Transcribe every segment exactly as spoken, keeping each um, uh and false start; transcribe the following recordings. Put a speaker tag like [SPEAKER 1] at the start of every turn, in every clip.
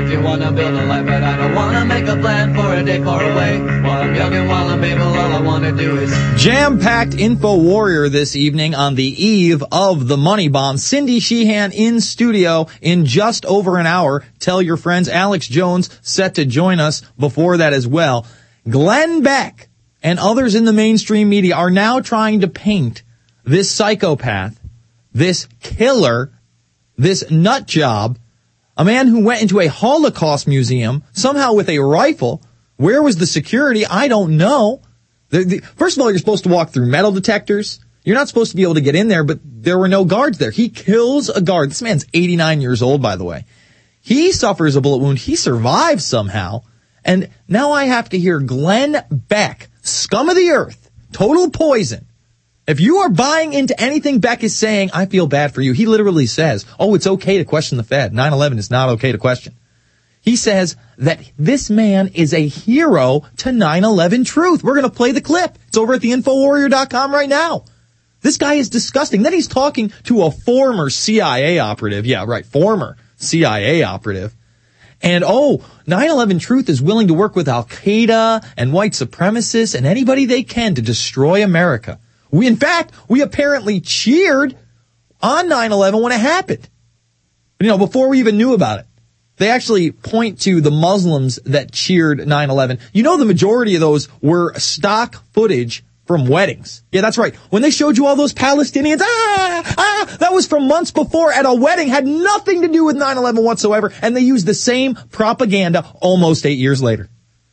[SPEAKER 1] if you wanna build a life, but I don't wanna make a plan for a day far away. While I'm young and while I'm able, all I wanna do is...
[SPEAKER 2] Jam-packed Info Warrior this evening on the eve of the Money Bomb. Cindy Sheehan in studio in just over an hour. Tell your friends. Alex Jones set to join us before that as well. Glenn Beck and others in the mainstream media are now trying to paint this psychopath, this killer, this nut job, a man who went into a Holocaust museum, somehow with a rifle. Where was the security? I don't know. The, the, first of all, you're supposed to walk through metal detectors. You're not supposed to be able to get in there, but there were no guards there. He kills a guard. This man's eighty-nine years old, by the way. He suffers a bullet wound. He survives somehow. And now I have to hear Glenn Beck, scum of the earth, total poison. If you are buying into anything Beck is saying, I feel bad for you. He literally says, oh, it's okay to question the Fed. nine eleven is not okay to question. He says that this man is a hero to nine eleven truth. We're going to play the clip. It's over at the info warrior dot com right now. This guy is disgusting. Then he's talking to a former C I A operative. Yeah, right, former C I A operative. And, oh, nine eleven Truth is willing to work with Al-Qaeda and white supremacists and anybody they can to destroy America. We, in fact, we apparently cheered on nine eleven when it happened. You know, before we even knew about it. They actually point to the Muslims that cheered nine eleven. You know, the majority of those were stock footage from weddings. Yeah, that's right. When they showed you all those Palestinians, ah, ah, that was from months before at a wedding, had nothing to do with nine eleven whatsoever, and they used the same propaganda almost eight years later.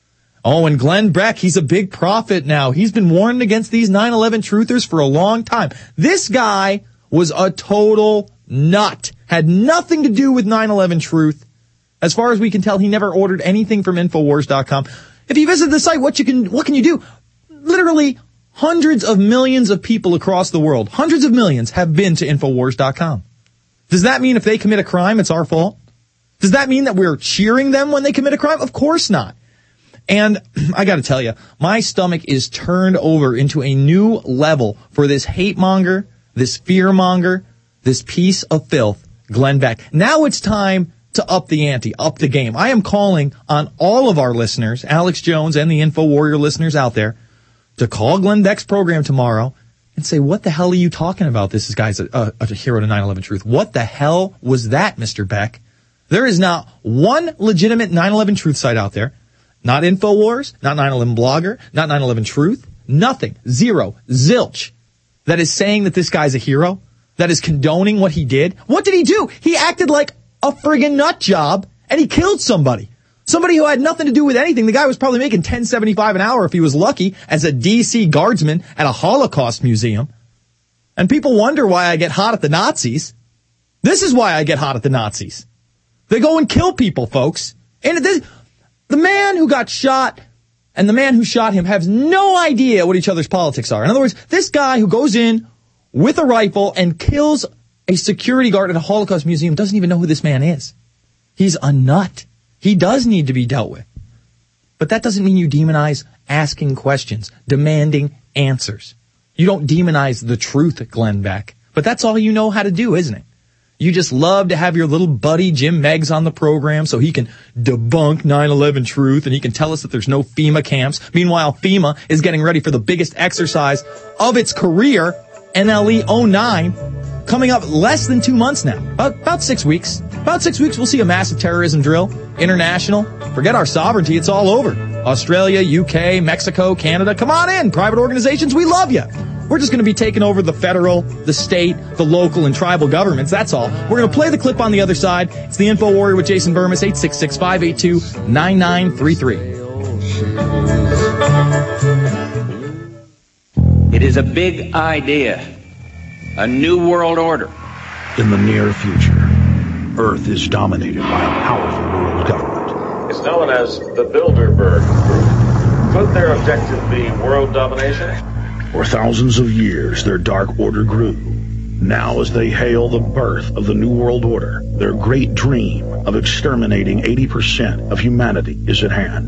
[SPEAKER 2] Oh, and Glenn Beck, he's a big prophet now. He's been warning against these nine eleven truthers for a long time. This guy was a total nut. Had nothing to do with nine eleven Truth. As far as we can tell, he never ordered anything from infowars dot com. If you visit the site, what you can, what can you do? Literally hundreds of millions of people across the world, hundreds of millions have been to infowars dot com. Does that mean if they commit a crime, it's our fault? Does that mean that we're cheering them when they commit a crime? Of course not. And I got to tell you, my stomach is turned over into a new level for this hate monger, this fear monger, this piece of filth, Glenn Beck. Now it's time to up the ante, up the game. I am calling on all of our listeners, Alex Jones and the Info Warrior listeners out there, to call Glenn Beck's program tomorrow and say, what the hell are you talking about? This guy's a, a, a hero to nine eleven Truth. What the hell was that, Mister Beck? There is not one legitimate nine eleven Truth site out there. Not InfoWars, not nine eleven Blogger, not nine eleven Truth. Nothing. Zero. Zilch. That is saying that this guy's a hero. That is condoning what he did. What did he do? He acted like a friggin' nut job, and he killed somebody. Somebody who had nothing to do with anything. The guy was probably making ten seventy-five an hour if he was lucky as a D C guardsman at a Holocaust museum. And people wonder why I get hot at the Nazis. This is why I get hot at the Nazis. They go and kill people, folks. And this, the man who got shot and the man who shot him have no idea what each other's politics are. In other words, this guy who goes in with a rifle and kills a security guard at a Holocaust museum doesn't even know who this man is. He's a nut. He does need to be dealt with. But that doesn't mean you demonize asking questions, demanding answers. You don't demonize the truth, Glenn Beck. But that's all you know how to do, isn't it? You just love to have your little buddy Jim Meggs on the program so he can debunk nine eleven Truth and he can tell us that there's no FEMA camps. Meanwhile, FEMA is getting ready for the biggest exercise of its career, N L E oh nine, coming up less than two months now. About, about six weeks. About six weeks, we'll see a massive terrorism drill. International. Forget our sovereignty. It's all over. Australia, U K, Mexico, Canada. Come on in. Private organizations, we love you. We're just going to be taking over the federal, the state, the local, and tribal governments. That's all. We're going to play the clip on the other side. It's the Info Warrior with Jason Burmis, eight six six, five eight two, nine nine three three.
[SPEAKER 3] It is a big idea. A new world order.
[SPEAKER 4] In the near future, Earth is dominated by a powerful world government.
[SPEAKER 5] It's known as the Bilderberg Group. Could their objective be world domination?
[SPEAKER 4] For thousands of years, their dark order grew. Now, as they hail the birth of the New World Order, their great dream of exterminating eighty percent of humanity is at hand.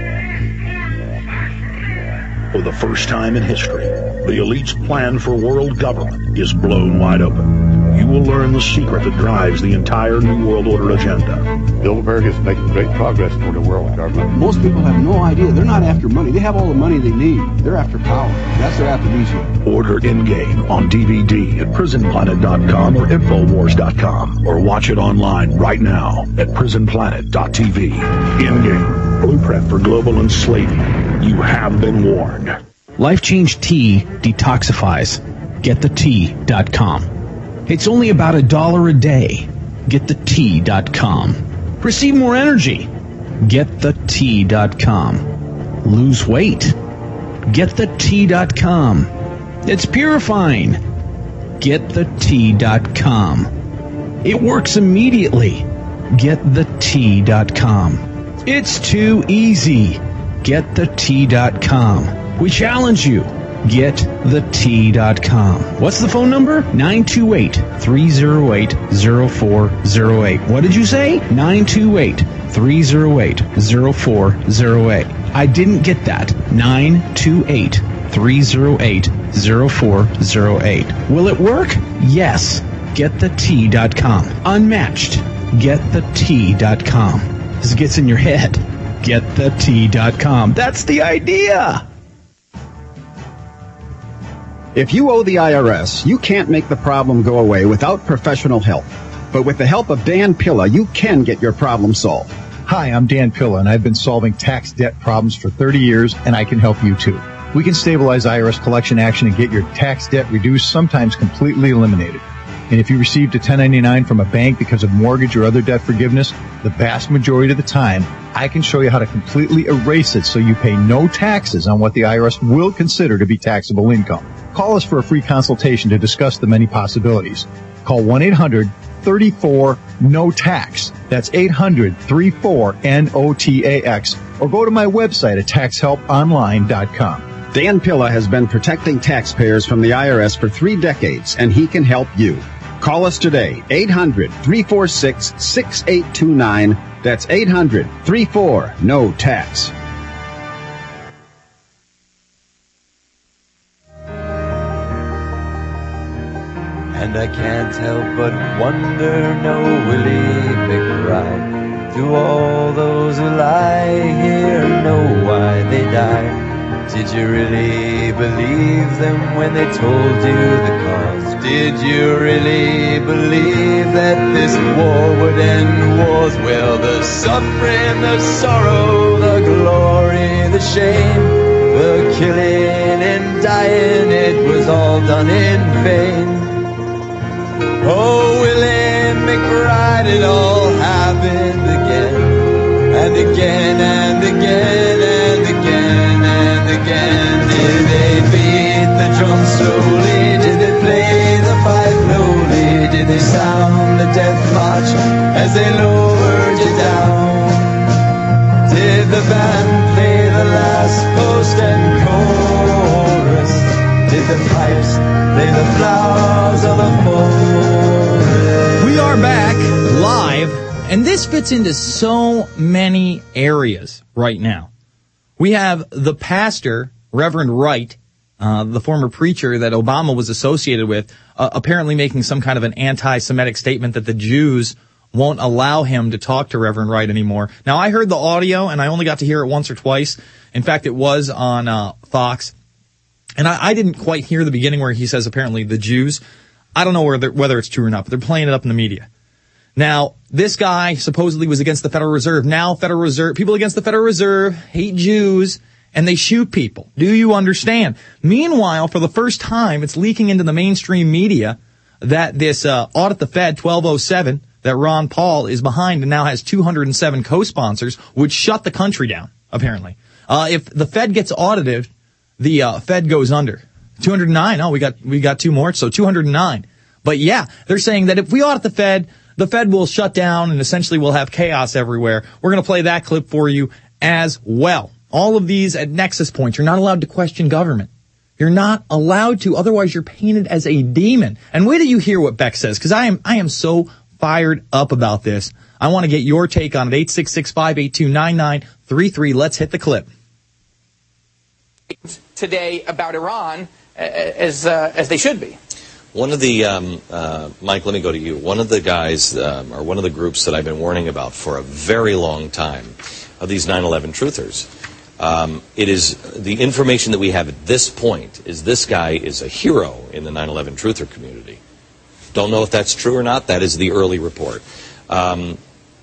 [SPEAKER 4] For the first time in history, the elite's plan for world government is blown wide open. You will learn the secret that drives the entire New World Order agenda.
[SPEAKER 6] Bilderberg is making great progress for the world government.
[SPEAKER 7] Most people have no idea. They're not after money. They have all the money they need. They're after power. That's their aphrodisiac.
[SPEAKER 4] Order Endgame on D V D at prison planet dot com or infowars dot com, or watch it online right now at prison planet dot t v. Endgame, blueprint for global enslavement. You have been warned.
[SPEAKER 8] Life Change Tea detoxifies. get the tea dot com. It's only about a dollar a day. get the tea dot com. Receive more energy. get the tea dot com. Lose weight. get the tea dot com. It's purifying. get the tea dot com. It works immediately. get the tea dot com. It's too easy. get the tea dot com. We challenge you. get the tea dot com. What's the phone number? nine two eight, three oh eight, oh four oh eight. What did you say? nine two eight, three oh eight, oh four oh eight. I didn't get that. nine two eight, three oh eight, oh four oh eight. Will it work? Yes. get the tea dot com. Unmatched. get the tea dot com. This gets in your head. get the tea dot com. That's the idea.
[SPEAKER 9] If you owe the I R S, you can't make the problem go away without professional help. But with the help of Dan Pilla, you can get your problem solved.
[SPEAKER 10] Hi, I'm Dan Pilla, and I've been solving tax debt problems for thirty years, and I can help you too. We can stabilize I R S collection action and get your tax debt reduced, sometimes completely eliminated. And if you received a ten ninety-nine from a bank because of mortgage or other debt forgiveness, the vast majority of the time, I can show you how to completely erase it so you pay no taxes on what the I R S will consider to be taxable income. Call us for a free consultation to discuss the many possibilities. Call one eight hundred, three four, N O T A X. That's eight hundred, three four, N O T A X. Or go to my website at tax help online dot com.
[SPEAKER 9] Dan Pilla has been protecting taxpayers from the I R S for three decades, and he can help you. Call us today, eight hundred, three four six, six eight two nine. That's eight hundred, three four, N O T A X.
[SPEAKER 11] And I can't help but wonder, no Willie McBride, do all those who lie here know why they died? Did you really believe them when they told you the cause? Did you really believe that this war would end wars? Well, the suffering, the sorrow, the glory, the shame, the killing and dying, it was all done in vain. Oh, Willie McBride, it all happened again, and again, and again, and again, and again. Did they beat the drum slowly? Did they play the fife lowly? Did they sound the death march as they lowered you down? Did the band play the last post and chorus? Did the pipes play the flowers of the forest?
[SPEAKER 2] We are back live, and this fits into so many areas right now. We have the pastor, Reverend Wright, uh, the former preacher that Obama was associated with, uh, apparently making some kind of an anti-Semitic statement that the Jews won't allow him to talk to Reverend Wright anymore. Now, I heard the audio, and I only got to hear it once or twice. In fact, it was on uh, Fox. And I, I didn't quite hear the beginning where he says apparently the Jews. I don't know whether, whether it's true or not, but they're playing it up in the media. Now, this guy supposedly was against the Federal Reserve. Now, Federal Reserve, people against the Federal Reserve hate Jews, and they shoot people. Do you understand? Meanwhile, for the first time, it's leaking into the mainstream media that this uh, Audit the Fed twelve oh seven that Ron Paul is behind and now has two hundred seven co-sponsors would shut the country down, apparently. Uh, if the Fed gets audited, the uh, Fed goes under. two hundred nine. Oh, we got we got two more, so two hundred nine. But yeah, they're saying that if we audit the Fed, the Fed will shut down and essentially we'll have chaos everywhere. We're going to play that clip for you as well. All of these at nexus points. You're not allowed to question government. You're not allowed to, otherwise you're painted as a demon. And wait till you hear what Beck says, because I am I am so fired up about this. I want to get your take on it. eight six six, five eight two, nine nine three three. Let's hit the clip.
[SPEAKER 12] Today about Iran as uh, as they should be. One of the, um, uh, Mike, let me go to you. One of the guys, um, or one of the groups that I've been warning about for a very long time are these nine eleven truthers. Um, it is, the information that we have at this point is this guy is a hero in the nine eleven truther community. Don't know if that's true or not. That is the early report. Um,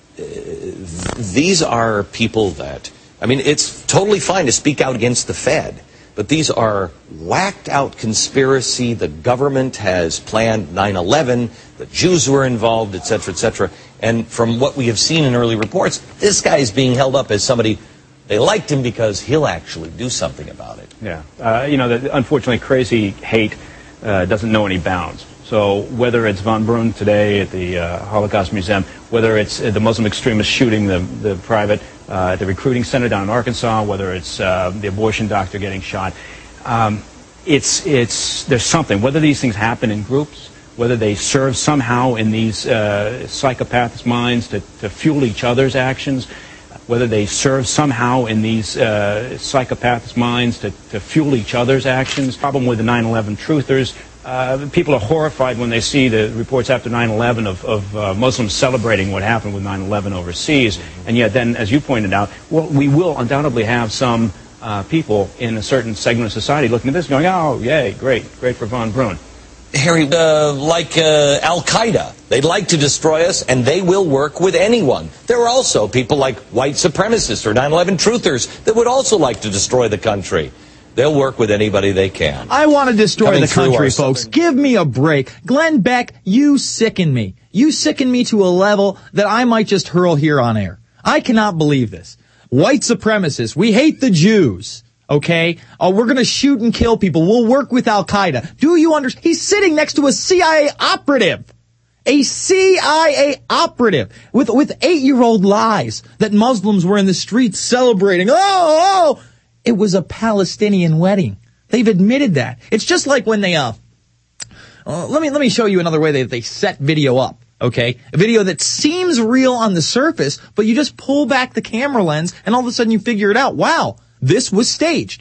[SPEAKER 12] these are people that, I mean, it's totally fine to speak out against the Fed, but these are whacked out conspiracy. The government has planned nine eleven, the Jews were involved, et cetera, et cetera. And from what we have seen in early reports, this guy is being held up as somebody, they liked him because he'll actually do something about it.
[SPEAKER 13] Yeah. Uh, you know, the, unfortunately, crazy hate uh, doesn't know any bounds. So whether it's von Braun today at the uh, Holocaust Museum, whether it's uh, the Muslim extremists shooting the, the private uh, at the recruiting center down in Arkansas, whether it's uh, the abortion doctor getting shot, um, it's, it's, there's something. Whether these things happen in groups, whether they serve somehow in these uh, psychopaths' minds to, to fuel each other's actions, whether they serve somehow in these uh, psychopaths' minds to, to fuel each other's actions. Problem with the nine eleven truthers. Uh, people are horrified when they see the reports after nine eleven of, of uh, Muslims celebrating what happened with nine eleven overseas. And yet then, as you pointed out, well, we will undoubtedly have some uh, people in a certain segment of society looking at this going, oh, yay, great, great for von Braun.
[SPEAKER 12] Harry, uh, like uh, Al-Qaeda, they'd like to destroy us, and they will work with anyone. There are also people like white supremacists or nine eleven truthers that would also like to destroy the country. They'll work with anybody they can.
[SPEAKER 2] I want to destroy
[SPEAKER 12] Coming
[SPEAKER 2] the country, folks.
[SPEAKER 12] Southern...
[SPEAKER 2] Give me a break. Glenn Beck, you sicken me. You sicken me to a level that I might just hurl here on air. I cannot believe this. White supremacists. We hate the Jews. Okay? Oh, we're going to shoot and kill people. We'll work with Al-Qaeda. Do you understand? He's sitting next to a C I A operative. A C I A operative with, with eight-year-old lies that Muslims were in the streets celebrating. Oh, oh! It was a Palestinian wedding. They've admitted that. It's just like when they, uh, uh let me, let me show you another way that they set video up. Okay? A video that seems real on the surface, but you just pull back the camera lens and all of a sudden you figure it out. Wow, this was staged.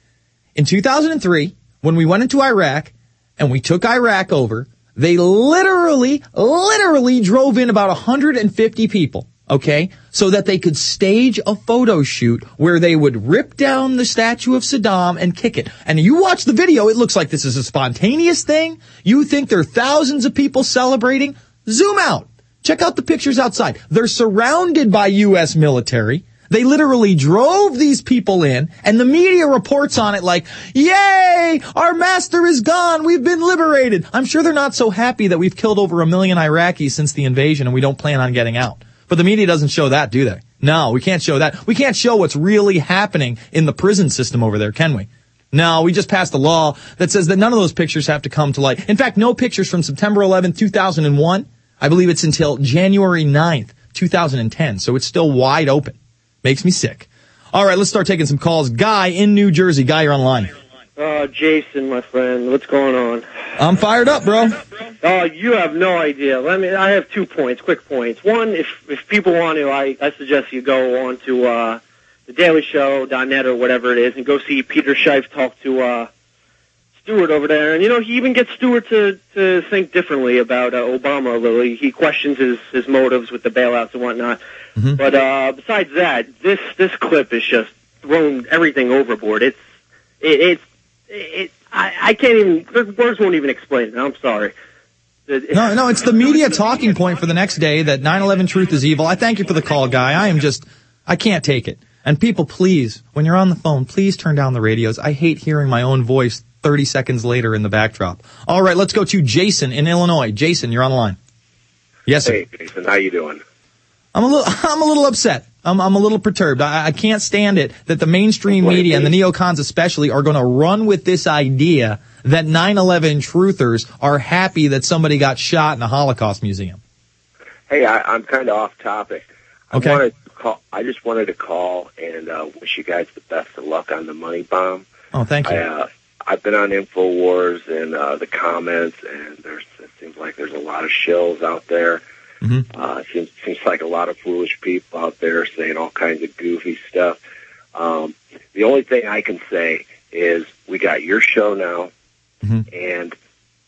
[SPEAKER 2] In two thousand three, when we went into Iraq and we took Iraq over, they literally, literally drove in about one hundred fifty people. Okay, so that they could stage a photo shoot where they would rip down the statue of Saddam and kick it. And you watch the video, it looks like this is a spontaneous thing. You think there are thousands of people celebrating? Zoom out. Check out the pictures outside. They're surrounded by U S military. They literally drove these people in, and the media reports on it like, yay, our master is gone, we've been liberated. I'm sure they're not so happy that we've killed over a million Iraqis since the invasion and we don't plan on getting out. But the media doesn't show that, do they? No, we can't show that. We can't show what's really happening in the prison system over there, can we? No, we just passed a law that says that none of those pictures have to come to light. In fact, no pictures from September eleventh, two thousand one. I believe it's until January ninth, two thousand ten. So it's still wide open. Makes me sick. All right, let's start taking some calls. Guy in New Jersey. Guy, you're online.
[SPEAKER 14] Uh, Jason, my friend, what's going on?
[SPEAKER 2] I'm fired up, bro.
[SPEAKER 14] Oh, you have no idea. Let me. I have two points, quick points. One, if if people want to, I, I suggest you go on to uh, the daily show dot net or whatever it is and go see Peter Schiff talk to uh, Stewart over there. And, you know, he even gets Stewart to, to think differently about uh, Obama a little. He, he questions his, his motives with the bailouts and whatnot. Mm-hmm. But uh, besides that, this this clip is just thrown everything overboard. It's it, it's it. I, I can't even. The words won't even explain it. I'm sorry.
[SPEAKER 2] No, no, it's the media talking point for the next day that nine eleven truth is evil. I thank you for the call, Guy. I am just, I can't take it. And people, please, when you're on the phone, please turn down the radios. I hate hearing my own voice thirty seconds later in the backdrop. All right, let's go to Jason in Illinois. Jason, you're on the line. Yes, sir.
[SPEAKER 15] Hey, Jason, how you doing?
[SPEAKER 2] I'm a little, I'm a little upset. I'm, I'm a little perturbed. I, I can't stand it that the mainstream media and the neocons especially are going to run with this idea that nine eleven truthers are happy that somebody got shot in a Holocaust museum.
[SPEAKER 15] Hey, I, I'm kind of off topic. I
[SPEAKER 2] Okay.
[SPEAKER 15] wanted to call, I just wanted to call and uh, wish you guys the best of luck on the money bomb.
[SPEAKER 2] Oh, thank you.
[SPEAKER 15] I, uh, I've been on InfoWars and uh, the comments, and there's it seems like there's a lot of shills out there.
[SPEAKER 2] Mm-hmm.
[SPEAKER 15] Uh, it seems, seems like a lot of foolish people out there saying all kinds of goofy stuff. Um, the only thing I can say is we got your show now,
[SPEAKER 2] mm-hmm.
[SPEAKER 15] and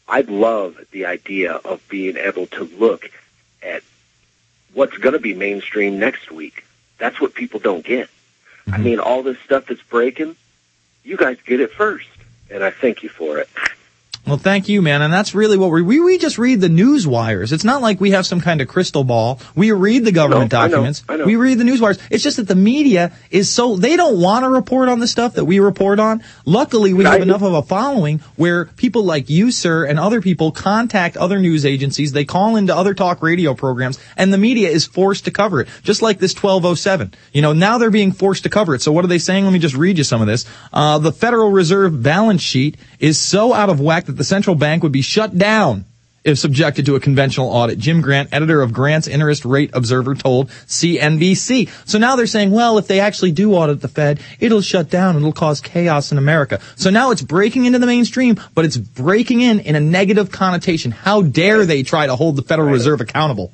[SPEAKER 15] I love the idea of being able to look at what's going to be mainstream next week. That's what people don't get. Mm-hmm. I mean, all this stuff that's breaking, you guys get it first, and I thank you for it.
[SPEAKER 2] Well, thank you, man. And that's really what we, we, we just read the news wires. It's not like we have some kind of crystal ball. We read the government
[SPEAKER 15] I know,
[SPEAKER 2] documents.
[SPEAKER 15] I know, I know.
[SPEAKER 2] We read the news wires. It's just that the media is so, they don't want to report on the stuff that we report on. Luckily, we have enough of a following where people like you, sir, and other people contact other news agencies. They call into other talk radio programs, and the media is forced to cover it. Just like this twelve oh seven. You know, now they're being forced to cover it. So what are they saying? Let me just read you some of this. Uh, the Federal Reserve balance sheet is so out of whack that the central bank would be shut down if subjected to a conventional audit. Jim Grant, editor of Grant's Interest Rate Observer, told C N B C. So now they're saying, well, if they actually do audit the Fed, it'll shut down and it'll cause chaos in America. So now it's breaking into the mainstream, but it's breaking in in a negative connotation. How dare they try to hold the Federal Reserve accountable?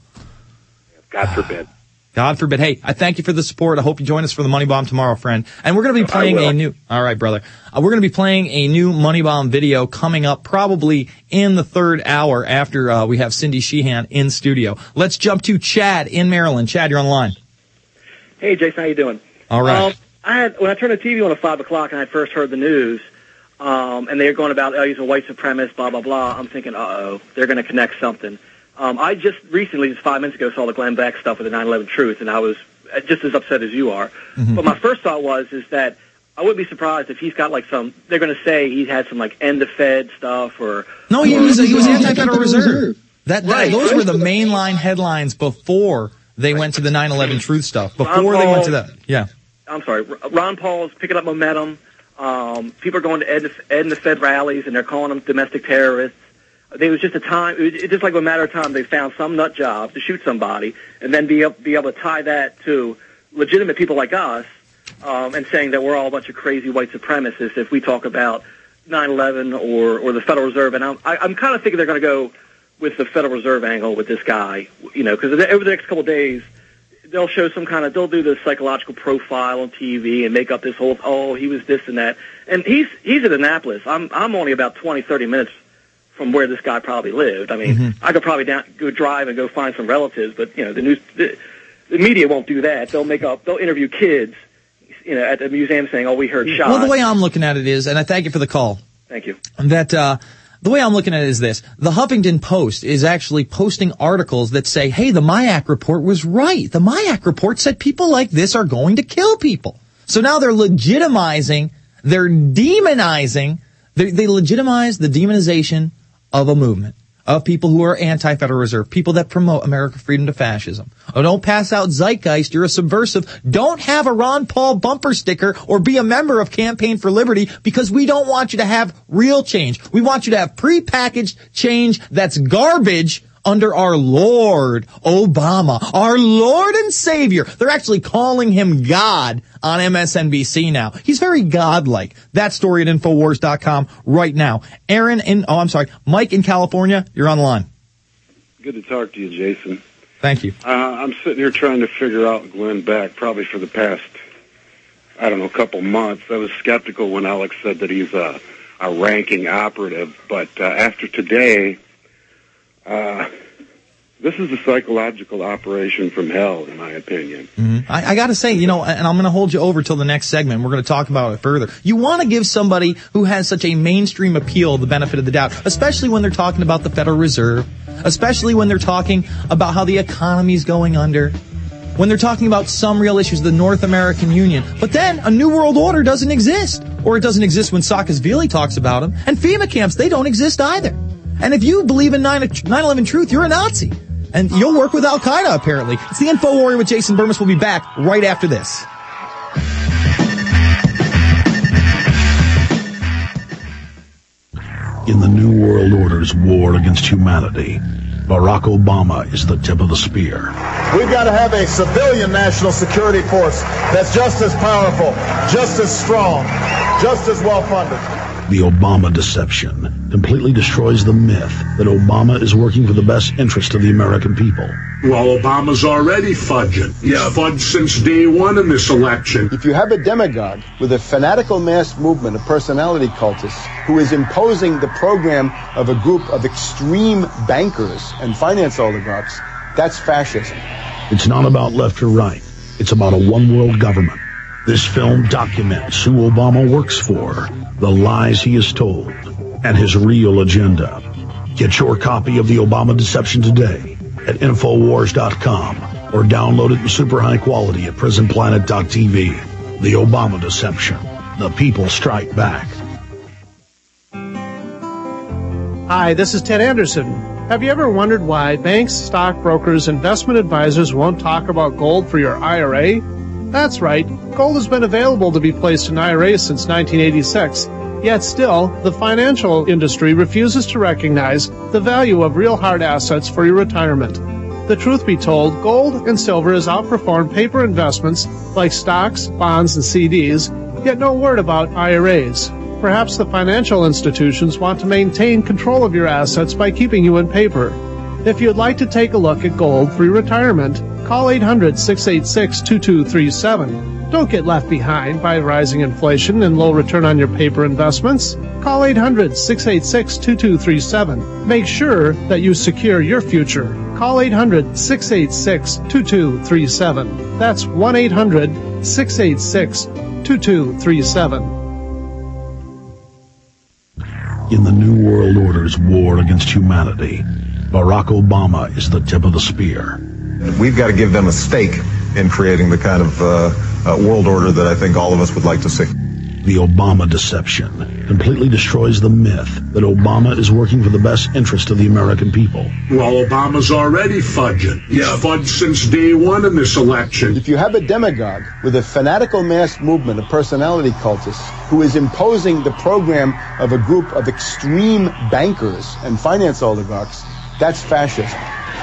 [SPEAKER 15] God forbid.
[SPEAKER 2] God forbid. Hey, I thank you for the support. I hope you join us for the Money Bomb tomorrow, friend. And we're going to be playing a new, all right, brother. Uh, we're going to be playing a new Money Bomb video coming up probably in the third hour after uh, we have Cindy Sheehan in studio. Let's jump to Chad in Maryland. Chad, you're on the line.
[SPEAKER 16] Hey, Jason, how you doing?
[SPEAKER 2] All right.
[SPEAKER 16] Um, I had, when I turned the T V on at five o'clock and I first heard the news, um, and they were going about, oh, he's a white supremacist, blah, blah, blah, I'm thinking, uh-oh, they're going to connect something. Um, I just recently, just five minutes ago, saw the Glenn Beck stuff with the nine eleven Truth, and I was just as upset as you are. Mm-hmm. But my first thought was is that I wouldn't be surprised if he's got like some. They're going to say he had some like end of Fed stuff or.
[SPEAKER 2] No, he was he was anti-Federal Reserve. That, that
[SPEAKER 16] right.
[SPEAKER 2] those were the mainline headlines before they went to the nine eleven Truth stuff. Before
[SPEAKER 16] Ron
[SPEAKER 2] they
[SPEAKER 16] Paul,
[SPEAKER 2] went to that, yeah.
[SPEAKER 16] I'm sorry, Ron Paul's picking up momentum. Um, people are going to end the, end the Fed rallies, and they're calling them domestic terrorists. It was just a time, it was just like a matter of time they found some nut job to shoot somebody and then be able, be able to tie that to legitimate people like us um, and saying that we're all a bunch of crazy white supremacists if we talk about nine eleven or, or the Federal Reserve. And I'm, I, I'm kind of thinking they're going to go with the Federal Reserve angle with this guy, you know, because over the next couple of days, they'll show some kind of, they'll do the psychological profile on T V and make up this whole, oh, he was this and that. And he's, he's at Annapolis. I'm, I'm only about twenty, thirty minutes from where this guy probably lived. I mean, mm-hmm. I could probably down, go drive and go find some relatives, but you know, the news, the, the media won't do that. They'll make up, they'll interview kids, you know, at the museum saying, "Oh, we heard shots."
[SPEAKER 2] Well, the way I'm looking at it is, and I thank you for the call.
[SPEAKER 16] Thank you.
[SPEAKER 2] That uh, the way I'm looking at it is this: the Huffington Post is actually posting articles that say, "Hey, the Mayak report was right. The Mayak report said people like this are going to kill people." So now they're legitimizing, they're demonizing, they, they legitimize the demonization of a movement, of people who are anti-Federal Reserve, people that promote American freedom to fascism. Oh, don't pass out zeitgeist, you're a subversive. Don't have a Ron Paul bumper sticker or be a member of Campaign for Liberty because we don't want you to have real change. We want you to have prepackaged change that's garbage under our Lord Obama, our Lord and Savior. They're actually calling him God on M S N B C now. He's very godlike. That story at Infowars dot com right now. Aaron in, oh, I'm sorry, Mike in California, you're on the line.
[SPEAKER 17] Good to talk to you, Jason.
[SPEAKER 2] Thank you.
[SPEAKER 17] Uh, I'm sitting here trying to figure out Glenn Beck probably for the past, I don't know, couple months. I was skeptical when Alex said that he's a, a ranking operative, but uh, after today, Uh, this is a psychological operation from hell, in my opinion.
[SPEAKER 2] Mm-hmm. I, I got to say, you know, and I'm going to hold you over till the next segment. We're going to talk about it further. You want to give somebody who has such a mainstream appeal the benefit of the doubt, especially when they're talking about the Federal Reserve, especially when they're talking about how the economy's going under, when they're talking about some real issues, the North American Union. But then a New World Order doesn't exist, or it doesn't exist when Saakashvili talks about them, and FEMA camps, they don't exist either. And if you believe in nine eleven Truth, you're a Nazi. And you'll work with Al-Qaeda, apparently. It's the Info Warrior with Jason Burmis. We'll be back right after this.
[SPEAKER 4] In the New World Order's war against humanity, Barack Obama is the tip of the spear.
[SPEAKER 18] We've got to have a civilian national security force that's just as powerful, just as strong, just as well funded.
[SPEAKER 4] The Obama Deception completely destroys the myth that Obama is working for the best interest of the American people.
[SPEAKER 19] Well, Obama's already fudging. He's yeah. fudged since day one in this election.
[SPEAKER 18] If you have a demagogue with a fanatical mass movement of personality cultists who is imposing the program of a group of extreme bankers and finance oligarchs, that's fascism.
[SPEAKER 4] It's not about left or right. It's about a one-world government. This film documents who Obama works for, the lies he has told, and his real agenda. Get your copy of The Obama Deception today at Infowars dot com or download it in super high quality at Prison Planet dot T V. The Obama Deception. The people strike back.
[SPEAKER 20] Hi, this is Ted Anderson. Have you ever wondered why banks, stockbrokers, investment advisors won't talk about gold for your I R A? That's right. Gold has been available to be placed in I R As since nineteen eighty-six. Yet still, the financial industry refuses to recognize the value of real hard assets for your retirement. The truth be told, gold and silver has outperformed paper investments like stocks, bonds, and C Ds, yet no word about I R As. Perhaps the financial institutions want to maintain control of your assets by keeping you in paper. If you'd like to take a look at gold for your retirement, call eight hundred, six eight six, two two three seven. Don't get left behind by rising inflation and low return on your paper investments. Call eight hundred, six eight six, two two three seven. Make sure that you secure your future. Call eight hundred, six eight six, two two three seven. That's one eight hundred, six eight six, two two three seven.
[SPEAKER 4] In the New World Order's war against humanity, Barack Obama is the tip of the spear.
[SPEAKER 21] We've got to give them a stake in creating the kind of uh, uh, world order that I think all of us would like to see.
[SPEAKER 4] The Obama Deception completely destroys the myth that Obama is working for the best interest of the American people.
[SPEAKER 19] Well, Obama's already fudging. He's yeah. fudged since day one in this election.
[SPEAKER 18] If you have a demagogue with a fanatical mass movement of personality cultists who is imposing the program of a group of extreme bankers and finance oligarchs, that's fascism.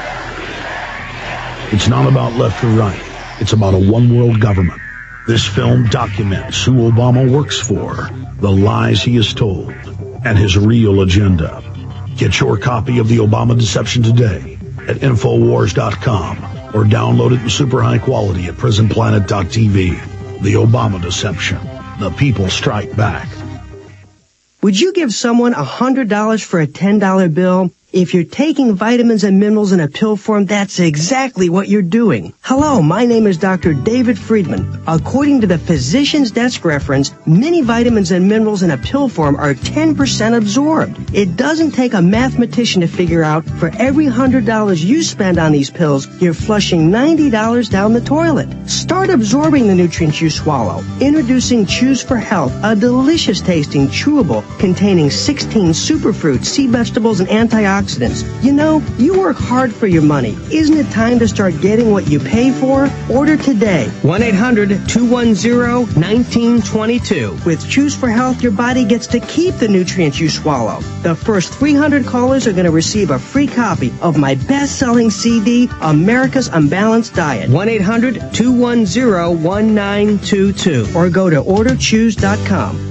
[SPEAKER 4] It's not about left or right. It's about a one-world government. This film documents who Obama works for, the lies he has told, and his real agenda. Get your copy of The Obama Deception today at Infowars dot com or download it in super high quality at Prison Planet dot T V. The Obama Deception. The people strike back.
[SPEAKER 22] Would you give someone one hundred dollars for a ten dollar bill? If you're taking vitamins and minerals in a pill form, that's exactly what you're doing. Hello, my name is Doctor David Friedman. According to the Physician's Desk reference, many vitamins and minerals in a pill form are ten percent absorbed. It doesn't take a mathematician to figure out for every one hundred dollars you spend on these pills, you're flushing ninety dollars down the toilet. Start absorbing the nutrients you swallow. Introducing Choose for Health, a delicious tasting chewable containing sixteen superfruits, sea vegetables, and antioxidants. You know, you work hard for your money. Isn't it time to start getting what you pay for? Order today. one eight hundred, two one zero, one nine two two. With Choose for Health, your body gets to keep the nutrients you swallow. The first three hundred callers are going to receive a free copy of my best-selling C D, America's Unbalanced Diet. one eight hundred, two one zero, one nine two two. Or go to order choose dot com.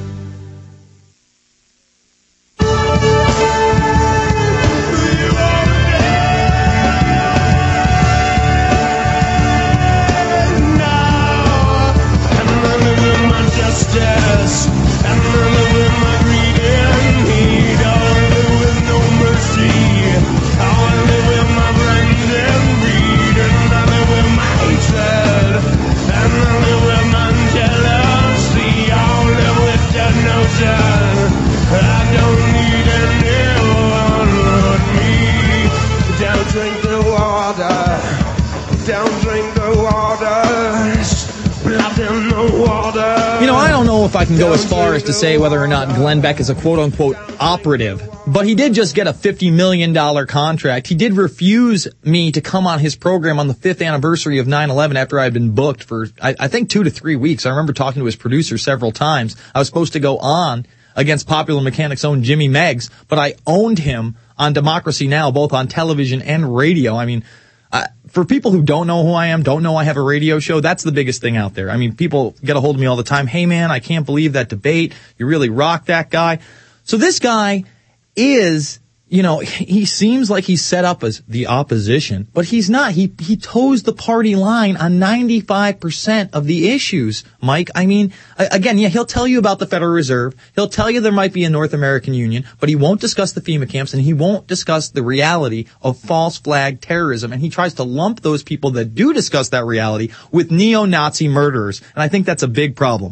[SPEAKER 2] If I can go as far as to say whether or not Glenn Beck is a quote-unquote operative, but he did just get a fifty million dollars contract. He did refuse me to come on his program on the fifth anniversary of nine eleven after I had been booked for, I, I think, two to three weeks. I remember talking to his producer several times. I was supposed to go on against Popular Mechanics' own Jimmy Meggs, but I owned him on Democracy Now!, both on television and radio. I mean, Uh, for people who don't know who I am, don't know I have a radio show, that's the biggest thing out there. I mean, people get a hold of me all the time. Hey, man, I can't believe that debate. You really rock that guy. So this guy is, you know, he seems like he's set up as the opposition, but he's not. He he toes the party line on ninety-five percent of the issues, Mike. I mean, again, yeah, he'll tell you about the Federal Reserve. He'll tell you there might be a North American Union, but he won't discuss the FEMA camps, and he won't discuss the reality of false flag terrorism. And he tries to lump those people that do discuss that reality with neo-Nazi murderers. And I think that's a big problem.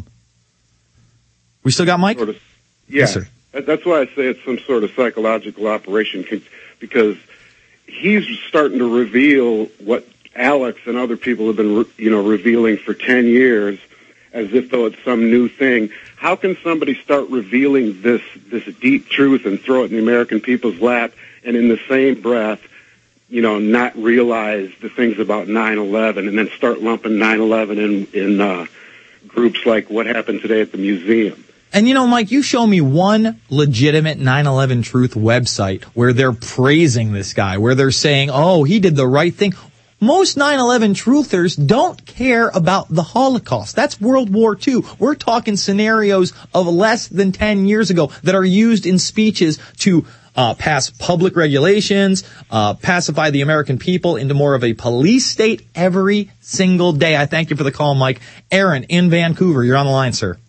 [SPEAKER 2] We still got Mike?
[SPEAKER 17] Sort of, yeah.
[SPEAKER 2] Yes, sir.
[SPEAKER 17] That's why I say it's some sort of psychological operation, because he's starting to reveal what Alex and other people have been, you know, revealing for ten years, as if though it's some new thing. How can somebody start revealing this this deep truth and throw it in the American people's lap, and in the same breath, you know, not realize the things about nine eleven, and then start lumping nine eleven in in uh, groups like what happened today at the museum?
[SPEAKER 2] And, you know, Mike, you show me one legitimate nine eleven Truth website where they're praising this guy, where they're saying, oh, he did the right thing. Most nine eleven truthers don't care about the Holocaust. That's World War Two. We're talking scenarios of less than ten years ago that are used in speeches to uh pass public regulations, uh pacify the American people into more of a police state every single day. I thank you for the call, Mike. Aaron in Vancouver, you're on the line, sir.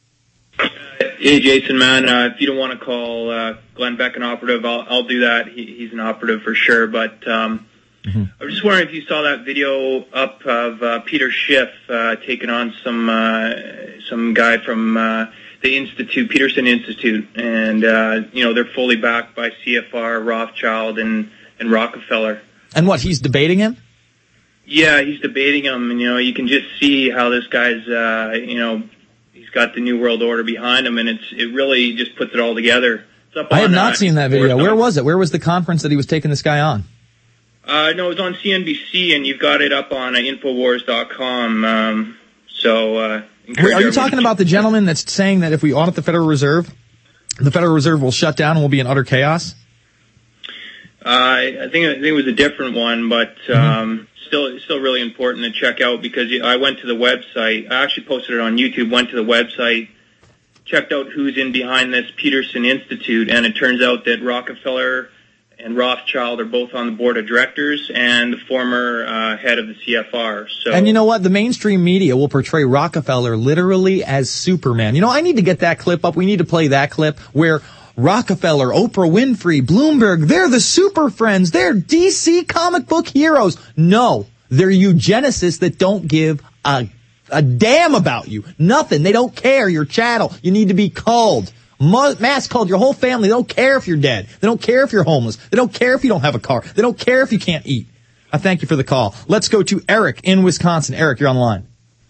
[SPEAKER 1] Hey, Jason, man, uh, if you don't want to call uh, Glenn Beck an operative, I'll, I'll do that. He, he's an operative for sure. But um, mm-hmm. I was just wondering if you saw that video up of uh, Peter Schiff uh, taking on some uh, some guy from uh, the Institute, Peterson Institute. And, uh, you know, they're fully backed by C F R, Rothschild, and, and Rockefeller.
[SPEAKER 2] And what, he's debating him?
[SPEAKER 1] Yeah, he's debating him. And, you know, you can just see how this guy's, uh, you know, he's got the New World Order behind him, and it's it really just puts it all together. It's up
[SPEAKER 2] I have
[SPEAKER 1] on,
[SPEAKER 2] not
[SPEAKER 1] uh,
[SPEAKER 2] seen that video. Where was it? Where was the conference that he was taking this guy on?
[SPEAKER 1] Uh, no, it was on C N B C, and you've got it up on uh, Infowars dot com. Um, so, uh,
[SPEAKER 2] Wait, are you talking about the gentleman that's saying that if we audit the Federal Reserve, the Federal Reserve will shut down and will be in utter chaos?
[SPEAKER 1] Uh, I think I think it was a different one, but um, mm-hmm. still still really important to check out, because I went to the website. I actually posted it on YouTube. Went to the website, checked out who's in behind this Peterson Institute, and it turns out that Rockefeller and Rothschild are both on the board of directors, and the former uh, head of the C F R. So,
[SPEAKER 2] and you know what? The mainstream media will portray Rockefeller literally as Superman. You know, I need to get that clip up. We need to play that clip where Rockefeller, Oprah Winfrey, Bloomberg, they're the super friends. They're D C comic book heroes. No, they're eugenicists that don't give a, a damn about you. Nothing. They don't care. Your chattel. You need to be culled. Mass culled your whole family. They don't care if you're dead. They don't care if you're homeless. They don't care if you don't have a car. They don't care if you can't eat. I thank you for the call. Let's go to Eric in Wisconsin. Eric, you're on the line.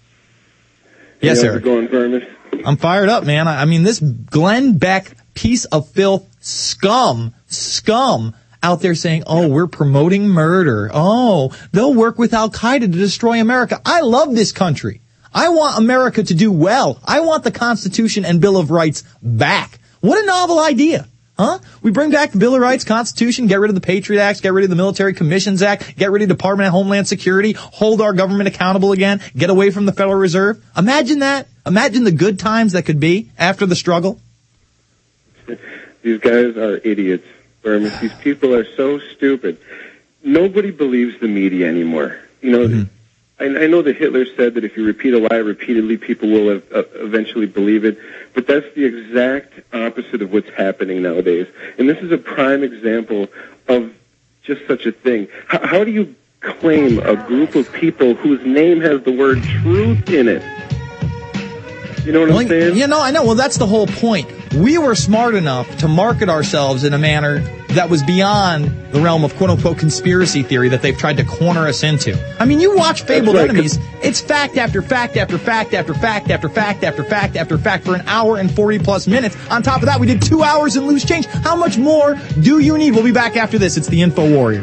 [SPEAKER 2] Yes,
[SPEAKER 3] hey,
[SPEAKER 2] Eric.
[SPEAKER 3] How's it going, Vermis?
[SPEAKER 2] I'm fired up, man. I, I mean, this Glenn Beck piece of filth scum, scum out there saying, oh, we're promoting murder. Oh, they'll work with Al-Qaeda to destroy America. I love this country. I want America to do well. I want the Constitution and Bill of Rights back. What a novel idea. Huh? We bring back the Bill of Rights, Constitution, get rid of the Patriot Acts, get rid of the Military Commissions Act, get rid of the Department of Homeland Security, hold our government accountable again, get away from the Federal Reserve. Imagine that. Imagine the good times that could be after the struggle.
[SPEAKER 3] These guys are idiots, Vermis. These people are so stupid. Nobody believes the media anymore. You know, mm-hmm. I, I know that Hitler said that if you repeat a lie repeatedly, people will uh, eventually believe it. But that's the exact opposite of what's happening nowadays. And this is a prime example of just such a thing. How, how do you claim a group of people whose name has the word truth in it? You know what
[SPEAKER 2] well,
[SPEAKER 3] I'm saying?
[SPEAKER 2] Yeah, no, I know. Well, that's the whole point. We were smart enough to market ourselves in a manner that was beyond the realm of quote-unquote conspiracy theory that they've tried to corner us into. I mean, you watch Fabled right, Enemies, it's fact after fact after fact after fact after fact after fact after fact for an hour and forty-plus minutes. On top of that, we did two hours in Loose Change. How much more do you need? We'll be back after this. It's the Info Warrior.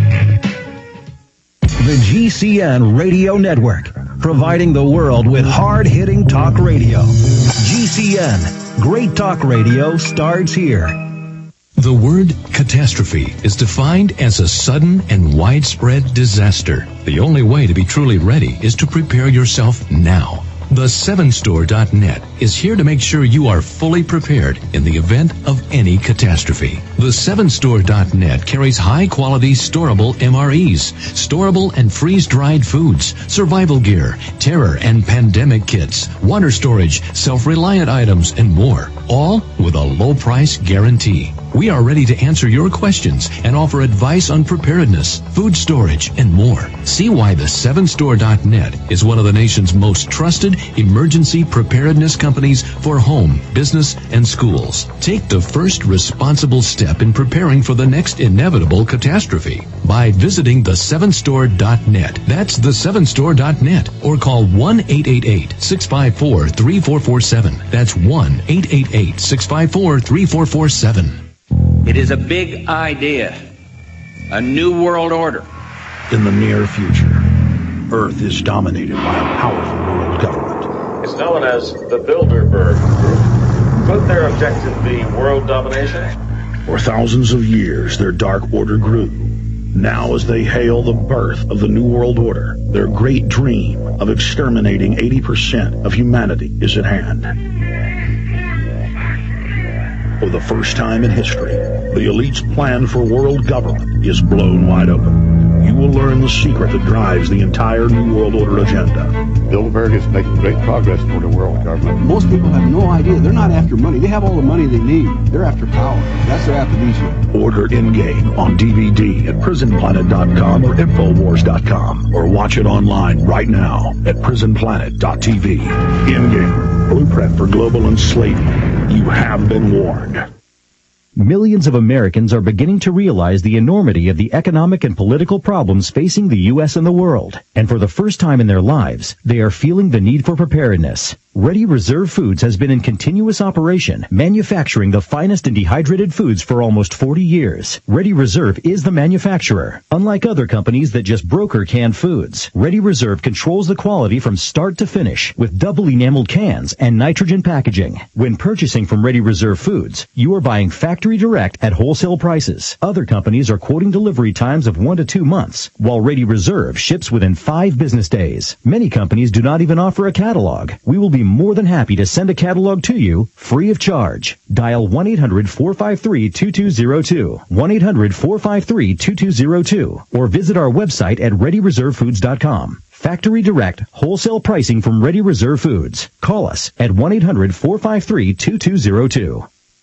[SPEAKER 23] The G C N Radio Network, providing the world with hard-hitting talk radio. G C N, great talk radio starts here.
[SPEAKER 24] The word catastrophe is defined as a sudden and widespread disaster. The only way to be truly ready is to prepare yourself now. The seven store dot net is here to make sure you are fully prepared in the event of any catastrophe. The seven store dot net carries high-quality storable M R Es, storable and freeze-dried foods, survival gear, terror and pandemic kits, water storage, self-reliant items, and more, all with a low-price guarantee. We are ready to answer your questions and offer advice on preparedness, food storage, and more. See why the seven store dot net is one of the nation's most trusted emergency preparedness companies for home, business, and schools. Take the first responsible step in preparing for the next inevitable catastrophe by visiting the seven store dot net. That's the seven store dot net, or call one eight eight eight, six five four, three four four seven. That's one eight eight eight, six five four, three four four seven.
[SPEAKER 5] It is a big idea, a new world order.
[SPEAKER 4] In the near future, Earth is dominated by a powerful world government.
[SPEAKER 6] It's known as the Bilderberg Group. Could their objective be world domination?
[SPEAKER 4] For thousands of years, their dark order grew. Now, as they hail the birth of the New World Order, their great dream of exterminating eighty percent of humanity is at hand. For the first time in history, the elite's plan for world government is blown wide open. You will learn the secret that drives the entire New World Order agenda.
[SPEAKER 7] Bilderberg is making great progress toward a world government.
[SPEAKER 8] Most people have no idea. They're not after money. They have all the money they need. They're after power. That's their aphrodisiac.
[SPEAKER 4] Order In-Game on D V D at prison planet dot com or infowars dot com, or watch it online right now at prison planet dot t v. In-Game, blueprint for global enslavement. You have been warned.
[SPEAKER 23] Millions of Americans are beginning to realize the enormity of the economic and political problems facing the U S and the world. And for the first time in their lives, they are feeling the need for preparedness. Ready Reserve Foods has been in continuous operation, manufacturing the finest and dehydrated foods for almost forty years. Ready Reserve is the manufacturer. Unlike other companies that just broker canned foods, Ready Reserve controls the quality from start to finish with double enameled cans and nitrogen packaging. When purchasing from Ready Reserve Foods, you are buying factory direct at wholesale prices. Other companies are quoting delivery times of one to two months, while Ready Reserve ships within five business days. Many companies do not even offer a catalog. We will be more than happy to send a catalog to you free of charge. Dial one eight hundred, four five three, two two zero two, one eight hundred, four five three, two two zero two, or visit our website at ready reserve foods dot com. Factory direct, wholesale pricing from Ready Reserve Foods. Call us at one eight hundred, four five three, two two zero two.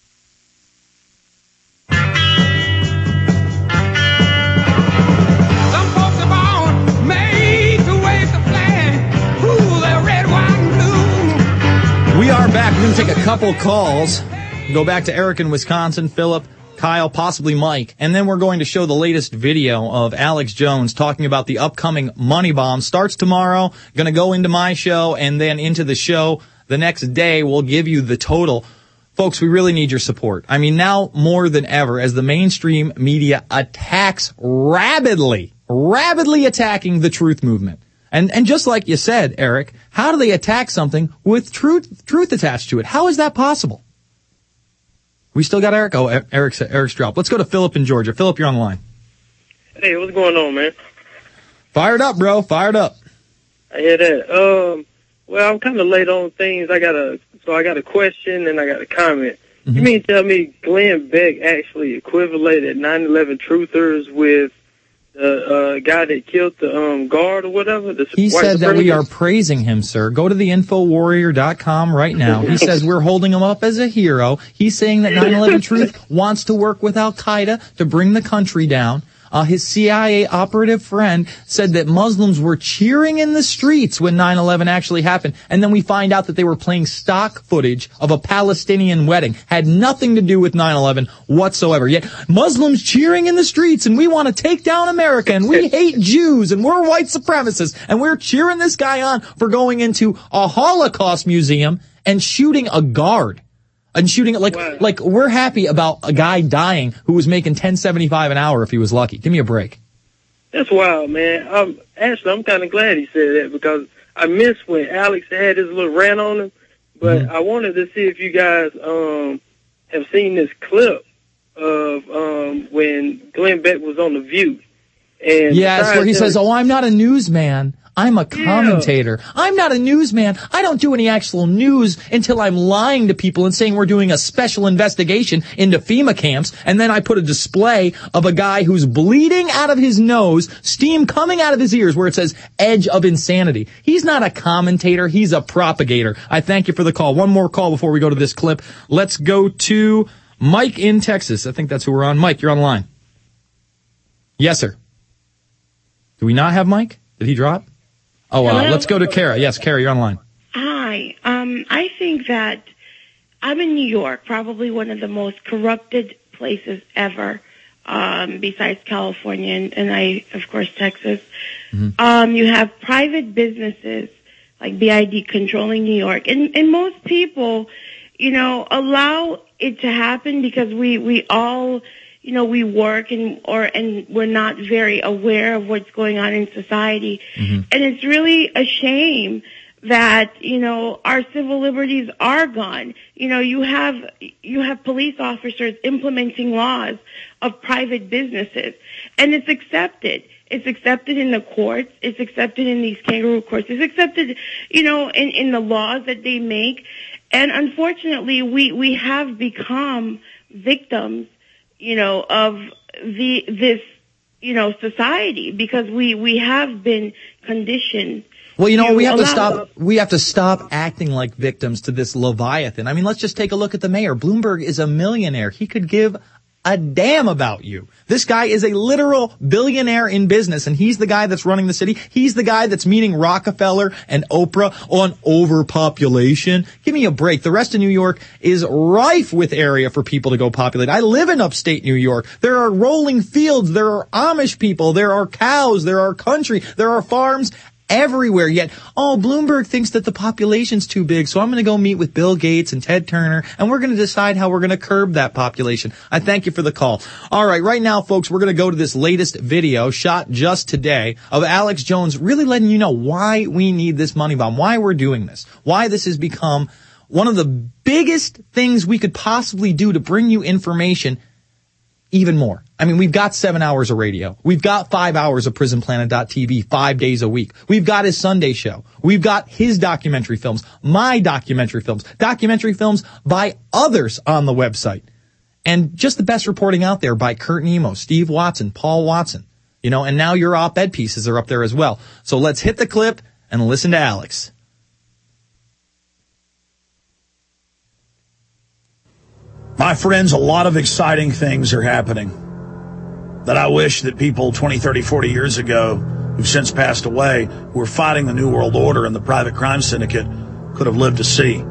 [SPEAKER 2] We are back. We're going to take a couple calls. Go back to Eric in Wisconsin, Philip, Kyle, possibly Mike. And then we're going to show the latest video of Alex Jones talking about the upcoming money bomb. Starts tomorrow. Going to go into my show and then into the show the next day. We'll give you the total. Folks, we really need your support. I mean, now more than ever, as the mainstream media attacks rabidly, rabidly attacking the truth movement. And and just like you said, Eric, how do they attack something with truth truth attached to it? How is that possible? We still got Eric? Oh, Eric's, Eric's dropped. Let's go to Philip in Georgia. Philip, you're on the line.
[SPEAKER 25] Hey, what's going on, man?
[SPEAKER 2] Fired up, bro. Fired up.
[SPEAKER 25] I hear that. Um, well, I'm kind of late on things. I got a so I got a question and I got a comment. Mm-hmm. You mean to tell me Glenn Beck actually equivalated nine eleven truthers with the uh, guy that killed the um, guard or whatever? The
[SPEAKER 2] he said that we are praising him, sir. Go to the info warrior dot com right now. He says we're holding him up as a hero. He's saying that nine eleven Truth wants to work with Al-Qaeda to bring the country down. Uh, his C I A operative friend said that Muslims were cheering in the streets when nine eleven actually happened. And then we find out that they were playing stock footage of a Palestinian wedding. Had nothing to do with nine eleven whatsoever. Yet Muslims cheering in the streets and we want to take down America and we hate Jews and we're white supremacists and we're cheering this guy on for going into a Holocaust museum and shooting a guard. And shooting it like, wow. like we're happy about a guy dying who was making ten seventy-five an hour if he was lucky. Give me a break.
[SPEAKER 25] That's wild, man. Um, actually, I'm kind of glad he said that because I missed when Alex had his little rant on him. But mm-hmm. I wanted to see if you guys um have seen this clip of um when Glenn Beck was on The View. And
[SPEAKER 2] yeah, it's where he says, "Oh, I'm not a newsman. I'm a commentator. Yeah. I'm not a newsman. I don't do any actual news until I'm lying to people and saying we're doing a special investigation into FEMA camps, and then I put a display of a guy who's bleeding out of his nose, steam coming out of his ears where it says edge of insanity. He's not a commentator. He's a propagator. I thank you for the call. One more call before we go to this clip. Let's go to Mike in Texas. I think that's who we're on. Mike, you're on the line. Yes, sir. Do we not have Mike? Did he drop? Oh, uh, let's go to Kara. Yes, Kara, you're on the line.
[SPEAKER 9] Hi. Um, I think that I'm in New York, probably one of the most corrupted places ever, um, besides California and, and I, of course, Texas. Mm-hmm. Um, you have private businesses like B I D controlling New York. And, and most people, you know, allow it to happen because we, we all, you know, we work and, or, and we're not very aware of what's going on in society. Mm-hmm. And it's really a shame that, you know, our civil liberties are gone. You know, you have, you have police officers implementing laws of private businesses, and it's accepted. It's accepted in the courts. It's accepted in these kangaroo courts. It's accepted, you know, in, in the laws that they make. And unfortunately, we, we have become victims, you know, of the, this, you know, society because we, we have been conditioned.
[SPEAKER 2] Well, you know, we have to stop, we have to stop acting like victims to this Leviathan. I mean, let's just take a look at the mayor. Bloomberg is a millionaire. He could give a damn about you. This guy is a literal billionaire in business, and he's the guy that's running the city. He's the guy that's meeting Rockefeller and Oprah on overpopulation. Give me a break. The rest of New York is rife with area for people to go populate. I live in upstate New York. There are rolling fields. There are Amish people. There are cows. There are country. There are farms everywhere. Yet, oh, Bloomberg thinks that the population's too big, so I'm going to go meet with Bill Gates and Ted Turner, and we're going to decide how we're going to curb that population. I thank you for the call. All right, right now, folks, we're going to go to this latest video shot just today of Alex Jones really letting you know why we need this money bomb, why we're doing this, why this has become one of the biggest things we could possibly do to bring you information even more. I mean, we've got seven hours of radio. We've got five hours of prison planet dot t v five days a week. We've got his Sunday show. We've got his documentary films, my documentary films, documentary films by others on the website. And just the best reporting out there by Kurt Nemo, Steve Watson, Paul Watson, you know, and now your op-ed pieces are up there as well. So let's hit the clip and listen to Alex.
[SPEAKER 4] My friends, a lot of exciting things are happening that I wish that people twenty, thirty, forty years ago who've since passed away, who were fighting the New World Order and the private crime syndicate, could have lived to see.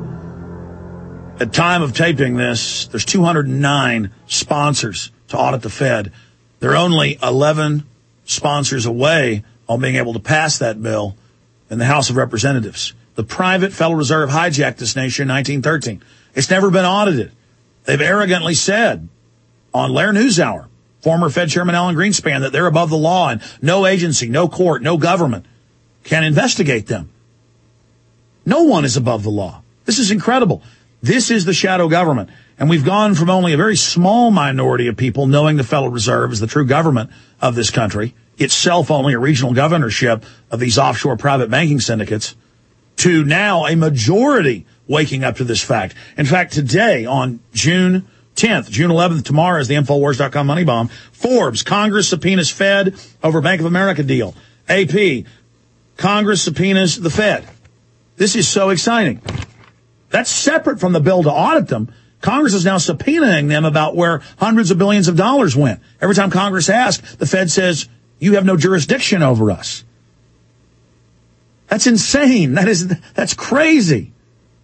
[SPEAKER 4] At time of taping this, there's two hundred nine sponsors to audit the Fed. They're only eleven sponsors away on being able to pass that bill in the House of Representatives. The private Federal Reserve hijacked this nation in nineteen thirteen. It's never been audited. They've arrogantly said on Lair NewsHour, former Fed Chairman Alan Greenspan, that they're above the law and no agency, no court, no government can investigate them. No one is above the law. This is incredible. This is the shadow government. And we've gone from only a very small minority of people knowing the Federal Reserve is the true government of this country, itself only a regional governorship of these offshore private banking syndicates, to now a majority waking up to this fact. In fact, today on June tenth, June eleventh, tomorrow is the Infowars dot com money bomb. Forbes, Congress subpoenas Fed over Bank of America deal. A P, Congress subpoenas the Fed. This is so exciting. That's separate from the bill to audit them. Congress is now subpoenaing them about where hundreds of billions of dollars went. Every time Congress asks, the Fed says, you have no jurisdiction over us. That's insane. That is, that's crazy.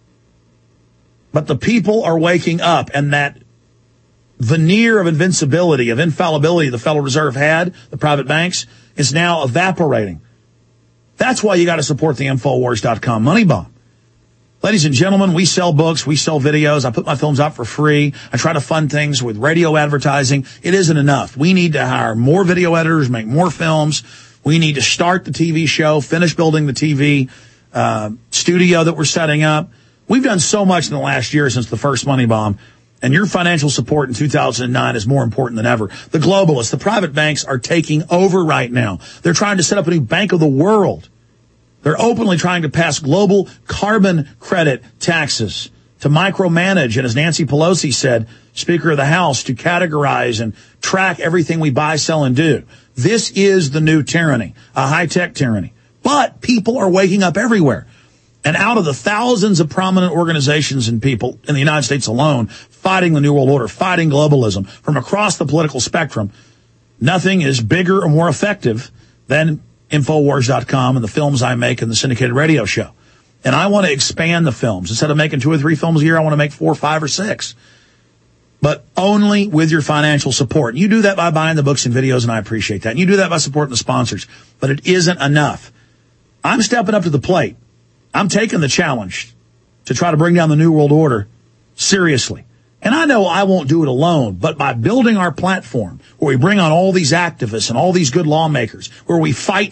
[SPEAKER 4] But the people are waking up, and that veneer of invincibility, of infallibility the Federal Reserve had, the private banks, is now evaporating. That's why you got to support the Infowars dot com money bomb. Ladies and gentlemen, we sell books, we sell videos. I put my films out for free. I try to fund things with radio advertising. It isn't enough. We need to hire more video editors, make more films. We need to start the T V show, finish building the T V uh, studio that we're setting up. We've done so much in the last year since the first money bomb, and your financial support in two thousand nine is more important than ever. The globalists, the private banks are taking over right now. They're trying to set up a new bank of the world.
[SPEAKER 10] They're openly trying to pass global carbon credit taxes, to micromanage, and as Nancy Pelosi said, Speaker of the House, to categorize and track everything we buy, sell, and do. This is the new tyranny, a high-tech tyranny. But people are waking up everywhere. And out of the thousands of prominent organizations and people in the United States alone fighting the New World Order, fighting globalism from across the political spectrum, nothing is bigger or more effective than Infowars dot com and the films I make in the syndicated radio show. And I want to expand the films. Instead of making two or three films a year, I want to make four, five, or six. But only with your financial support. You do that by buying the books and videos, and I appreciate that. And you do that by supporting the sponsors. But it isn't enough. I'm stepping up to the plate. I'm taking the challenge to try to bring down the New World Order seriously. And I know I won't do it alone, but by building our platform, where we bring on all these activists and all these good lawmakers, where we fight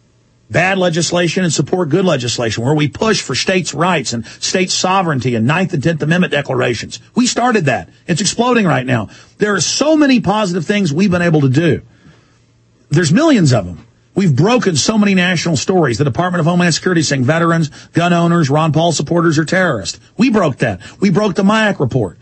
[SPEAKER 10] bad legislation and support good legislation, where we push for states' rights and state sovereignty and Ninth and Tenth Amendment declarations. We started that. It's exploding right now. There are so many positive things we've been able to do. There's millions of them. We've broken so many national stories. The Department of Homeland Security saying veterans, gun owners, Ron Paul supporters are terrorists. We broke that. We broke the MIAC report.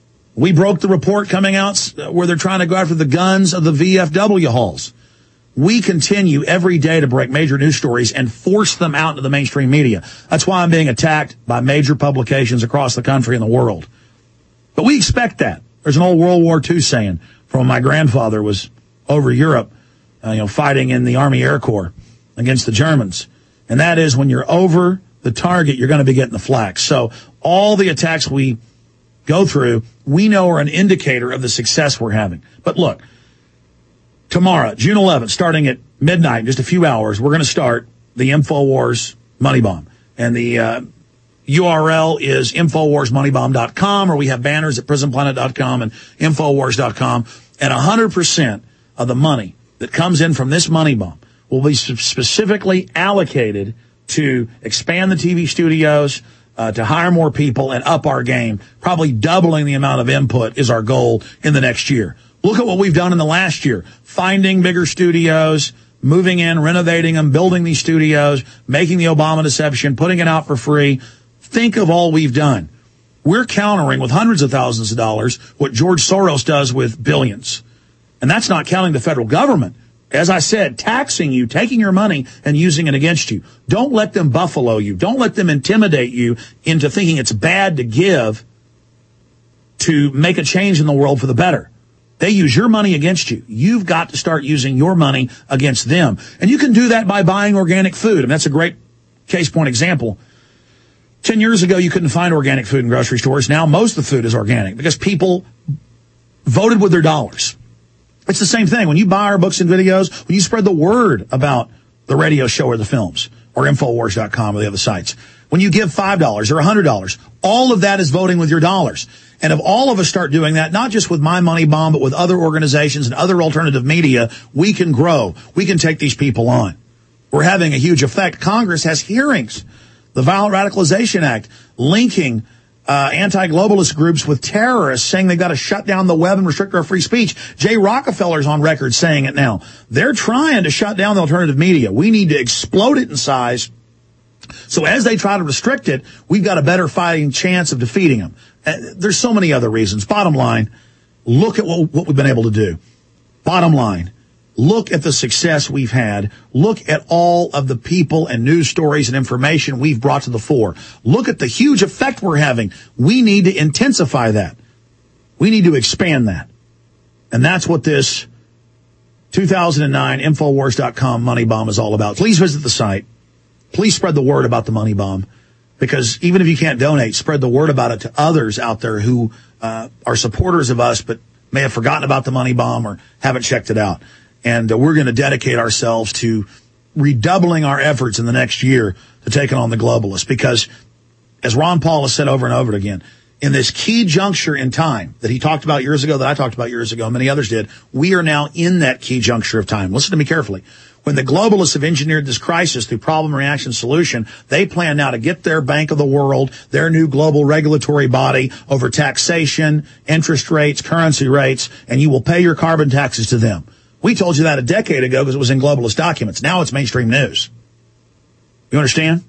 [SPEAKER 10] We broke the report coming out where they're trying to go after the guns of the V F W halls. We continue every day to break major news stories and force them out into the mainstream media. That's why I'm being attacked by major publications across the country and the world. But we expect that. There's an old World War Two saying from when my grandfather was over Europe, uh, you know, fighting in the Army Air Corps against the Germans. And that is, when you're over the target, you're going to be getting the flak. So all the attacks we go through, we know are an indicator of the success we're having. But look, tomorrow, June eleventh, starting at midnight, in just a few hours, we're going to start the InfoWars Money Bomb. And the uh, U R L is Infowars Money Bomb dot com, or we have banners at Prison Planet dot com and Infowars dot com. And one hundred percent of the money that comes in from this money bomb will be specifically allocated to expand the T V studios, uh, to hire more people and up our game. Probably doubling the amount of input is our goal in the next year. Look at what we've done in the last year. Finding bigger studios, moving in, renovating them, building these studios, making the Obama deception, putting it out for free. Think of all we've done. We're countering with hundreds of thousands of dollars what George Soros does with billions. And that's not counting the federal government. As I said, taxing you, taking your money and using it against you. Don't let them buffalo you. Don't let them intimidate you into thinking it's bad to give to make a change in the world for the better. They use your money against you. You've got to start using your money against them. And you can do that by buying organic food. And that's a great case point example. Ten years ago, you couldn't find organic food in grocery stores. Now most of the food is organic because people voted with their dollars. It's the same thing. When you buy our books and videos, when you spread the word about the radio show or the films or Infowars dot com or the other sites, when you give five dollars or one hundred dollars, all of that is voting with your dollars. And if all of us start doing that, not just with My Money Bomb, but with other organizations and other alternative media, we can grow. We can take these people on. We're having a huge effect. Congress has hearings. The Violent Radicalization Act linking uh, anti-globalist groups with terrorists, saying they've got to shut down the web and restrict our free speech. Jay Rockefeller's on record saying it now. They're trying to shut down the alternative media. We need to explode it in size. So as they try to restrict it, we've got a better fighting chance of defeating them. Uh, there's so many other reasons. Bottom line, look at what, what we've been able to do. Bottom line, look at the success we've had. Look at all of the people and news stories and information we've brought to the fore. Look at the huge effect we're having. We need to intensify that. We need to expand that. And that's what this two thousand nine Infowars dot com Money Bomb is all about. Please visit the site. Please spread the word about the Money Bomb, because even if you can't donate, spread the word about it to others out there who uh, are supporters of us but may have forgotten about the Money Bomb or haven't checked it out. And uh, we're going to dedicate ourselves to redoubling our efforts in the next year to taking on the globalists, because, as Ron Paul has said over and over again, in this key juncture in time that he talked about years ago, that I talked about years ago, many others did, we are now in that key juncture of time. Listen to me carefully. When the globalists have engineered this crisis through problem, reaction, solution, they plan now to get their Bank of the World, their new global regulatory body, over taxation, interest rates, currency rates, and you will pay your carbon taxes to them. We told you that a decade ago because it was in globalist documents. Now it's mainstream news. You understand?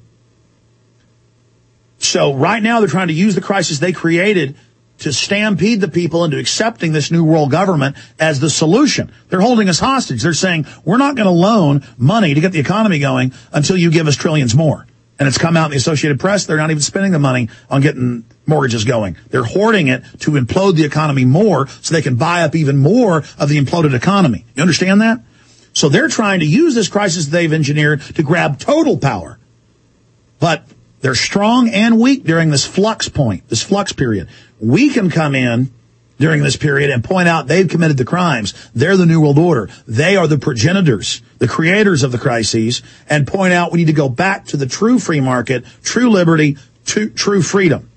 [SPEAKER 10] So right now they're trying to use the crisis they created to stampede the people into accepting this new world government as the solution. They're holding us hostage. They're saying, we're not going to loan money to get the economy going until you give us trillions more. And it's come out in the Associated Press. They're not even spending the money on getting mortgages going. They're hoarding it to implode the economy more so they can buy up even more of the imploded economy. You understand that? So they're trying to use this crisis they've engineered to grab total power. But they're strong and weak during this flux point, this flux period. We can come in during this period and point out they've committed the crimes. They're the New World Order. They are the progenitors, the creators of the crises, and point out we need to go back to the true free market, true liberty, true, true freedom.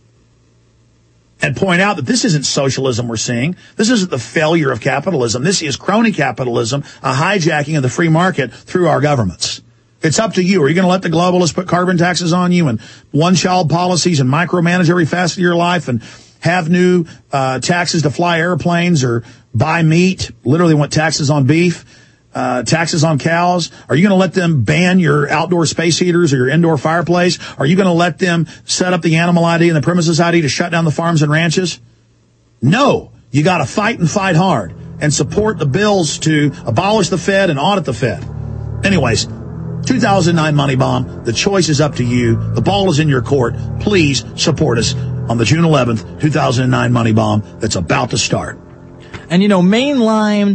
[SPEAKER 10] And point out that this isn't socialism we're seeing. This isn't the failure of capitalism. This is crony capitalism, a hijacking of the free market through our governments. It's up to you. Are you going to let the globalists put carbon taxes on you and one-child policies and micromanage every facet of your life and have new uh, taxes to fly airplanes or buy meat, literally want taxes on beef, uh, taxes on cows? Are you going to let them ban your outdoor space heaters or your indoor fireplace? Are you going to let them set up the animal I D and the premises I D to shut down the farms and ranches? No. You got to fight and fight hard and support the bills to abolish the Fed and audit the Fed. Anyways, two thousand nine Money Bomb. The choice is up to you. The ball is in your court. Please support us on the June eleventh, two thousand nine Money Bomb that's about to start.
[SPEAKER 2] And, you know, mainline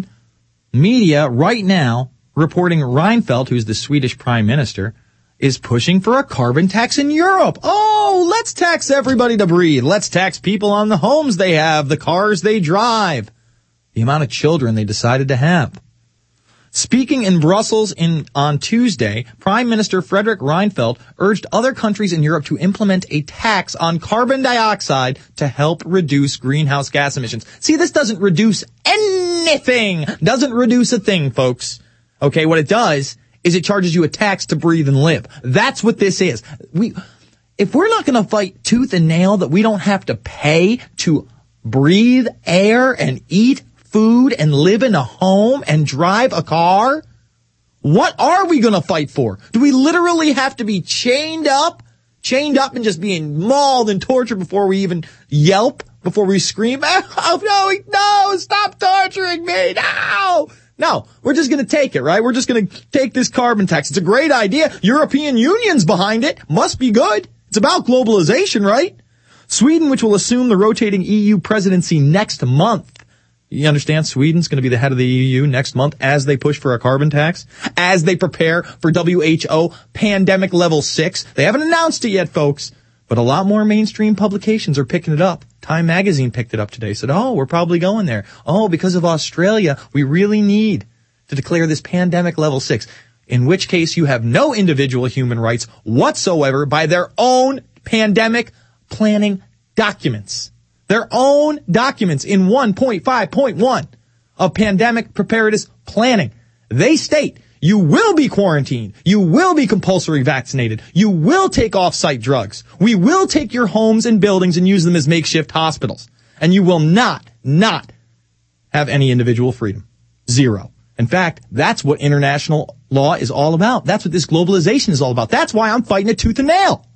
[SPEAKER 2] media right now reporting Reinfeldt, who's the Swedish prime minister, is pushing for a carbon tax in Europe. Oh, let's tax everybody to breathe. Let's tax people on the homes they have, the cars they drive, the amount of children they decided to have. Speaking in Brussels in, on Tuesday, Prime Minister Fredrik Reinfeldt urged other countries in Europe to implement a tax on carbon dioxide to help reduce greenhouse gas emissions. See, this doesn't reduce anything. Doesn't reduce a thing, folks. Okay, what it does is it charges you a tax to breathe and live. That's what this is. We, if we're not going to fight tooth and nail that we don't have to pay to breathe air and eat food and live in a home and drive a car, what are we going to fight for? Do we literally have to be chained up, chained up and just being mauled and tortured before we even yelp, before we scream, oh, no, no, stop torturing me, no! No, we're just going to take it, right? We're just going to take this carbon tax. It's a great idea. European Union's behind it. Must be good. It's about globalization, right? Sweden, which will assume the rotating E U presidency next month. You understand? Sweden's going to be the head of the E U next month as they push for a carbon tax, as they prepare for W H O pandemic level six. They haven't announced it yet, folks, but a lot more mainstream publications are picking it up. Time magazine picked it up today, said, oh, we're probably going there. Oh, because of Australia, we really need to declare this pandemic level six, in which case you have no individual human rights whatsoever by their own pandemic planning documents. Their own documents in one point five point one of pandemic preparedness planning. They state you will be quarantined. You will be compulsory vaccinated. You will take off-site drugs. We will take your homes and buildings and use them as makeshift hospitals. And you will not, not have any individual freedom. Zero. In fact, that's what international law is all about. That's what this globalization is all about. That's why I'm fighting it tooth and nail.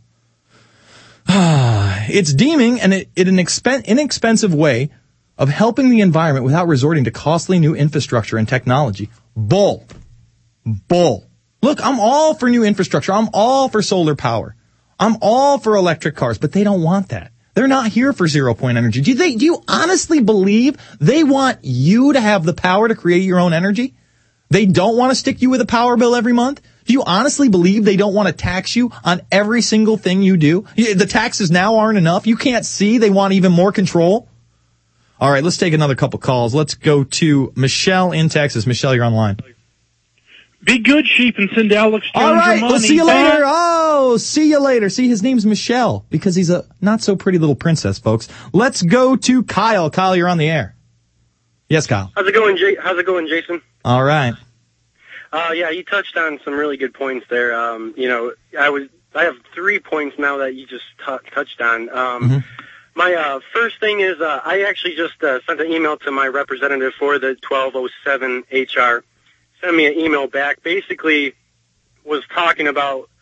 [SPEAKER 2] It's deeming an, an expen- inexpensive way of helping the environment without resorting to costly new infrastructure and technology. Bull. Bull. Look, I'm all for new infrastructure. I'm all for solar power. I'm all for electric cars, but they don't want that. They're not here for zero point energy. Do they, do you honestly believe they want you to have the power to create your own energy? They don't want to stick you with a power bill every month? Do you honestly believe they don't want to tax you on every single thing you do? The taxes now aren't enough. You can't see. They want even more control. All right, let's take another couple calls. Let's go to Michelle in Texas. Michelle, you're online.
[SPEAKER 11] Be good, sheep, and send Alex Jones
[SPEAKER 2] All right,
[SPEAKER 11] your money.
[SPEAKER 2] we'll see you
[SPEAKER 11] back.
[SPEAKER 2] later. Oh, see you later. See, his name's Michelle because he's a not so pretty little princess, folks. Let's go to Kyle. Kyle, you're on the air. Yes, Kyle.
[SPEAKER 12] How's it going, Jay? How's it going, Jason?
[SPEAKER 2] All right.
[SPEAKER 12] Uh, yeah, you touched on some really good points there. Um, you know, I was I have three points now that you just t- touched on. Um,
[SPEAKER 2] mm-hmm.
[SPEAKER 12] My uh, first thing is uh, I actually just uh, sent an email to my representative for the twelve oh seven H R. Sent me an email back. Basically, was talking about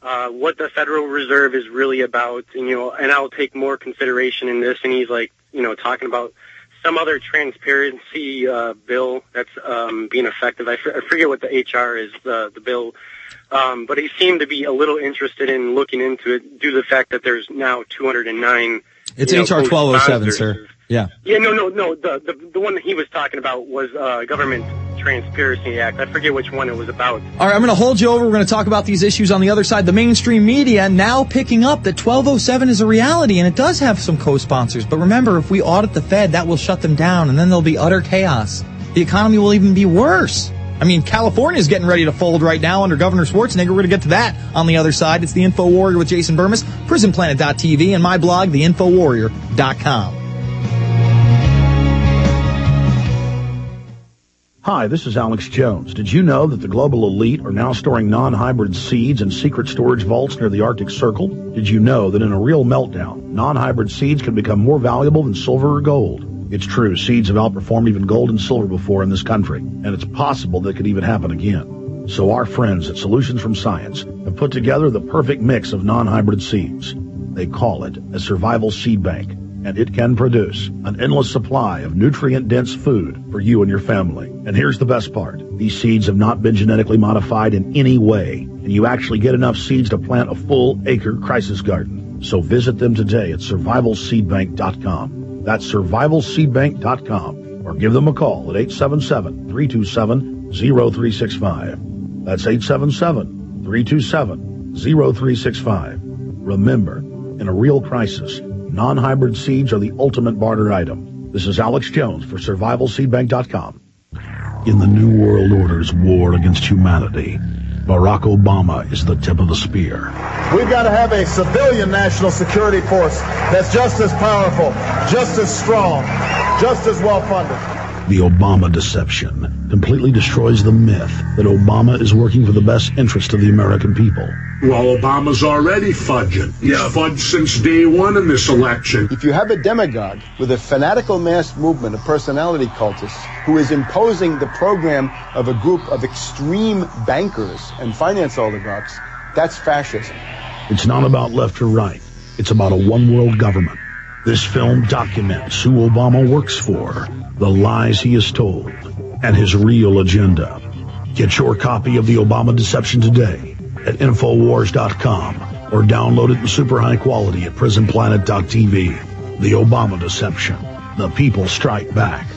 [SPEAKER 12] uh, what the Federal Reserve is really about, and, you know, and I'll take more consideration in this. And he's like, you know, talking about some other transparency uh, bill that's um, being effective. I, f- I forget what the H R is, the the bill, um, but he seemed to be a little interested in looking into it due to the fact that there's now two hundred nine.
[SPEAKER 2] It's
[SPEAKER 12] you know,
[SPEAKER 2] H R twelve oh seven, sir. Yeah.
[SPEAKER 12] Yeah, no, no, no. The the the one that he was talking about was uh, Government Transparency Act. I forget which one it was about.
[SPEAKER 2] All right, I'm going to hold you over. We're going to talk about these issues on the other side. The mainstream media now picking up that twelve oh seven is a reality, and it does have some co-sponsors. But remember, if we audit the Fed, that will shut them down, and then there'll be utter chaos. The economy will even be worse. I mean, California is getting ready to fold right now under Governor Schwarzenegger. We're going to get to that on the other side. It's the Info Warrior with Jason Burmis, prison planet dot t v, and my blog, the info warrior dot com.
[SPEAKER 4] Hi, this is Alex Jones. Did you know that the global elite are now storing non-hybrid seeds in secret storage vaults near the Arctic Circle? Did you know that in a real meltdown, non-hybrid seeds can become more valuable than silver or gold? It's true, seeds have outperformed even gold and silver before in this country, and it's possible that could even happen again. So our friends at Solutions from Science have put together the perfect mix of non-hybrid seeds. They call it a survival seed bank, and it can produce an endless supply of nutrient-dense food for you and your family. And here's the best part. These seeds have not been genetically modified in any way, and you actually get enough seeds to plant a full acre crisis garden. So visit them today at survival seed bank dot com. That's survival seed bank dot com, or give them a call at eight seven seven, three two seven, zero three six five. That's eight seven seven, three two seven, zero three six five. Remember, in a real crisis, non-hybrid seeds are the ultimate barter item. This is Alex Jones for survival seed bank dot com. In the New World Order's war against humanity, Barack Obama is the tip of the spear.
[SPEAKER 13] We've got to have a civilian national security force that's just as powerful, just as strong, just as well-funded.
[SPEAKER 4] The Obama deception completely destroys the myth that Obama is working for the best interest of the American people.
[SPEAKER 19] Well, Obama's already fudging. He's yeah. fudged since day one in this election.
[SPEAKER 18] If you have a demagogue with a fanatical mass movement of personality cultists who is imposing the program of a group of extreme bankers and finance oligarchs, that's fascism.
[SPEAKER 4] It's not about left or right. It's about a one-world government. This film documents who Obama works for, the lies he has told, and his real agenda. Get your copy of The Obama Deception today at infowars dot com or download it in super high quality at prison planet dot t v. The Obama Deception. The people strike back.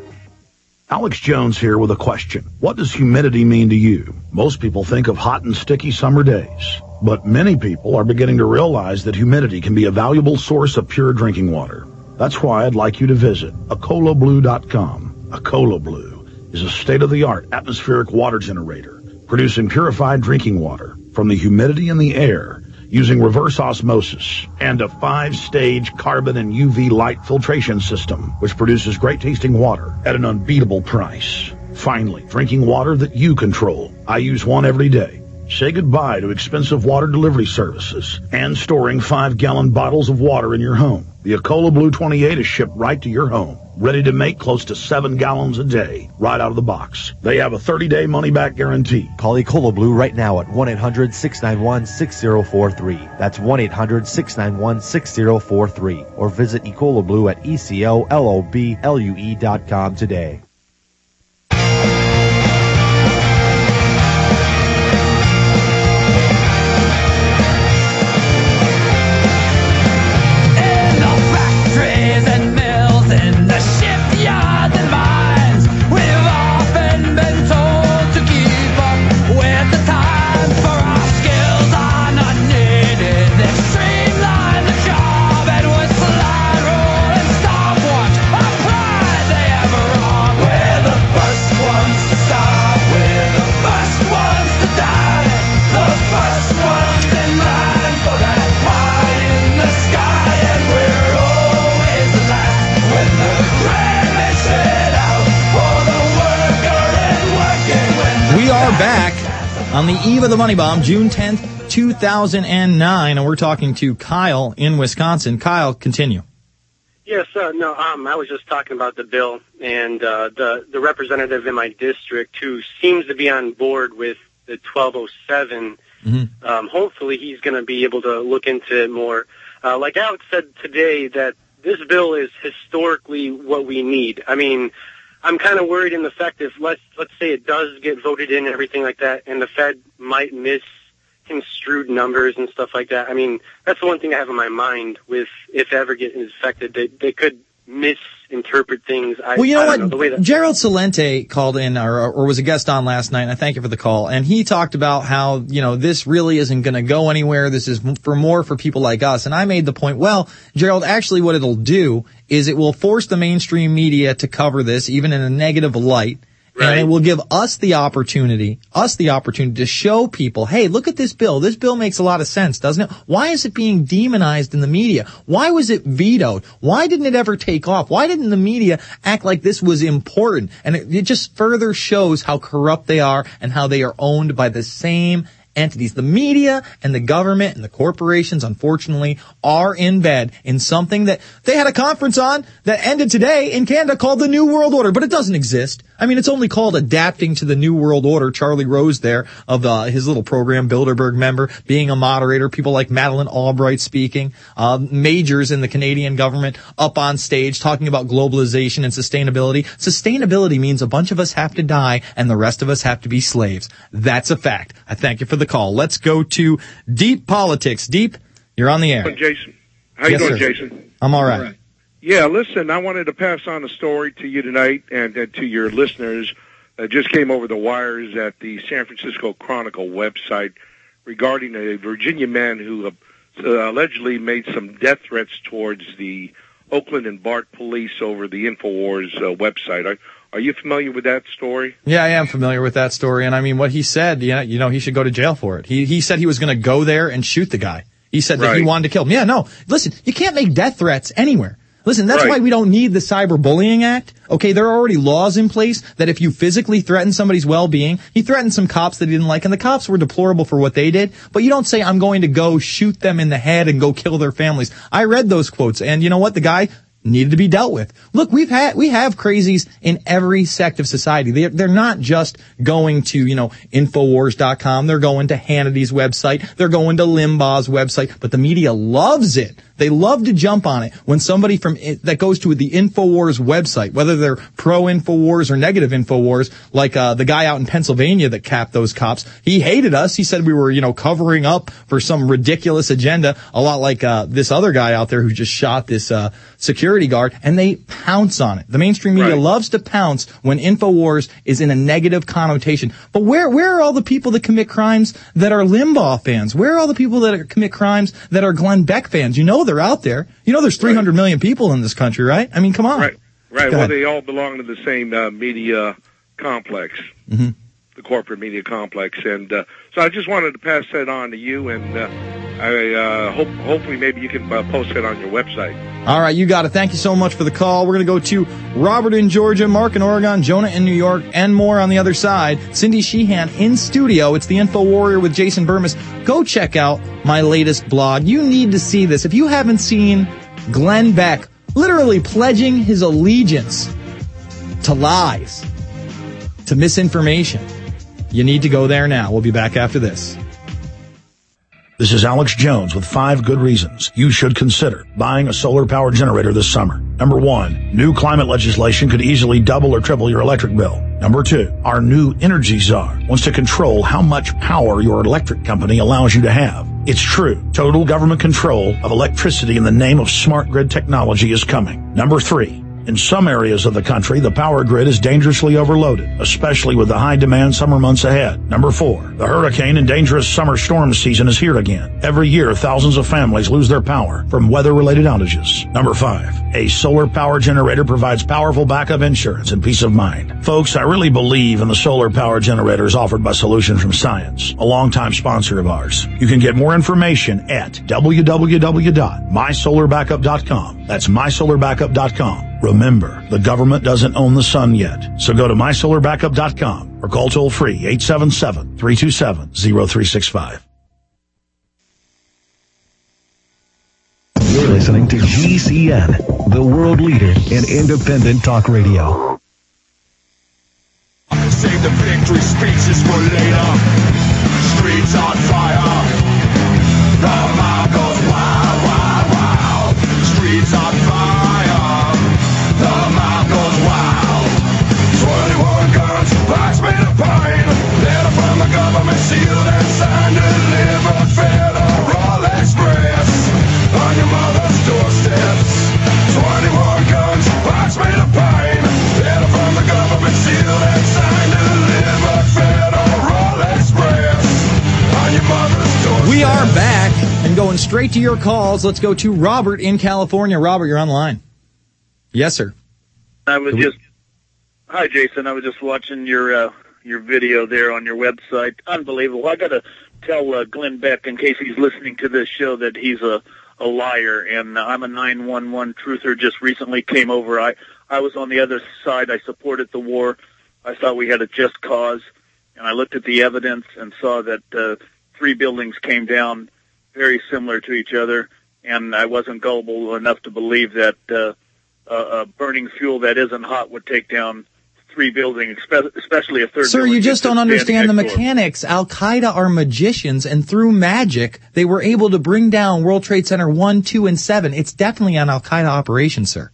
[SPEAKER 4] Alex Jones here with a question. What does humidity mean to you? Most people think of hot and sticky summer days, but many people are beginning to realize that humidity can be a valuable source of pure drinking water. That's why I'd like you to visit acola blue dot com. Acola Blue is a state-of-the-art atmospheric water generator producing purified drinking water from the humidity in the air using reverse osmosis and a five-stage carbon and U V light filtration system, which produces great-tasting water at an unbeatable price. Finally, drinking water that you control. I use one every day. Say goodbye to expensive water delivery services and storing five-gallon bottles of water in your home. The Acola Blue twenty-eight is shipped right to your home, ready to make close to seven gallons a day, right out of the box. They have a thirty-day money-back guarantee.
[SPEAKER 14] Call Acola Blue right now at one eight hundred, six nine one, six zero four three. That's one eight hundred, six nine one, six zero four three. Or visit Ecola Blue at E C O L O B L U E dot com today.
[SPEAKER 2] On the eve of the money bomb, June tenth, two thousand nine, and we're talking to Kyle in Wisconsin. Kyle, continue.
[SPEAKER 12] Yes, uh, no, um, I was just talking about the bill, and uh, the, the representative in my district who seems to be on board with the twelve oh seven
[SPEAKER 2] Mm-hmm.
[SPEAKER 12] Um, hopefully he's going to be able to look into it more. Uh, like Alex said today, that this bill is historically what we need. I mean, I'm kind of worried in the fact if let's let's say it does get voted in and everything like that, and the Fed might misconstrued numbers and stuff like that. I mean, that's the one thing I have in my mind with if ever getting affected, they they could misinterpret things. I,
[SPEAKER 2] well, you know
[SPEAKER 12] I
[SPEAKER 2] what?
[SPEAKER 12] know, the way that-
[SPEAKER 2] Gerald Celente called in, or, or was a guest on last night, and I thank you for the call. And he talked about how, you know, this really isn't going to go anywhere. This is for more for people like us. And I made the point, well, Gerald, actually what it'll do is it will force the mainstream media to cover this, even in a negative light. Right. And it will give us the opportunity, us the opportunity to show people, hey, look at this bill. This bill makes a lot of sense, doesn't it? Why is it being demonized in the media? Why was it vetoed? Why didn't it ever take off? Why didn't the media act like this was important? And it, it just further shows how corrupt they are and how they are owned by the same entities. The media and the government and the corporations, unfortunately, are in bed in something that they had a conference on that ended today in Canada called the New World Order, but it doesn't exist. I mean, it's only called adapting to the New World Order. Charlie Rose there of uh, his little program, Bilderberg member, being a moderator, people like Madeleine Albright speaking, uh, majors in the Canadian government up on stage talking about globalization and sustainability. Sustainability means a bunch of us have to die and the rest of us have to be slaves. That's a fact. I thank you for the call. Let's go to Deep Politics. Deep, you're on the air.
[SPEAKER 15] Jason. How you
[SPEAKER 2] yes,
[SPEAKER 15] doing,
[SPEAKER 2] sir.
[SPEAKER 15] Jason?
[SPEAKER 2] I'm all right. all right.
[SPEAKER 15] Yeah, listen, I wanted to pass on a story to you tonight and uh, to your listeners. Uh, just came over the wires at the San Francisco Chronicle website regarding a Virginia man who uh, uh, allegedly made some death threats towards the Oakland and BART police over the InfoWars uh, website. Are, are you familiar with that story?
[SPEAKER 2] Yeah, I am familiar with that story. And I mean, what he said, yeah, you know, he should go to jail for it. He he said he was going to go there and shoot the guy. He said that
[SPEAKER 15] right.
[SPEAKER 2] he wanted to kill him. Yeah, no, listen, you can't make death threats anywhere. Listen, that's
[SPEAKER 15] right.
[SPEAKER 2] why we don't need the Cyberbullying Act. Okay, there are already laws in place that if you physically threaten somebody's well-being, he threatened some cops that he didn't like, and the cops were deplorable for what they did, but you don't say, I'm going to go shoot them in the head and go kill their families. I read those quotes, and you know what? The guy needed to be dealt with. Look, we've had, we have crazies in every sect of society. They're, they're not just going to, you know, Infowars dot com. They're going to Hannity's website. They're going to Limbaugh's website, but the media loves it. They love to jump on it when somebody from it, that goes to the InfoWars website, whether they're pro-InfoWars or negative InfoWars, like uh, the guy out in Pennsylvania that capped those cops. He hated us. He said we were, you know, covering up for some ridiculous agenda, a lot like uh, this other guy out there who just shot this uh, security guard, and they pounce on it. The mainstream media
[SPEAKER 15] right.
[SPEAKER 2] loves to pounce when InfoWars is in a negative connotation. But where where are all the people that commit crimes that are Limbaugh fans? Where are all the people that are, commit crimes that are Glenn Beck fans? You know they're out there. You know there's three hundred right. million people in this country, right? I mean, come on.
[SPEAKER 15] Right, right.
[SPEAKER 2] Go
[SPEAKER 15] well,
[SPEAKER 2] ahead.
[SPEAKER 15] they all belong to the same uh, media complex,
[SPEAKER 2] mm-hmm.
[SPEAKER 15] the corporate media complex. And uh, so I just wanted to pass that on to you, and uh, I uh, hope hopefully maybe you can uh, post it on your website.
[SPEAKER 2] All right, you got it. Thank you so much for the call. We're going to go to Robert in Georgia, Mark in Oregon, Jonah in New York, and more on the other side. Cindy Sheehan in studio. It's the Info Warrior with Jason Burmis. Go check out my latest blog. You need to see this. If you haven't seen Glenn Beck literally pledging his allegiance to lies, to misinformation, you need to go there now. We'll be back after this.
[SPEAKER 10] This is Alex Jones with five good reasons you should consider buying a solar power generator this summer. Number one, new climate legislation could easily double or triple your electric bill. Number two, our new energy czar wants to control how much power your electric company allows you to have. It's true. Total government control of electricity in the name of smart grid technology is coming. Number three, in some areas of the country, the power grid is dangerously overloaded, especially with the high-demand summer months ahead. Number four, the hurricane and dangerous summer storm season is here again. Every year, thousands of families lose their power from weather-related outages. Number five, a solar power generator provides powerful backup insurance and peace of mind. Folks, I really believe in the solar power generators offered by Solutions from Science, a longtime sponsor of ours. You can get more information at w w w dot my solar backup dot com. That's my solar backup dot com. Remember, the government doesn't own the sun yet, so go to my solar backup dot com or call toll-free eight seven seven, three two seven, zero three six five.
[SPEAKER 23] You're listening to G C N, the world leader in independent talk radio.
[SPEAKER 16] Save the victory speeches for later. streets on fire. The mob goes wild, wild, wild. Streets on fire. The mob goes wild. twenty-one guns, packs made of pine. Letter from the government, sealed and signed. Delivered Federal Express on your mother's doorsteps. twenty-one guns, packs made of pine. Letter from the government, sealed and signed. Delivered Federal Express on your mother's doorsteps.
[SPEAKER 2] We are back and going straight to your calls. Let's go to Robert in California. Robert, you're online. Yes, sir.
[SPEAKER 17] I was just, hi, Jason. I was just watching your uh, your video there on your website. Unbelievable. I got to tell uh, Glenn Beck, in case he's listening to this show, that he's a, a liar, and uh, I'm a nine one one truther. Just recently came over. I, I was on the other side. I supported the war. I thought we had a just cause, and I looked at the evidence and saw that uh, three buildings came down very similar to each other, and I wasn't gullible enough to believe that uh, uh, burning fuel that isn't hot would take down three buildings, especially a third.
[SPEAKER 2] Sir,
[SPEAKER 17] building
[SPEAKER 2] you just don't understand the
[SPEAKER 17] next door.
[SPEAKER 2] mechanics. Al-Qaeda are magicians, and through magic, they were able to bring down World Trade Center one, two, and seven. It's definitely an Al-Qaeda operation, sir.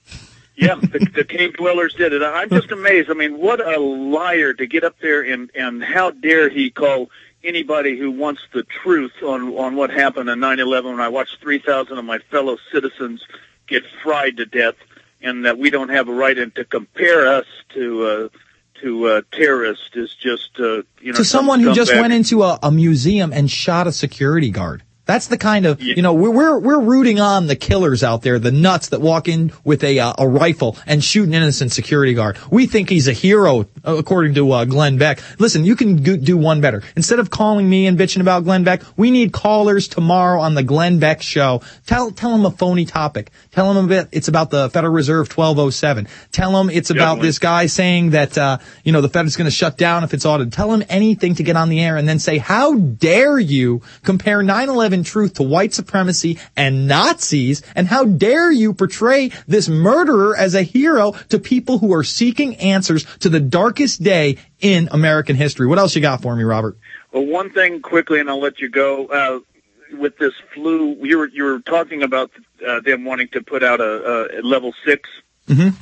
[SPEAKER 17] Yeah, the, the cave dwellers did it. I'm just amazed. I mean, what a liar to get up there, and, and how dare he call anybody who wants the truth on, on what happened on nine eleven when I watched three thousand of my fellow citizens get fried to death, and that we don't have a right in, to compare us to uh, to uh, terrorists is just uh, you know
[SPEAKER 2] to someone who just
[SPEAKER 17] back.
[SPEAKER 2] went into a, a museum and shot a security guard. That's the kind of, you know, we're, we're, we're rooting on the killers out there, the nuts that walk in with a, uh, a rifle and shoot an innocent security guard. We think he's a hero, according to, uh, Glenn Beck. Listen, you can go, do one better. Instead of calling me and bitching about Glenn Beck, we need callers tomorrow on the Glenn Beck show. Tell, tell them a phony topic. Tell them a bit, it's about the Federal Reserve twelve oh seven. Tell them it's about
[SPEAKER 17] Definitely.
[SPEAKER 2] this guy saying that, uh, you know, the Fed is going to shut down if it's audited. Tell them anything to get on the air, and then say, how dare you compare nine eleven truth to white supremacy and Nazis, and how dare you portray this murderer as a hero to people who are seeking answers to the darkest day in American history. What else you got for me, Robert?
[SPEAKER 17] Well, one thing quickly, and I'll let you go. Uh, with this flu, you were you were talking about uh, them wanting to put out a, a level six.
[SPEAKER 2] Mm-hmm.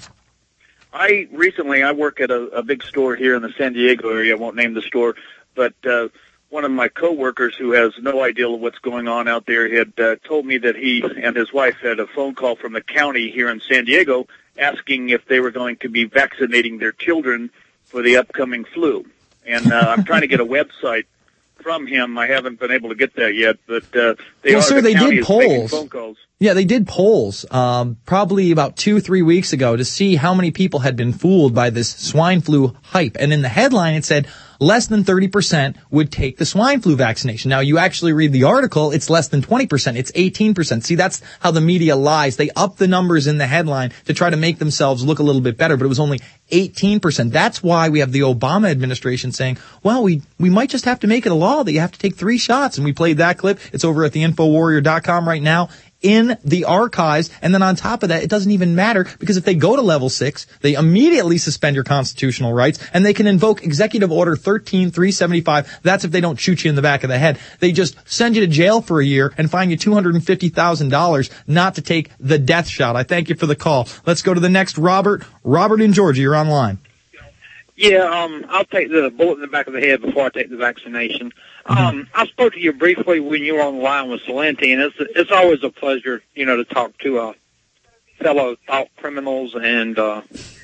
[SPEAKER 17] I recently I work at a, a big store here in the San Diego area. I won't name the store, but uh, one of my coworkers who has no idea what's going on out there had uh, told me that he and his wife had a phone call from the county here in San Diego asking if they were going to be vaccinating their children for the upcoming flu. And uh, I'm trying to get a website from him. I haven't been able to get that yet, but uh, they
[SPEAKER 2] well,
[SPEAKER 17] are.
[SPEAKER 2] sir,
[SPEAKER 17] the
[SPEAKER 2] they
[SPEAKER 17] county
[SPEAKER 2] did
[SPEAKER 17] is making
[SPEAKER 2] polls.
[SPEAKER 17] phone calls.
[SPEAKER 2] Yeah, they did polls um, probably about two, three weeks ago to see how many people had been fooled by this swine flu hype. And in the headline, it said less than thirty percent would take the swine flu vaccination. Now, you actually read the article, it's less than twenty percent. It's eighteen percent. See, that's how the media lies. They up the numbers in the headline to try to make themselves look a little bit better, but it was only eighteen percent. That's why we have the Obama administration saying, well, we, we might just have to make it a law that you have to take three shots. And we played that clip. It's over at the info warrior dot com right now, in the archives. And then on top of that, it doesn't even matter, because if they go to level six, they immediately suspend your constitutional rights, and they can invoke Executive Order thirteen three seventy-five. That's if they don't shoot you in the back of the head. They just send you to jail for a year and fine you two hundred fifty thousand dollars not to take the death shot. I thank you for the call. Let's go to the next Robert. Robert in Georgia, you're online.
[SPEAKER 20] Yeah, um, I'll take the bullet in the back of the head before I take the vaccination. Mm-hmm. Um, I spoke to you briefly when you were on the line with Celente, and it's it's always a pleasure, you know, to talk to uh, fellow thought criminals and uh,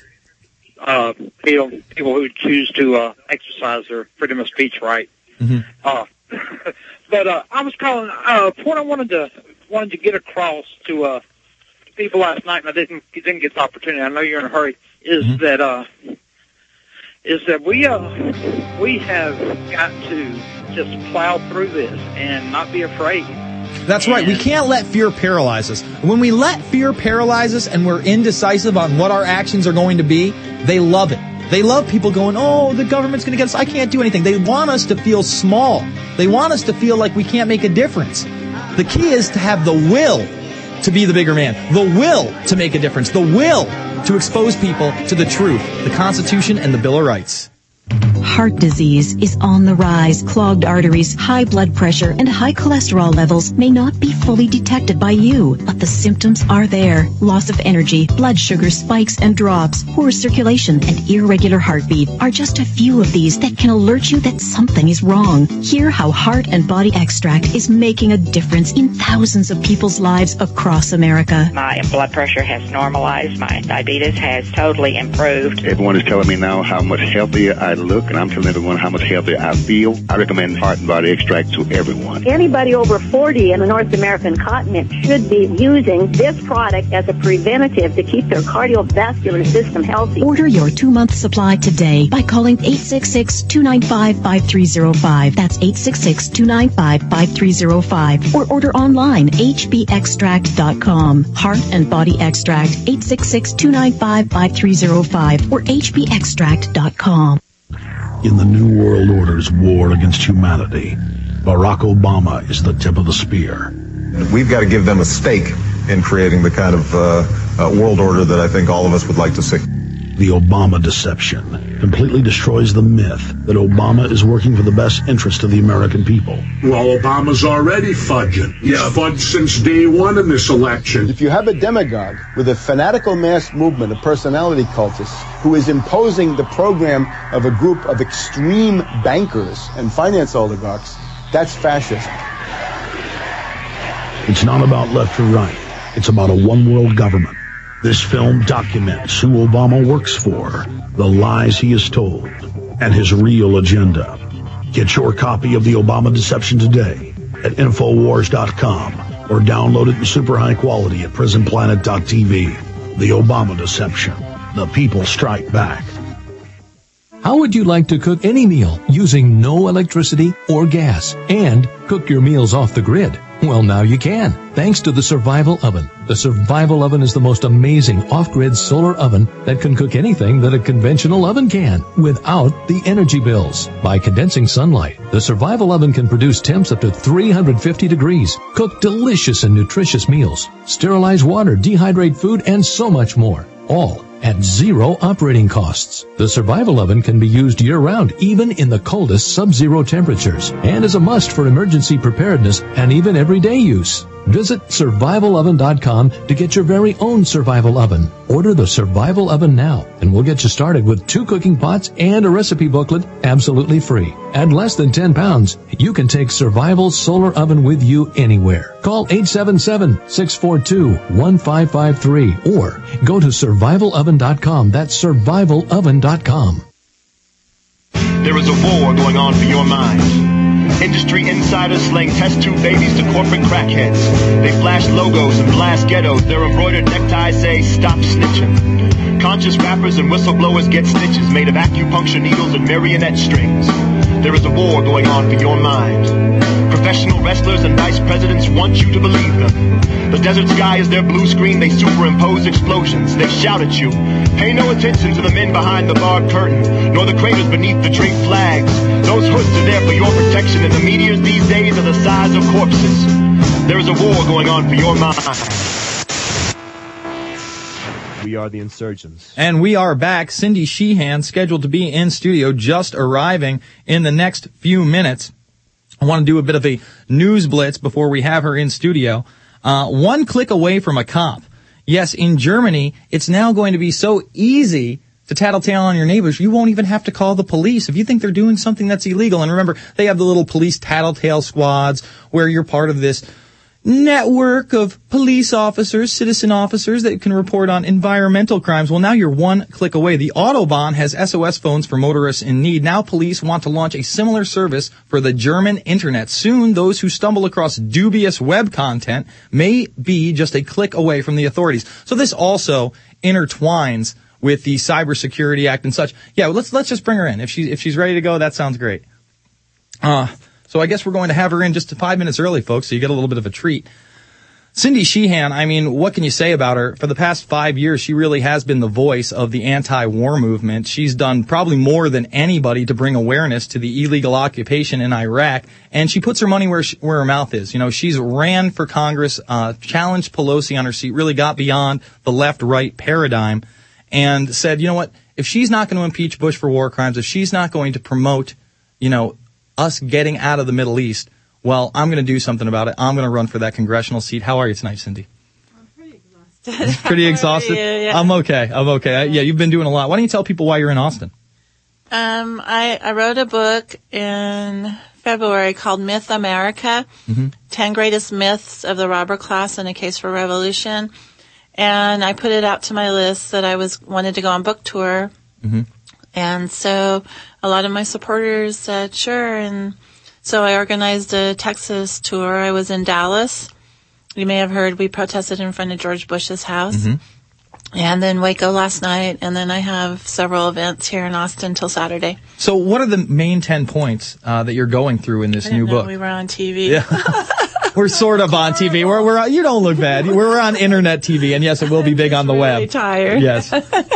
[SPEAKER 20] uh, people people who choose to uh, exercise their freedom of speech right.
[SPEAKER 2] Mm-hmm.
[SPEAKER 20] Uh, but uh, I was calling. Uh, point I wanted to wanted to get across to uh, people last night, and I didn't didn't get the opportunity. I know you're in a hurry. Is
[SPEAKER 2] Mm-hmm.
[SPEAKER 20] that uh, is that we uh we have got to just plow through this and not be afraid.
[SPEAKER 2] That's right. We can't let fear paralyze us. When we let fear paralyze us and we're indecisive on what our actions are going to be, they love it. They love people going, oh, the government's going to get us. I can't do anything. They want us to feel small. They want us to feel like we can't make a difference. The key is to have the will to be the bigger man, the will to make a difference, the will to expose people to the truth, the Constitution, and the Bill of Rights.
[SPEAKER 1] heart disease is on the rise. Clogged arteries, high blood pressure, and high cholesterol levels may not be fully detected by you, but the symptoms are there. Loss of energy, blood sugar spikes and drops, poor circulation, and irregular heartbeat are just a few of these that can alert you that something is wrong. Hear how Heart and Body Extract is making a difference in thousands of people's lives across America.
[SPEAKER 3] My blood pressure has normalized. My diabetes has totally improved.
[SPEAKER 21] Everyone is telling me now how much healthier I look, and I'm telling everyone how much healthier I feel. I recommend Heart and Body Extract to everyone.
[SPEAKER 22] Anybody over forty in the North American continent should be using this product as a preventative to keep their cardiovascular system healthy.
[SPEAKER 1] Order your two-month supply today by calling eight six six, two nine five, five three zero five. That's eight six six, two nine five, five three zero five. Or order online, h b extract dot com. Heart and Body Extract, eight six six, two nine five, five three zero five or h b extract dot com.
[SPEAKER 4] In the New World Order's war against humanity, Barack Obama is the tip of the spear.
[SPEAKER 24] We've got to give them a stake in creating the kind of uh, uh, world order that I think all of us would like to see.
[SPEAKER 4] The Obama deception completely destroys the myth that Obama is working for the best interest of the American people.
[SPEAKER 19] Well, Obama's already fudging. He's yeah. fudged since day one in this election.
[SPEAKER 18] If you have a demagogue with a fanatical mass movement of personality cultists who is imposing the program of a group of extreme bankers and finance oligarchs, that's fascism.
[SPEAKER 4] It's not about left or right. It's about a one-world government. This film documents who Obama works for, the lies he has told, and his real agenda. Get your copy of The Obama Deception today at Infowars dot com or download it in super high quality at Prison Planet dot t v. The Obama Deception. The people strike back.
[SPEAKER 26] How would you like to cook any meal using no electricity or gas and cook your meals off the grid? Well, now you can, thanks to the Survival Oven. The Survival Oven is the most amazing off-grid solar oven that can cook anything that a conventional oven can without the energy bills. By condensing sunlight, the Survival Oven can produce temps up to three hundred fifty degrees, cook delicious and nutritious meals, sterilize water, dehydrate food, and so much more. All at zero operating costs. The Survival Oven can be used year-round, even in the coldest sub-zero temperatures, and is a must for emergency preparedness and even everyday use. Visit survival oven dot com to get your very own Survival Oven. Order the Survival Oven now, and we'll get you started with two cooking pots and a recipe booklet absolutely free. At less than ten pounds, you can take Survival Solar Oven with you anywhere. Call eight seven seven, six four two, one five five three or go to survival oven dot com. That's survival oven dot com.
[SPEAKER 27] There is a war going on for your mind. Industry insiders sling test tube babies to corporate crackheads. They flash logos and blast ghettos. Their embroidered neckties say, stop snitching. Conscious rappers and whistleblowers get stitches made of acupuncture needles and marionette strings. There is a war going on for your mind. Professional wrestlers and vice presidents want you to believe them. The desert sky is their blue screen. They superimpose explosions. They shout at you. Pay no attention to the men behind the barred curtain, nor the craters beneath the draped flags. Those hoods are there for your protection, and the meteors these days are the size of corpses. There is a war going on for your mind.
[SPEAKER 14] We are the insurgents.
[SPEAKER 2] And we are back. Cindy Sheehan, scheduled to be in studio, just arriving in the next few minutes. I want to do a bit of a news blitz before we have her in studio. Uh, one click away from a cop. Yes, in Germany, it's now going to be so easy to tattletale on your neighbors, you won't even have to call the police if you think they're doing something that's illegal. And remember, they have the little police tattletale squads where you're part of this network of police officers, citizen officers that can report on environmental crimes. Well, now you're one click away. The Autobahn has S O S phones for motorists in need. Now police want to launch a similar service for the German internet. Soon, those who stumble across dubious web content may be just a click away from the authorities. So this also intertwines with the Cybersecurity Act and such. Yeah, let's let's just bring her in. If she if she's ready to go, that sounds great. Uh So I guess we're going to have her in just five minutes early, folks, so you get a little bit of a treat. Cindy Sheehan, I mean, what can you say about her? For the past five years, she really has been the voice of the anti-war movement. She's done probably more than anybody to bring awareness to the illegal occupation in Iraq, and she puts her money where she, where her mouth is. You know, she's ran for Congress, uh, challenged Pelosi on her seat, really got beyond the left-right paradigm, and said, you know what, if she's not going to impeach Bush for war crimes, if she's not going to promote, you know, us getting out of the Middle East, well, I'm going to do something about it. I'm going to run for that congressional seat. How are you tonight, Cindy?
[SPEAKER 5] I'm pretty exhausted.
[SPEAKER 2] Pretty exhausted?
[SPEAKER 5] You? Yeah.
[SPEAKER 2] I'm okay. I'm okay. I, yeah, you've been doing a lot. Why don't you tell people why you're in Austin?
[SPEAKER 5] Um, I, I wrote a book in February called Myth America, mm-hmm. ten Greatest Myths of the Robber Class in a Case for Revolution. And I put it out to my list that I was wanted to go on book tour.
[SPEAKER 2] Mm-hmm.
[SPEAKER 5] And so a lot of my supporters said, sure. And so I organized a Texas tour. I was in Dallas. You may have heard we protested in front of George Bush's house.
[SPEAKER 2] Mm-hmm.
[SPEAKER 5] And then Waco last night. And then I have several events here in Austin till Saturday.
[SPEAKER 2] So what are the main ten points uh, that you're going through in this
[SPEAKER 5] I didn't
[SPEAKER 2] new
[SPEAKER 5] know
[SPEAKER 2] book?
[SPEAKER 5] We were on T V.
[SPEAKER 2] Yeah. We're sort of on T V. We're, we're, you don't look bad. We're on internet T V. And yes, it will be big on the
[SPEAKER 5] really
[SPEAKER 2] web.
[SPEAKER 5] I'm tired.
[SPEAKER 2] Yes.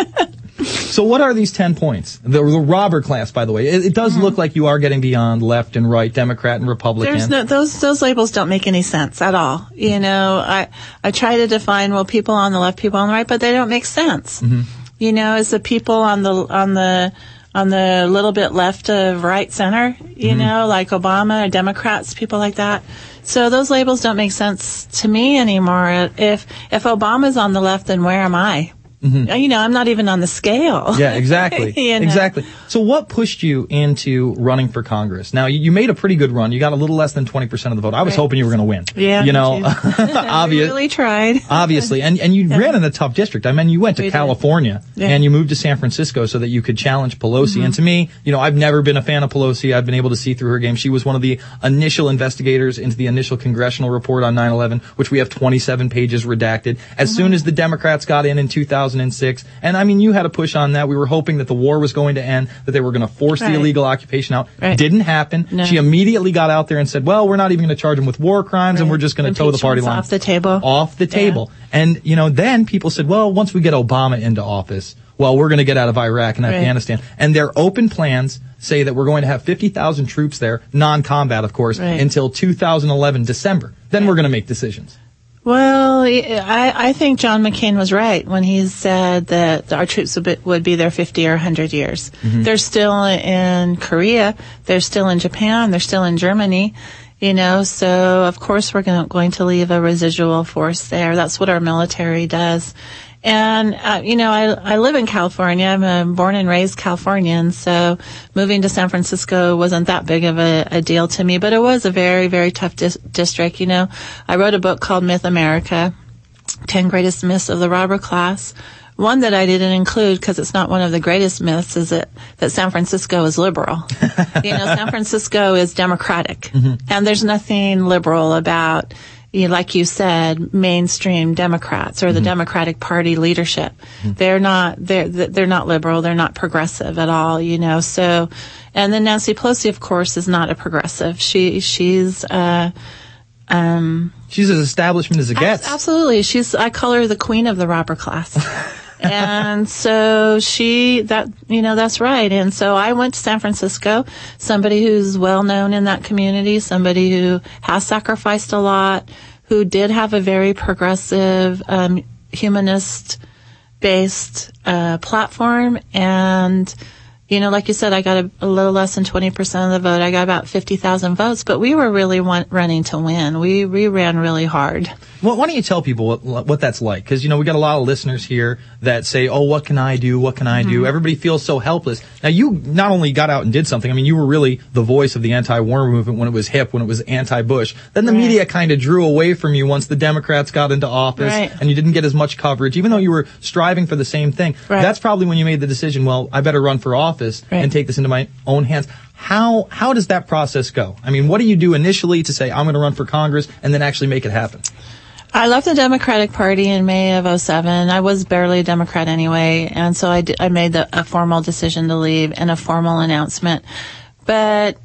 [SPEAKER 2] So what are these ten points? The, the robber class, by the way. It, it does mm-hmm. look like you are getting beyond left and right, Democrat and Republican.
[SPEAKER 5] There's no, those those labels don't make any sense at all. You know, I I try to define, well, people on the left, people on the right, but they don't make sense.
[SPEAKER 2] Mm-hmm.
[SPEAKER 5] You know, as the people on the on the on the little bit left of right center, you
[SPEAKER 2] Mm-hmm.
[SPEAKER 5] know, like Obama, Democrats, people like that. So those labels don't make sense to me anymore. If if Obama's on the left, then where am I?
[SPEAKER 2] Mm-hmm.
[SPEAKER 5] You know, I'm not even on the scale.
[SPEAKER 2] Yeah, exactly.
[SPEAKER 5] you know?
[SPEAKER 2] Exactly. So what pushed you into running for Congress? Now, you, you made a pretty good run. You got a little less than twenty percent of the vote. I was
[SPEAKER 5] right.
[SPEAKER 2] hoping you were going to win.
[SPEAKER 5] Yeah,
[SPEAKER 2] you know,
[SPEAKER 5] obviously. really tried.
[SPEAKER 2] Obviously. And and you yeah. ran in a tough district. I mean, you went to
[SPEAKER 5] we
[SPEAKER 2] California
[SPEAKER 5] yeah.
[SPEAKER 2] and you moved to San Francisco so that you could challenge Pelosi.
[SPEAKER 5] Mm-hmm.
[SPEAKER 2] And to me, you know, I've never been a fan of Pelosi. I've been able to see through her game. She was one of the initial investigators into the initial congressional report on nine eleven, which we have twenty-seven pages redacted. As mm-hmm. soon as the Democrats got in in two thousand six, and I mean, you had a push on that. We were hoping that the war was going to end, that they were going to force
[SPEAKER 5] right.
[SPEAKER 2] the illegal occupation out.
[SPEAKER 5] Right.
[SPEAKER 2] Didn't happen.
[SPEAKER 5] No.
[SPEAKER 2] She immediately got out there and said, well, we're not even going to charge them with war crimes, right. and we're just going to toe the party line.
[SPEAKER 5] Off the table.
[SPEAKER 2] Off the table. Yeah. And, you know, then people said, well, once we get Obama into office, well, we're going to get out of Iraq and right. Afghanistan. And their open plans say that we're going to have fifty thousand troops there, non-combat, of course,
[SPEAKER 5] right.
[SPEAKER 2] until two thousand eleven, December. Then yeah. we're going to make decisions.
[SPEAKER 5] Well, I, I think John McCain was right when he said that our troops would be, would be there fifty or one hundred years. Mm-hmm. They're still in Korea. They're still in Japan. They're still in Germany. You know, so of course we're going, going to leave a residual force there. That's what our military does. And, uh, you know, I, I live in California. I'm a born and raised Californian, so moving to San Francisco wasn't that big of a, a deal to me, but it was a very, very tough dis- district. You know, I wrote a book called Myth America, ten Greatest Myths of the Robber Class. One that I didn't include because it's not one of the greatest myths is that, that San Francisco is liberal. You know, San Francisco is democratic, mm-hmm. and there's nothing liberal about, you know, like you said, mainstream Democrats or the mm-hmm. Democratic Party leadership. Mm-hmm. They're not, they're, they're not liberal. They're not progressive at all, you know, so, and then Nancy Pelosi, of course, is not a progressive. She, she's, uh, um,
[SPEAKER 2] she's as establishment as it gets.
[SPEAKER 5] Absolutely. She's, I call her the queen of the robber class. And so she, that, you know, that's right. And so I went to San Francisco, somebody who's well known in that community, somebody who has sacrificed a lot, who did have a very progressive, um, humanist based, uh, platform. And, you know, like you said, I got a, a little less than twenty percent of the vote. I got about fifty thousand votes, but we were really want, running to win. We, we ran really hard.
[SPEAKER 2] Well, why don't you tell people what, what that's like? Because, you know, we got a lot of listeners here that say, oh, what can I do? What can I do? Mm-hmm. Everybody feels so helpless. Now, you not only got out and did something, I mean, you were really the voice of the anti-war movement when it was hip, when it was anti-Bush. Then the right. media kind of drew away from you once the Democrats got into office,
[SPEAKER 5] right.
[SPEAKER 2] and you didn't get as much coverage, even though you were striving for the same thing.
[SPEAKER 5] Right.
[SPEAKER 2] That's probably when you made the decision, well, I better run for office
[SPEAKER 5] right.
[SPEAKER 2] and take this into my own hands. How how does that process go? I mean, what do you do initially to say, I'm going to run for Congress, and then actually make it happen?
[SPEAKER 5] I left the Democratic Party in May of oh seven. I was barely a Democrat anyway, and so I, d- I made the, a formal decision to leave and a formal announcement. But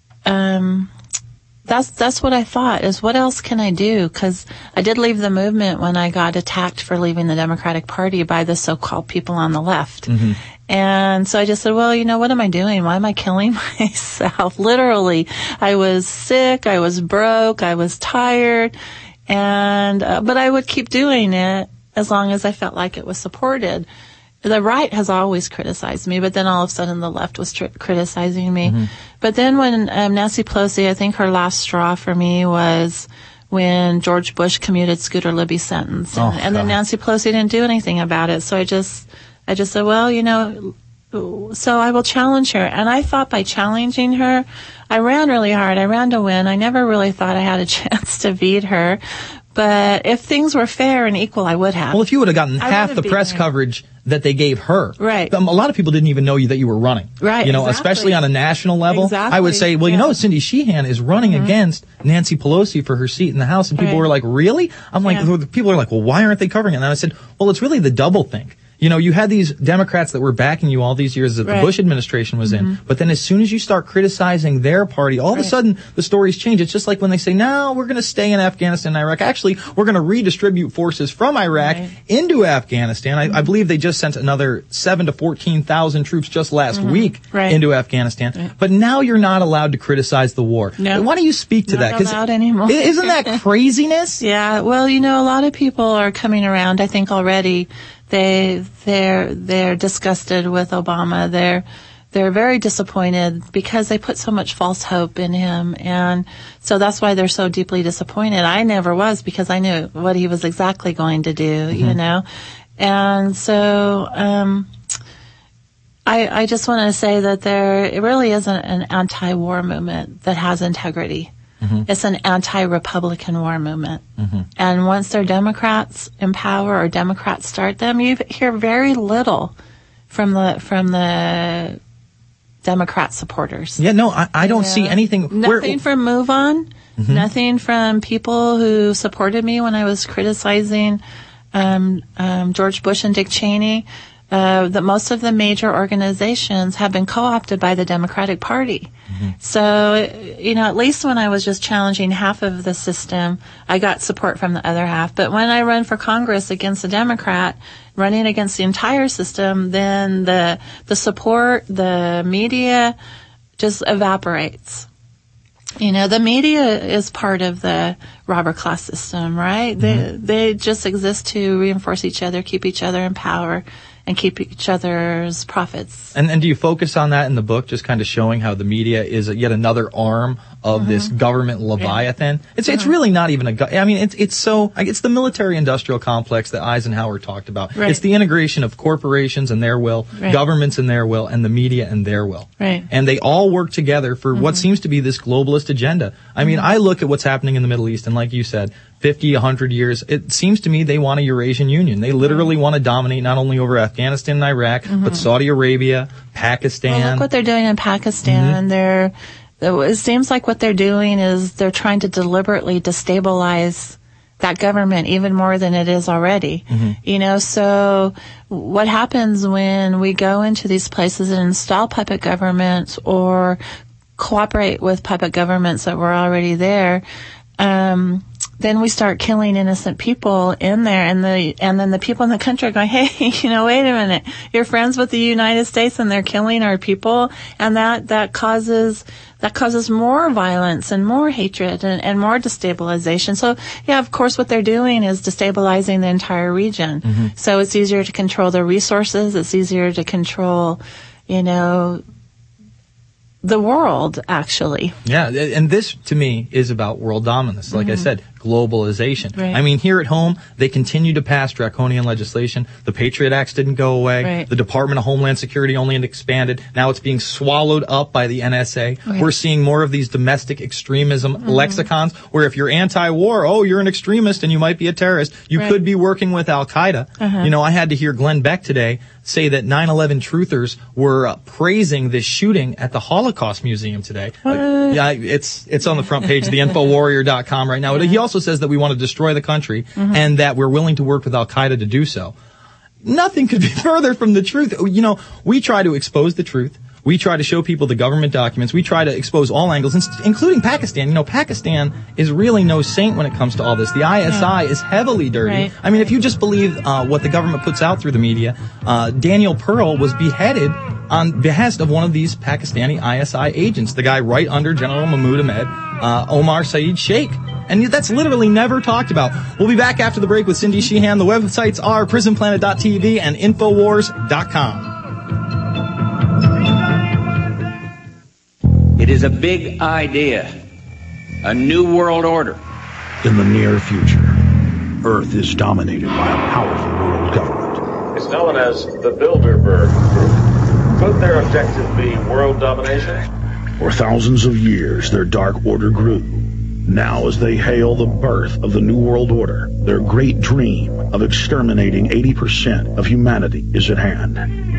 [SPEAKER 5] um, that's that's what I thought, is what else can I do? Because I did leave the movement when I got attacked for leaving the Democratic Party by the so-called people on the left.
[SPEAKER 2] Mm-hmm.
[SPEAKER 5] And so I just said, well, you know, what am I doing? Why am I killing myself? Literally, I was sick, I was broke, I was tired. And, uh, but I would keep doing it as long as I felt like it was supported. the right has always criticized me, but then all of a sudden the left was tr- criticizing me.
[SPEAKER 2] Mm-hmm.
[SPEAKER 5] But then when um, Nancy Pelosi, I think her last straw for me was when George Bush commuted Scooter Libby's sentence, and,
[SPEAKER 2] Oh,
[SPEAKER 5] and then
[SPEAKER 2] God.
[SPEAKER 5] Nancy Pelosi didn't do anything about it. So I just, I just said, well, you know, so I will challenge her. And I thought by challenging her, I ran really hard. I ran to win. I never really thought I had a chance to beat her. But if things were fair and equal, I would have.
[SPEAKER 2] Well, if you would have gotten
[SPEAKER 5] I
[SPEAKER 2] half
[SPEAKER 5] would
[SPEAKER 2] the
[SPEAKER 5] have
[SPEAKER 2] press
[SPEAKER 5] beaten her.
[SPEAKER 2] coverage that they gave her.
[SPEAKER 5] Right.
[SPEAKER 2] Um, a lot of people didn't even know you that you were running.
[SPEAKER 5] Right,
[SPEAKER 2] You know,
[SPEAKER 5] exactly.
[SPEAKER 2] especially on a national level.
[SPEAKER 5] Exactly,
[SPEAKER 2] I would say, well, you
[SPEAKER 5] yeah.
[SPEAKER 2] know, Cindy Sheehan is running
[SPEAKER 5] Mhm.
[SPEAKER 2] against Nancy Pelosi for her seat in the House. And people
[SPEAKER 5] Right.
[SPEAKER 2] were like, really? I'm like,
[SPEAKER 5] Yeah.
[SPEAKER 2] people are like, well, why aren't they covering it? And I said, well, it's really the double think. You know, you had these Democrats that were backing you all these years that
[SPEAKER 5] Right.
[SPEAKER 2] the Bush administration was in. But then as soon as you start criticizing their party, all of a
[SPEAKER 5] Right.
[SPEAKER 2] sudden the stories change. It's just like when they say, no, we're going to stay in Afghanistan and Iraq. Actually, we're going to redistribute forces from Iraq
[SPEAKER 5] Right.
[SPEAKER 2] into Afghanistan. I, I believe they just sent another seven to fourteen thousand troops just last
[SPEAKER 5] Mhm.
[SPEAKER 2] week
[SPEAKER 5] Right.
[SPEAKER 2] into Afghanistan.
[SPEAKER 5] Right.
[SPEAKER 2] But now you're not allowed to criticize the war.
[SPEAKER 5] No.
[SPEAKER 2] Why don't you speak to that?
[SPEAKER 5] Not allowed anymore.
[SPEAKER 2] i- isn't that craziness?
[SPEAKER 5] Yeah, well, you know, a lot of people are coming around, I think already. They, they're, they're disgusted with Obama. They're, they're very disappointed because they put so much false hope in him. And so that's why they're so deeply disappointed. I never was because I knew what he was exactly going to do, you
[SPEAKER 2] Mhm.
[SPEAKER 5] know. And so, um, I, I just want to say that there it really isn't an anti-war movement that has integrity.
[SPEAKER 2] Mhm.
[SPEAKER 5] It's an anti-Republican war movement.
[SPEAKER 2] Mhm.
[SPEAKER 5] And once they're Democrats in power or Democrats start them, you hear very little from the from the Democrat supporters.
[SPEAKER 2] Yeah, no, I, I don't see
[SPEAKER 5] Yeah.
[SPEAKER 2] anything. where-
[SPEAKER 5] Nothing from Move On.
[SPEAKER 2] Mhm.
[SPEAKER 5] Nothing from people who supported me when I was criticizing um, um, George Bush and Dick Cheney. Uh, that most of the major organizations have been co-opted by the Democratic Party. So, you know, at least when I was just challenging half of the system, I got support from the other half. But when I run for Congress against a Democrat, running against the entire system, then the the support, the media just evaporates. You know, the media is part of the robber class system, right? They they just exist to reinforce each other, keep each other in power, and keep each other's profits.
[SPEAKER 2] And, and do you focus on that in the book, just kind of showing how the media is a, yet another arm of this government leviathan? It's it's really not even a. go- I mean, it's it's so like, it's the military-industrial complex that Eisenhower talked about.
[SPEAKER 5] Right.
[SPEAKER 2] It's the integration of corporations and their will,
[SPEAKER 5] Right.
[SPEAKER 2] governments and their will, and the media and their will.
[SPEAKER 5] Right.
[SPEAKER 2] And they all work together for what seems to be this globalist agenda. I mean, I look at what's happening in the Middle East, and like you said, fifty, one hundred years, it seems to me they want a Eurasian Union. They literally want to dominate not only over Afghanistan and Iraq, but Saudi Arabia, Pakistan.
[SPEAKER 5] Well, look what they're doing in Pakistan. They're, it seems like what they're doing is they're trying to deliberately destabilize that government even more than it is already. You know, so what happens when we go into these places and install puppet governments or cooperate with puppet governments that were already there? Um, then we start killing innocent people in there, and the and then the people in the country are going, hey, you know, wait a minute, you're friends with the United States and they're killing our people, and that that causes that causes more violence and more hatred and, and more destabilization. So yeah, of course, what they're doing is destabilizing the entire region. So it's easier to control the resources. It's easier to control, you know, the world, actually.
[SPEAKER 2] Yeah, and this to me is about world dominance. Like I said, globalization.
[SPEAKER 5] Right.
[SPEAKER 2] I mean, here at home, they continue to pass draconian legislation. The Patriot Acts didn't go away.
[SPEAKER 5] Right.
[SPEAKER 2] The Department of Homeland Security only expanded. Now it's being swallowed up by the N S A.
[SPEAKER 5] Right.
[SPEAKER 2] We're seeing more of these domestic extremism
[SPEAKER 5] Mhm.
[SPEAKER 2] lexicons where if you're anti-war, oh, you're an extremist and you might be a terrorist. You
[SPEAKER 5] Right.
[SPEAKER 2] could be working with Al-Qaeda.
[SPEAKER 5] Uh-huh.
[SPEAKER 2] You know, I had to hear Glenn Beck today say that nine eleven truthers were uh, praising this shooting at the Holocaust Museum today. Uh, yeah, it's it's on the front page of the info warrior dot com right now. He also says that we want to destroy the country
[SPEAKER 5] Mhm.
[SPEAKER 2] and that we're willing to work with Al-Qaeda to do so. Nothing could be further from the truth. You know, we try to expose the truth. We try to show people the government documents. We try to expose all angles, including Pakistan. You know, Pakistan is really no saint when it comes to all this. The I S I yeah. is heavily dirty. Right. I mean, if you just believe uh, what the government puts out through the media, uh, Daniel Pearl was beheaded on behest of one of these Pakistani I S I agents, the guy right under General Mahmoud Ahmed, uh, Omar Saeed Sheikh. And that's literally never talked about. We'll be back after the break with Cindy Sheehan. The websites are prison planet dot t v and infowars dot com.
[SPEAKER 6] It is a big idea, a new world order.
[SPEAKER 4] In the near future, Earth is dominated by a powerful world government.
[SPEAKER 7] It's known as the Bilderberg Group. Could their objective be world domination?
[SPEAKER 4] For thousands of years, their dark order grew. Now, as they hail the birth of the New World Order, their great dream of exterminating eighty percent of humanity is at hand.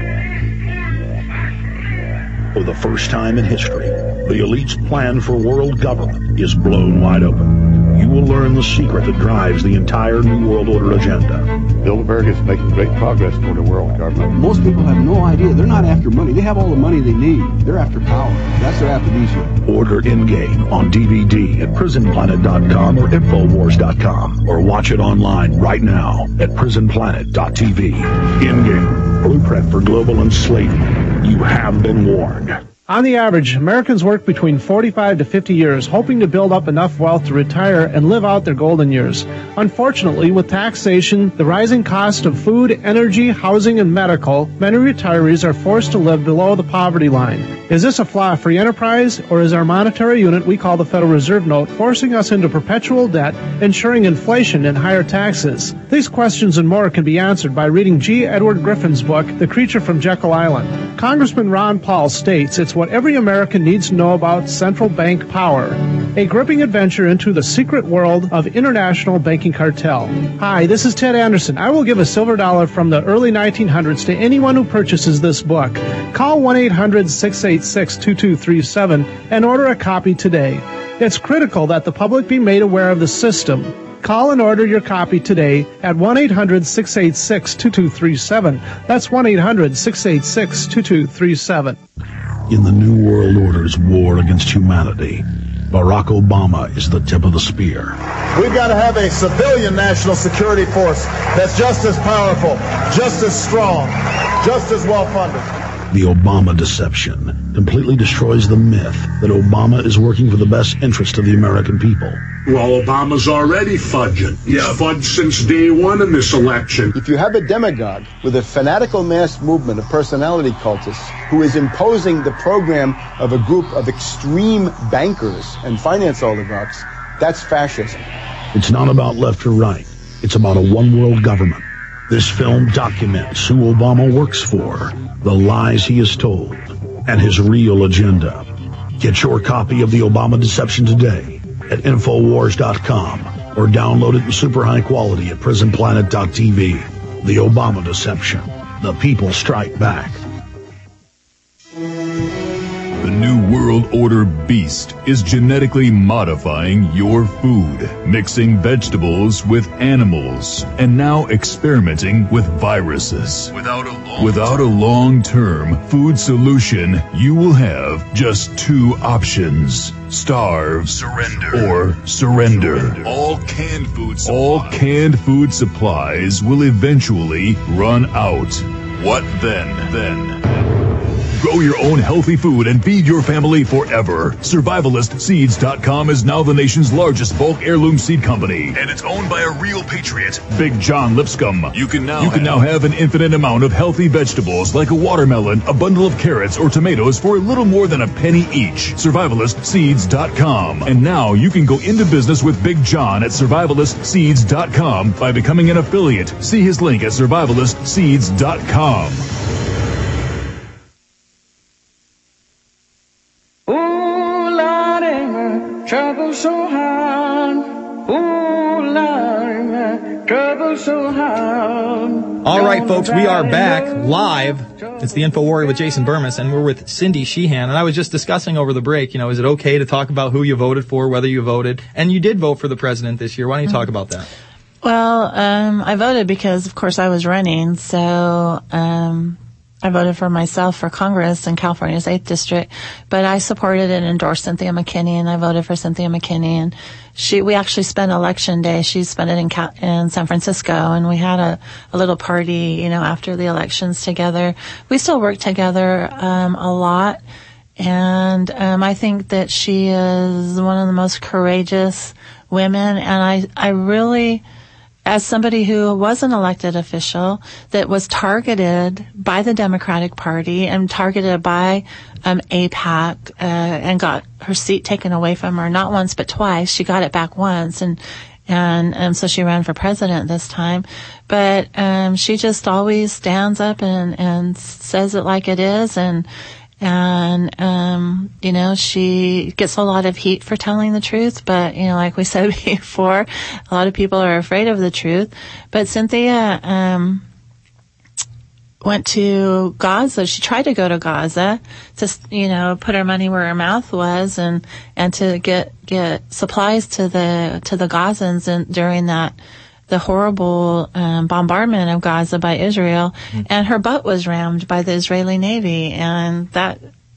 [SPEAKER 4] For the first time in history, the elite's plan for world government is blown wide open. You will learn the secret that drives the entire New World Order agenda.
[SPEAKER 8] Bilderberg is making great progress toward a world government.
[SPEAKER 9] Most people have no idea. They're not after money. They have all the money they need. They're after power. That's their aphrodisiac.
[SPEAKER 4] Order In-Game on D V D at prison planet dot com or infowars dot com, or watch it online right now at prison planet dot t v. In-Game, blueprint for global enslavement. You have been warned.
[SPEAKER 11] On the average, Americans work between forty-five to fifty years, hoping to build up enough wealth to retire and live out their golden years. Unfortunately, with taxation, the rising cost of food, energy, housing, and medical, many retirees are forced to live below the poverty line. Is this a flaw free enterprise, or is our monetary unit we call the Federal Reserve Note forcing us into perpetual debt, ensuring inflation and higher taxes? These questions and more can be answered by reading G. Edward Griffin's book, The Creature from Jekyll Island. Congressman Ron Paul states it's what every American needs to know about central bank power. A gripping adventure into the secret world of international banking cartel. Hi, this is Ted Anderson. I will give a silver dollar from the early nineteen hundreds to anyone who purchases this book. Call one eight hundred six eight six two two three seven and order a copy today. It's critical that the public be made aware of the system. Call and order your copy today at one eight hundred six eight six two two three seven. That's one eight hundred six eight six two two three seven.
[SPEAKER 4] In the New World Order's war against humanity, Barack Obama is the tip of the spear.
[SPEAKER 13] We've got to have a civilian national security force that's just as powerful, just as strong, just as well-funded.
[SPEAKER 4] The Obama deception completely destroys the myth that Obama is working for the best interest of the American people.
[SPEAKER 19] Well, Obama's already fudging. He's yeah. fudged since day one in this election.
[SPEAKER 18] If you have a demagogue with a fanatical mass movement of personality cultists who is imposing the program of a group of extreme bankers and finance oligarchs, that's fascism.
[SPEAKER 4] It's not about left or right. It's about a one-world government. This film documents who Obama works for, the lies he has told, and his real agenda. Get your copy of The Obama Deception today at infowars dot com or download it in super high quality at prison planet dot t v. The Obama Deception. The people strike back.
[SPEAKER 25] The New World Order beast is genetically modifying your food, mixing vegetables with animals, and now experimenting with viruses. Without a long Without a long-term food solution, you will have just two options: starve, surrender, or surrender. surrender. All canned food supplies. All canned food supplies will eventually run out. What then? Then. Grow your own healthy food and feed your family forever. Survivalist Seeds dot com is now the nation's largest bulk heirloom seed company, and it's owned by a real patriot, Big John Lipscomb. You can now you can have, now have an infinite amount of healthy vegetables like a watermelon, a bundle of carrots, or tomatoes for a little more than a penny each. Survivalist Seeds dot com. And now you can go into business with Big John at Survivalist Seeds dot com by becoming an affiliate. See his link at Survivalist Seeds dot com.
[SPEAKER 16] Trouble so hard, ooh, Lord, trouble so hard.
[SPEAKER 2] All right, folks, we are back live. It's the Info Warrior with Jason Burmis, and we're with Cindy Sheehan. And I was just discussing over the break, you know, is it okay to talk about who you voted for, whether you voted? And you did vote for the president this year. Why don't you talk about that?
[SPEAKER 5] Well, um, I voted because, of course, I was running, so um, I voted for myself for Congress in California's eighth District, but I supported and endorsed Cynthia McKinney, and I voted for Cynthia McKinney. And she, we actually spent election day. She spent it in Cal- in San Francisco, and we had a, a little party, you know, after the elections together. We still work together um, a lot, and um, I think that she is one of the most courageous women, and I, I really. As somebody who was an elected official that was targeted by the Democratic Party and targeted by um, AIPAC uh, and got her seat taken away from her, not once but twice. She got it back once, and and um, so she ran for president this time. But um, she just always stands up and, and says it like it is, and And, um, you know, she gets a lot of heat for telling the truth, but, you know, like we said before, a lot of people are afraid of the truth. But Cynthia, um, went to Gaza. She tried to go to Gaza to, you know, put her money where her mouth was and, and to get, get supplies to the, to the Gazans and during that, the horrible um, bombardment of Gaza by Israel, mm. and her butt was rammed by the Israeli Navy, and that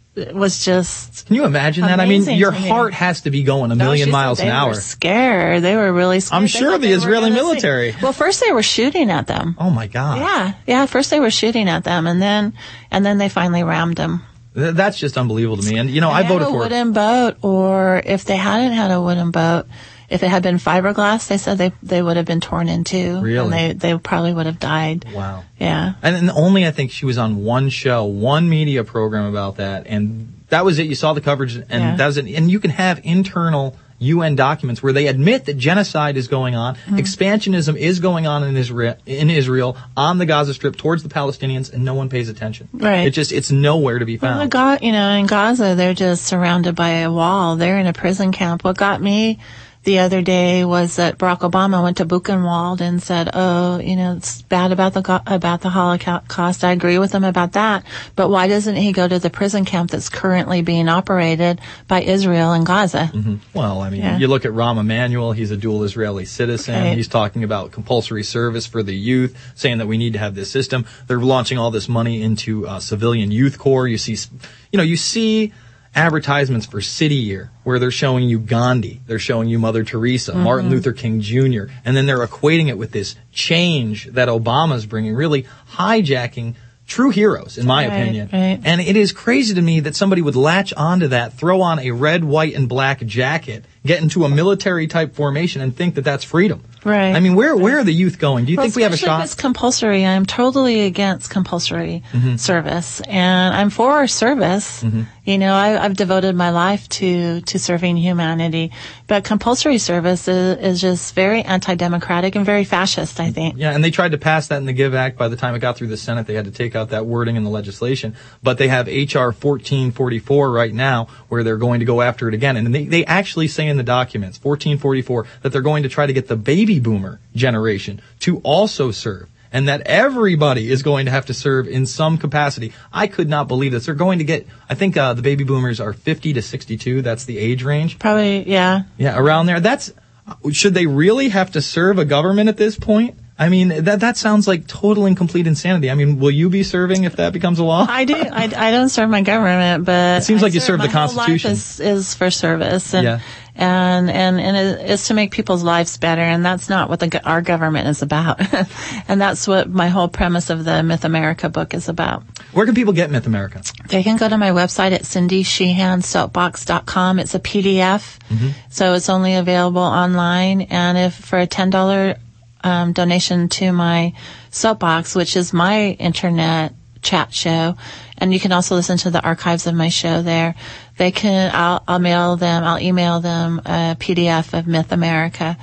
[SPEAKER 5] was just.
[SPEAKER 2] Can you imagine that? I mean, your heart me. has to be going a million
[SPEAKER 5] no,
[SPEAKER 2] miles
[SPEAKER 5] an
[SPEAKER 2] hour.
[SPEAKER 5] They were scared. They were really scared.
[SPEAKER 2] I'm sure the Israeli military.
[SPEAKER 5] See. Well, first they were shooting at them.
[SPEAKER 2] Oh my God.
[SPEAKER 5] Yeah, yeah. First they were shooting at them, and then and then they finally rammed them.
[SPEAKER 2] That's just unbelievable to me. And you know,
[SPEAKER 5] they
[SPEAKER 2] I voted
[SPEAKER 5] had a
[SPEAKER 2] for
[SPEAKER 5] a wooden boat, or if they hadn't had a wooden boat. If it had been fiberglass, they said they they would have been torn in two.
[SPEAKER 2] Really?
[SPEAKER 5] And they, they probably would have died.
[SPEAKER 2] Wow.
[SPEAKER 5] Yeah.
[SPEAKER 2] And, and only I think she was on one show, one media program about that, and that was it. You saw the coverage, and
[SPEAKER 5] yeah.
[SPEAKER 2] that was it. And you can have internal U N documents where they admit that genocide is going on, mm-hmm. expansionism is going on in Israel, in Israel, on the Gaza Strip towards the Palestinians, and no one pays attention.
[SPEAKER 5] Right.
[SPEAKER 2] It just, it's nowhere to be found.
[SPEAKER 5] Well, Ga- you know, in Gaza, they're just surrounded by a wall. They're in a prison camp. What got me the other day was that Barack Obama went to Buchenwald and said, "Oh, you know, it's bad about the about the Holocaust. I agree with him about that. But why doesn't he go to the prison camp that's currently being operated by Israel in Gaza?"
[SPEAKER 2] Mm-hmm. Well, I mean,
[SPEAKER 5] yeah.
[SPEAKER 2] you look at Rahm Emanuel. He's a dual Israeli citizen.
[SPEAKER 5] Right.
[SPEAKER 2] He's talking about compulsory service for the youth, saying that we need to have this system. They're launching all this money into uh, civilian youth corps. You see, you know, you see advertisements for City Year where they're showing you Gandhi, they're showing you Mother Teresa, mm-hmm. Martin Luther King Junior, and then they're equating it with this change that Obama's bringing, really hijacking true heroes, in my
[SPEAKER 5] right,
[SPEAKER 2] opinion.
[SPEAKER 5] Right.
[SPEAKER 2] And it is crazy to me that somebody would latch onto that, throw on a red, white, and black jacket, get into a military-type formation, and think that that's freedom.
[SPEAKER 5] Right.
[SPEAKER 2] I mean, where where are the youth going? Do you
[SPEAKER 5] well,
[SPEAKER 2] think we have a shot?
[SPEAKER 5] If it's compulsory. I'm totally against compulsory
[SPEAKER 2] mm-hmm.
[SPEAKER 5] service, and I'm for service.
[SPEAKER 2] Mm-hmm.
[SPEAKER 5] You know, I, I've devoted my life to to serving humanity, but compulsory service is, is just very anti-democratic and very fascist, I think.
[SPEAKER 2] Yeah, and they tried to pass that in the GIVE Act. By the time it got through the Senate, they had to take out that wording in the legislation. But they have H R fourteen forty-four right now, where they're going to go after it again, and they they actually say in the documents, fourteen forty-four, that they're going to try to get the baby boomer generation to also serve, and that everybody is going to have to serve in some capacity. I could not believe this. They're going to get, I think uh, the baby boomers are fifty to sixty-two. That's the age range.
[SPEAKER 5] Probably, yeah.
[SPEAKER 2] Yeah, around there. That's, should they really have to serve a government at this point? I mean, that that sounds like total and complete insanity. I mean, will you be serving if that becomes a law?
[SPEAKER 5] I do. I, I don't serve my government, but
[SPEAKER 2] it seems like
[SPEAKER 5] I
[SPEAKER 2] you serve the Constitution.
[SPEAKER 5] My whole life is, is for service, and
[SPEAKER 2] yeah.
[SPEAKER 5] and and and it is to make people's lives better, and that's not what the our government is about. And that's what my whole premise of the Myth America book is about.
[SPEAKER 2] Where can people get Myth America?
[SPEAKER 5] They can go to my website at cindy sheehan soapbox dot com. It's a P D F,
[SPEAKER 2] mm-hmm.
[SPEAKER 5] so it's only available online, and if for a ten dollars Um, donation to my Soapbox, which is my internet chat show, and you can also listen to the archives of my show there. They can, I'll, I'll mail them, I'll email them a P D F of Myth America,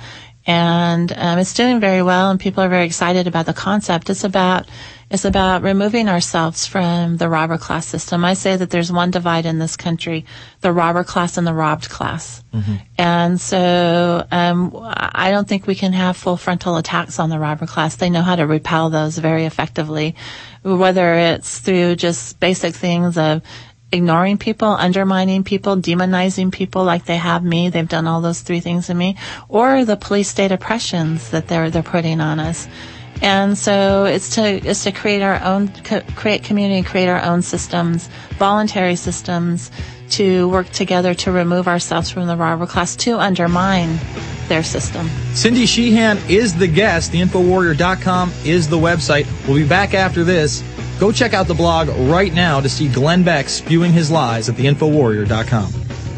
[SPEAKER 5] and um, it's doing very well, and people are very excited about the concept. It's about It's about removing ourselves from the robber class system. I say that there's one divide in this country, the robber class and the robbed class.
[SPEAKER 2] Mm-hmm.
[SPEAKER 5] And so um, I don't think we can have full frontal attacks on the robber class. They know how to repel those very effectively, whether it's through just basic things of ignoring people, undermining people, demonizing people like they have me. They've done all those three things to me. Or the police state oppressions that they're they're putting on us. And so it's to it's to create our own, co- create community, create our own systems, voluntary systems, to work together to remove ourselves from the robber class, to undermine their system.
[SPEAKER 2] Cindy Sheehan is the guest. the info warrior dot com is the website. We'll be back after this. Go check out the blog right now to see Glenn Beck spewing his lies at the info warrior dot com.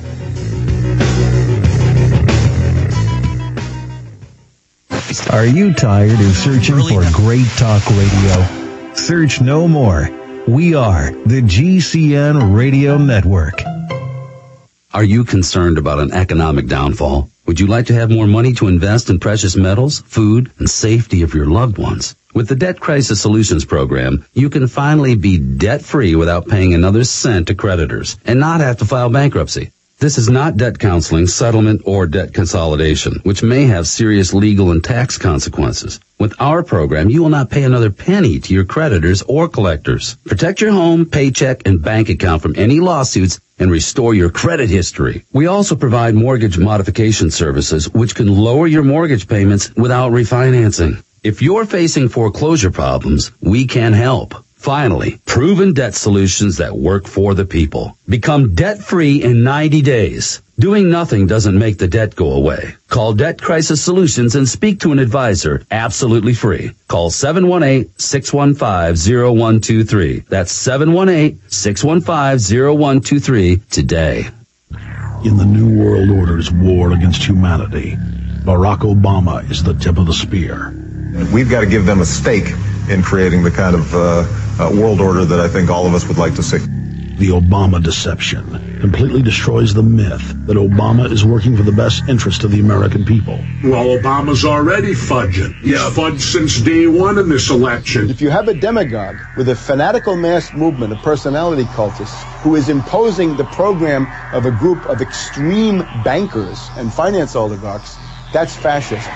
[SPEAKER 3] Are you tired of searching for great talk radio? Search no more. We are the G C N Radio Network.
[SPEAKER 10] Are you concerned about an economic downfall? Would you like to have more money to invest in precious metals, food, and safety of your loved ones? With the Debt Crisis Solutions Program, you can finally be debt-free without paying another cent to creditors and not have to file bankruptcy. This is not debt counseling, settlement, or debt consolidation, which may have serious legal and tax consequences. With our program, you will not pay another penny to your creditors or collectors. Protect your home, paycheck, and bank account from any lawsuits and restore your credit history. We also provide mortgage modification services, which can lower your mortgage payments without refinancing. If you're facing foreclosure problems, we can help. Finally, proven debt solutions that work for the people. Become debt-free in ninety days. Doing nothing doesn't make the debt go away. Call Debt Crisis Solutions and speak to an advisor absolutely free. Call seven one eight, six one five, zero one two three. That's seven one eight, six one five, zero one two three today.
[SPEAKER 4] In the New World Order's war against humanity, Barack Obama is the tip of the spear.
[SPEAKER 24] We've got to give them a stake in creating the kind of uh, uh, world order that I think all of us would like to see.
[SPEAKER 4] The Obama deception completely destroys the myth that Obama is working for the best interest of the American people.
[SPEAKER 19] Well, Obama's already fudging. He's yeah. fudged since day one in this election.
[SPEAKER 18] If you have a demagogue with a fanatical mass movement of personality cultists who is imposing the program of a group of extreme bankers and finance oligarchs, that's fascism.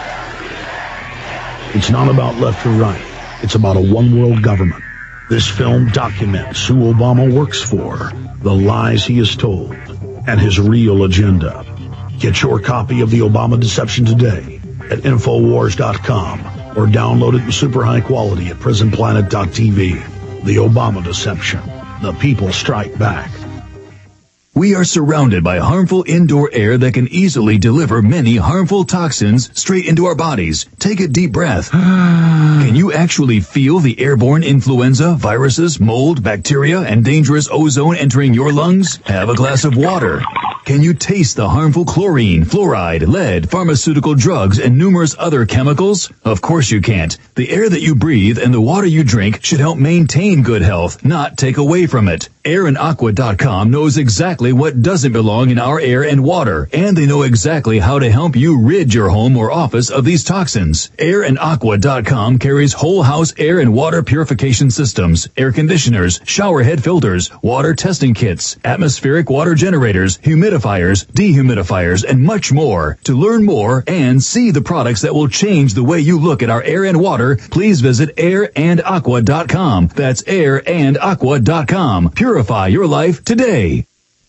[SPEAKER 4] It's not about left or right. It's about a one-world government. This film documents who Obama works for, the lies he has told, and his real agenda. Get your copy of The Obama Deception today at info wars dot com or download it in super high quality at prison planet dot t v. The Obama Deception. The people strike back.
[SPEAKER 25] We are surrounded by harmful indoor air that can easily deliver many harmful toxins straight into our bodies. Take a deep breath. Can you actually feel the airborne influenza, viruses, mold, bacteria, and dangerous ozone entering your lungs? Have a glass of water. Can you taste the harmful chlorine, fluoride, lead, pharmaceutical drugs, and numerous other chemicals? Of course you can't. The air that you breathe and the water you drink should help maintain good health, not take away from it. air and aqua dot com knows exactly what doesn't belong in our air and water, and they know exactly how to help you rid your home or office of these toxins. air and aqua dot com carries whole house air and water purification systems, air conditioners, shower head filters, water testing kits, atmospheric water generators, humidifiers, dehumidifiers, and much more. To learn more and see the products that will change the way you look at our air and water, please visit air and aqua dot com. That's air and aqua dot com. Purify your life today.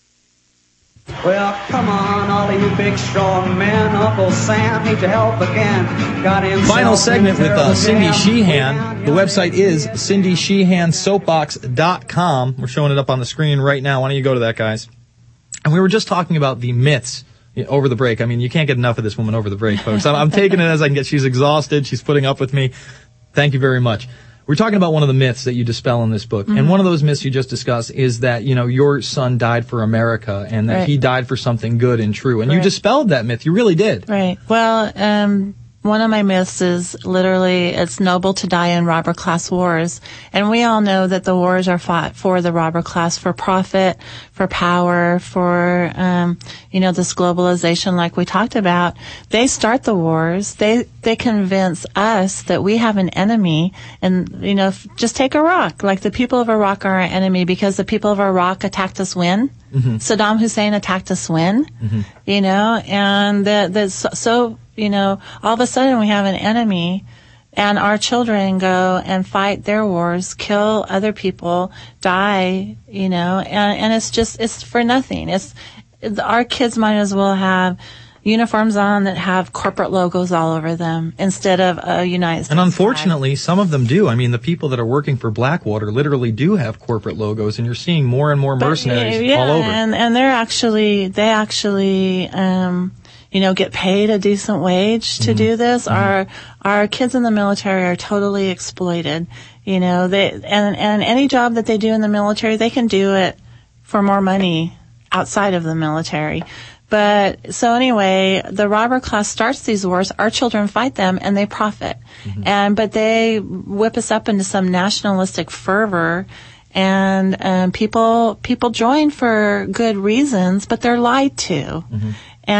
[SPEAKER 12] Well, come on, all of you big strong men. Uncle Sam needs to help again. Got himself
[SPEAKER 2] Final segment with uh, Cindy
[SPEAKER 12] jam.
[SPEAKER 2] Sheehan. The website is cindy sheehan soapbox dot com. We're showing it up on the screen right now. Why don't you go to that, guys? And we were just talking about the myths over the break. I mean, you can't get enough of this woman over the break, folks. I'm, I'm taking it as I can get. She's exhausted. She's putting up with me. Thank you very much. We're talking about one of the myths that you dispel in this book. Mm-hmm. And one of those myths you just discussed is that, you know, your son died for America and that right. he died for something good and true. And right. you dispelled that myth. You really did.
[SPEAKER 5] Right. Well, um, one of my myths is literally it's noble to die in robber class wars. And we all know that the wars are fought for the robber class, for profit, for power, for, um, you know, this globalization like we talked about. They start the wars. They, they convince us that we have an enemy. And, you know, just take Iraq. Like the people of Iraq are our enemy because the people of Iraq attacked us when? Mm-hmm. Saddam Hussein attacked us when? Mm-hmm. You know, and that, that's so, you know, all of a sudden we have an enemy and our children go and fight their wars, kill other people, die, you know, and, and it's just, it's for nothing. It's, our kids might as well have uniforms on that have corporate logos all over them instead of a United States
[SPEAKER 2] And unfortunately,
[SPEAKER 5] flag.
[SPEAKER 2] some of them do. I mean, the people that are working for Blackwater literally do have corporate logos, and you're seeing more and more mercenaries
[SPEAKER 5] but, yeah,
[SPEAKER 2] all over.
[SPEAKER 5] and and they're actually they actually um you know get paid a decent wage to mm-hmm. do this. Mm-hmm. Our our kids in the military are totally exploited. You know, they and and any job that they do in the military, they can do it for more money outside of the military. But so anyway, the robber class starts these wars. Our children fight them, and they profit. Mm-hmm. And but they whip us up into some nationalistic fervor, and um, people people join for good reasons, but they're lied to. Mm-hmm.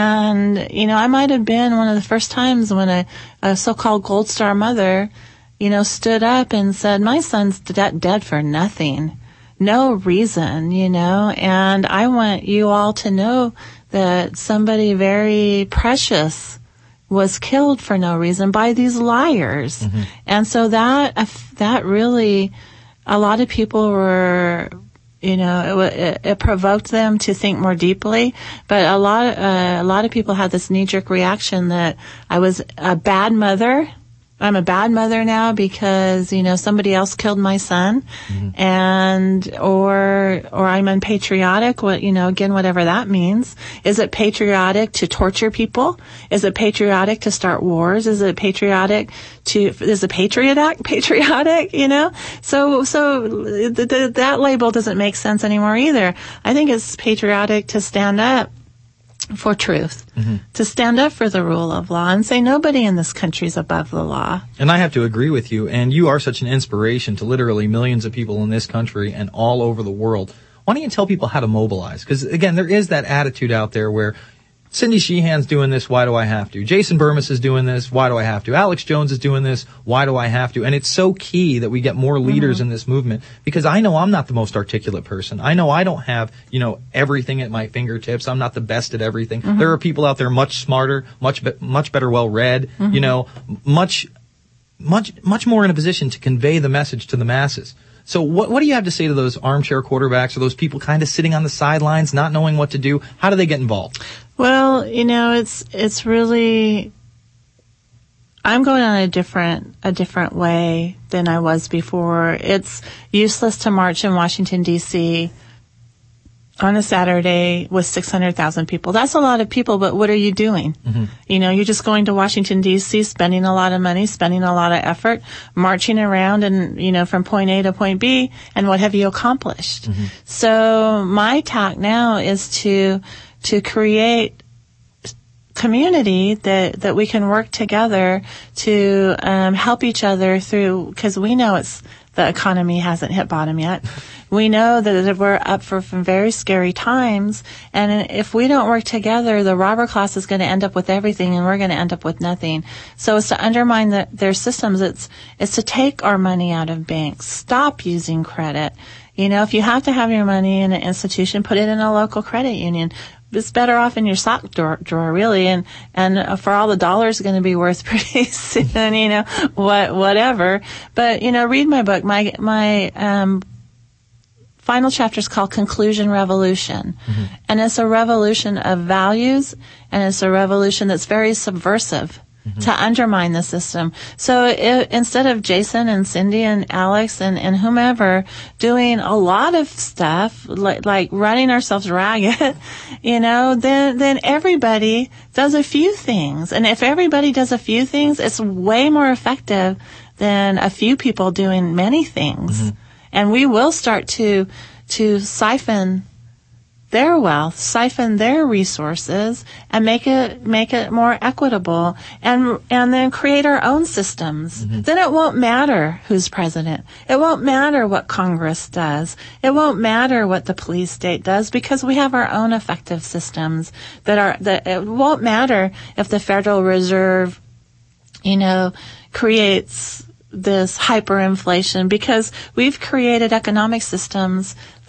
[SPEAKER 5] And you know, I might have been one of the first times when a, a so-called Gold Star mother, you know, stood up and said, "My son's de- dead for nothing, no reason," you know. And I want you all to know that somebody very precious was killed for no reason by these liars. Mm-hmm. And so that, that really, a lot of people were, you know, it, it, it provoked them to think more deeply. But a lot, uh, a lot of people had this knee-jerk reaction that I was a bad mother. I'm a bad mother now because, you know, somebody else killed my son, mm-hmm. and, or, or I'm unpatriotic, what, you know, again, whatever that means. Is it patriotic to torture people? Is it patriotic to start wars? Is it patriotic to, is the Patriot Act patriotic, you know? So, so th- th- that label doesn't make sense anymore either. I think it's patriotic to stand up for truth, mm-hmm. to stand up for the rule of law and say nobody in this country is above the law.
[SPEAKER 2] And I have to agree with you, and you are such an inspiration to literally millions of people in this country and all over the world. Why don't you tell people how to mobilize? Because, again, there is that attitude out there where Cindy Sheehan's doing this, why do I have to? Jason Burmis is doing this, why do I have to? Alex Jones is doing this, why do I have to? And it's so key that we get more leaders mm-hmm. in this movement, because I know I'm not the most articulate person. I know I don't have, you know, everything at my fingertips. I'm not the best at everything. Mm-hmm. There are people out there much smarter, much be- much better well-read, mm-hmm. you know, much much much more in a position to convey the message to the masses. So what what do you have to say to those armchair quarterbacks or those people kind of sitting on the sidelines, not knowing what to do? How do they get involved?
[SPEAKER 5] Well, you know, it's it's really, I'm going on a different a different way than I was before. It's useless to march in Washington, D C on a Saturday with six hundred thousand people. That's a lot of people, but what are you doing? Mm-hmm. You know, you're just going to Washington, D C, spending a lot of money, spending a lot of effort, marching around and, you know, from point A to point B, and what have you accomplished? Mm-hmm. So my tack now is to to create community that, that we can work together to um, help each other through, because we know it's the economy hasn't hit bottom yet. We know that we're up for some very scary times, and if we don't work together, the robber class is going to end up with everything, and we're going to end up with nothing. So it's to undermine the, their systems. It's it's to take our money out of banks. Stop using credit. You know, if you have to have your money in an institution, put it in a local credit union. It's better off in your sock drawer, drawer really, and and for all the dollars going to be worth pretty soon, you know, what whatever. But you know, read my book. My my um, final chapter is called Conclusion Revolution, mm-hmm. and it's a revolution of values, and it's a revolution that's very subversive. Mm-hmm. To undermine the system. So it, instead of Jason and Cindy and Alex and, and whomever doing a lot of stuff, like, like running ourselves ragged, you know, then, then everybody does a few things. And if everybody does a few things, it's way more effective than a few people doing many things. Mm-hmm. And we will start to, to siphon their wealth, siphon their resources, and make it make it more equitable, and and then create our own systems. Mm-hmm. Then it won't matter who's president. It won't matter what Congress does. It won't matter what the police state does, because we have our own effective systems that are that it won't matter if the Federal Reserve, you know, creates this hyperinflation, because we've created economic systems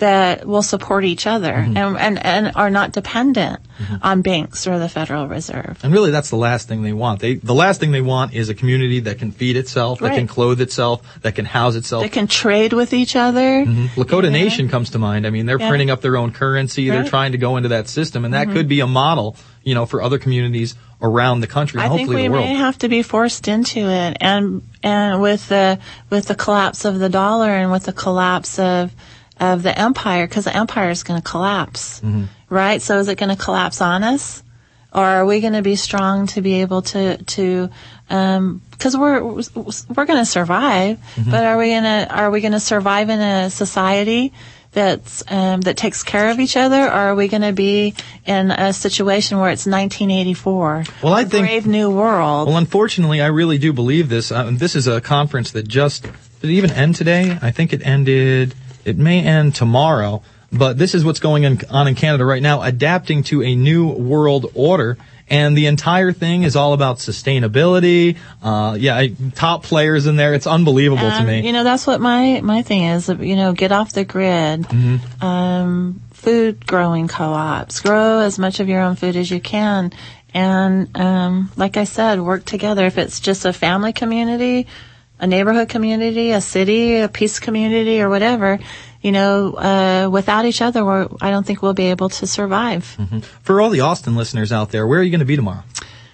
[SPEAKER 5] that will support each other
[SPEAKER 2] Mm-hmm.
[SPEAKER 5] and, and, and are not dependent
[SPEAKER 2] Mm-hmm.
[SPEAKER 5] on banks or the Federal Reserve.
[SPEAKER 2] And really, that's the last thing they want. They, the last thing they want is a community that can feed itself, that
[SPEAKER 5] Right.
[SPEAKER 2] can clothe itself, that can house itself.
[SPEAKER 5] They can trade with each other.
[SPEAKER 2] Mm-hmm. Lakota Nation comes to mind. I mean, they're
[SPEAKER 5] Yeah.
[SPEAKER 2] printing up their own currency. They're
[SPEAKER 5] Right.
[SPEAKER 2] trying to go into that system, and that
[SPEAKER 5] Mhm.
[SPEAKER 2] could be a model, you know, for other communities around the country, and
[SPEAKER 5] I think
[SPEAKER 2] hopefully
[SPEAKER 5] we
[SPEAKER 2] the world.
[SPEAKER 5] may have to be forced into it, and and with the with the collapse of the dollar and with the collapse of of the empire, because the empire is going to collapse,
[SPEAKER 2] Mm-hmm.
[SPEAKER 5] right? So is it going to collapse on us, or are we going to be strong to be able to to because we're we're going to survive,
[SPEAKER 2] Mm-hmm.
[SPEAKER 5] but are we going to are we going to survive in a society that's um, that takes care of each other, or are we going to be in a situation where it's nineteen eighty-four?
[SPEAKER 2] Well, I
[SPEAKER 5] a
[SPEAKER 2] think
[SPEAKER 5] Brave New World.
[SPEAKER 2] Well, unfortunately, I really do believe this. Uh, this is a conference that just did it even end today? I think it ended. It may end tomorrow. But this is what's going on in Canada right now, adapting to a new world order. And the entire thing is all about sustainability. Uh, yeah, I, top players in there. It's unbelievable
[SPEAKER 5] Um,
[SPEAKER 2] to me.
[SPEAKER 5] You know, that's what my, my thing is, you know, get off the grid.
[SPEAKER 2] Mm-hmm.
[SPEAKER 5] Um, food growing co-ops. Grow as much of your own food as you can. And, um, like I said, work together. If it's just a family community, a neighborhood community, a city, a peace community, or whatever, you know, uh, without each other, we're, I don't think we'll be able to survive.
[SPEAKER 2] Mm-hmm. For all the Austin listeners out there, where are you going to be tomorrow?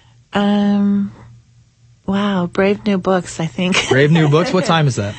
[SPEAKER 5] Um, wow, Brave New Books, I think.
[SPEAKER 2] Brave New Books? What time is that?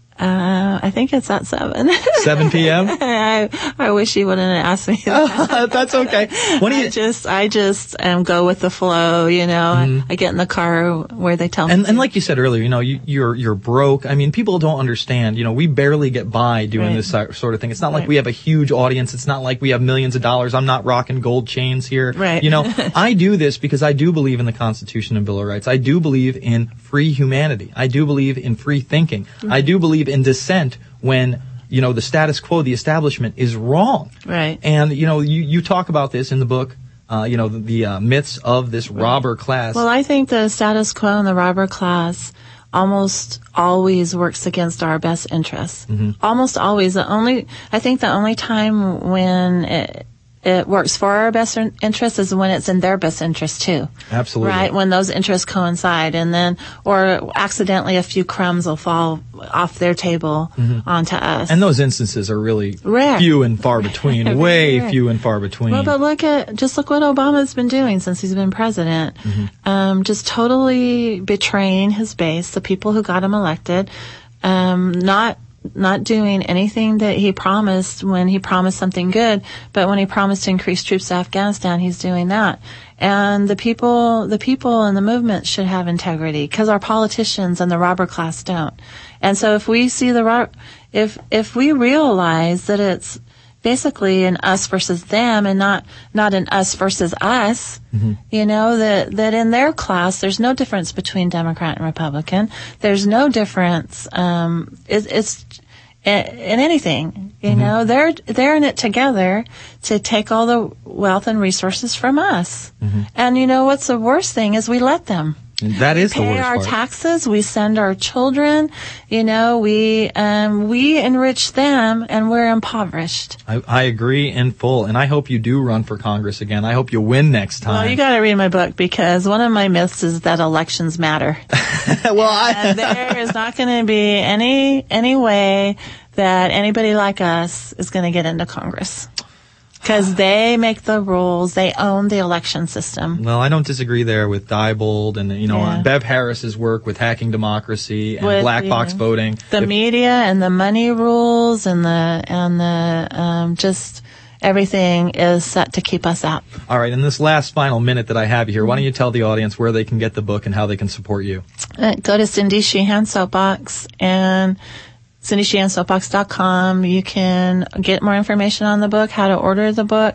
[SPEAKER 5] Uh, I think it's at seven.
[SPEAKER 2] seven p.m.?
[SPEAKER 5] I, I wish you wouldn't have asked me that.
[SPEAKER 2] Oh, that's okay. When do you
[SPEAKER 5] I just, I just um, go with the flow, you know.
[SPEAKER 2] Mm-hmm.
[SPEAKER 5] I, I get in the car where they tell me.
[SPEAKER 2] And, and like you said earlier, you know, you, you're you're broke. I mean, people don't understand. You know, we barely get by doing
[SPEAKER 5] Right.
[SPEAKER 2] this si- sort of thing. It's not like
[SPEAKER 5] Right.
[SPEAKER 2] we have a huge audience. It's not like we have millions of dollars. I'm not rocking gold chains here.
[SPEAKER 5] Right.
[SPEAKER 2] You know, I do this because I do believe in the Constitution and Bill of Rights. I do believe in free humanity. I do believe in free thinking.
[SPEAKER 5] Mm-hmm.
[SPEAKER 2] I do believe in dissent when, you know, the status quo, the establishment is wrong.
[SPEAKER 5] Right.
[SPEAKER 2] And, you know, you, you talk about this in the book, uh, you know, the, the uh, myths of this robber class.
[SPEAKER 5] Well, I think the status quo and the robber class almost always works against our best interests.
[SPEAKER 2] Mm-hmm.
[SPEAKER 5] Almost always. The only, I think the only time when it, it works for our best interest is when it's in their best interest too.
[SPEAKER 2] Absolutely.
[SPEAKER 5] Right? When those interests coincide, and then, or accidentally a few crumbs will fall off their table
[SPEAKER 2] Mhm.
[SPEAKER 5] onto us.
[SPEAKER 2] And those instances are really
[SPEAKER 5] Rare.
[SPEAKER 2] few and far between, way
[SPEAKER 5] Rare.
[SPEAKER 2] few and far between.
[SPEAKER 5] Well, but look at, just look what Obama's been doing since he's been president.
[SPEAKER 2] Mm-hmm.
[SPEAKER 5] Um, just totally betraying his base, the people who got him elected, um, not, not doing anything that he promised when he promised something good, but when he promised to increase troops to Afghanistan, he's doing that. And the people, the people in the movement should have integrity, because our politicians and the robber class don't. And so if we see the, ro- if, if we realize that it's basically an us versus them and not, not an us versus us,
[SPEAKER 2] Mm-hmm.
[SPEAKER 5] you know, that, that in their class, there's no difference between Democrat and Republican. There's no difference, um, it, it's, in, in anything, you
[SPEAKER 2] Mm-hmm.
[SPEAKER 5] know, they're, they're in it together to take all the wealth and resources from us.
[SPEAKER 2] Mm-hmm.
[SPEAKER 5] And you know what's the worst thing is we let them.
[SPEAKER 2] And that is the
[SPEAKER 5] Pay
[SPEAKER 2] worst
[SPEAKER 5] our
[SPEAKER 2] part.
[SPEAKER 5] taxes, we send our children, you know, we, um, we enrich them and we're impoverished.
[SPEAKER 2] I, I agree in full, and I hope you do run for Congress again. I hope you win next time.
[SPEAKER 5] Well, you got to read my book, because one of my myths is that elections matter.
[SPEAKER 2] well, I
[SPEAKER 5] and there is not going to be any any way that anybody like us is going to get into Congress, because they make the rules. They own the election system.
[SPEAKER 2] Well, I don't disagree there with Diebold and, you know,
[SPEAKER 5] Yeah.
[SPEAKER 2] Bev Harris's work with hacking democracy and
[SPEAKER 5] With,
[SPEAKER 2] black box
[SPEAKER 5] yeah.
[SPEAKER 2] voting.
[SPEAKER 5] The
[SPEAKER 2] If-
[SPEAKER 5] media and the money rules and the and the um, just everything is set to keep us out.
[SPEAKER 2] All right, in this last final minute that I have here, why don't you tell the audience where they can get the book and how they can support you?
[SPEAKER 5] Uh, go to Cindy Sheehan Soapbox and cindy sheehan soapbox dot com. You can get more information on the book, how to order the book,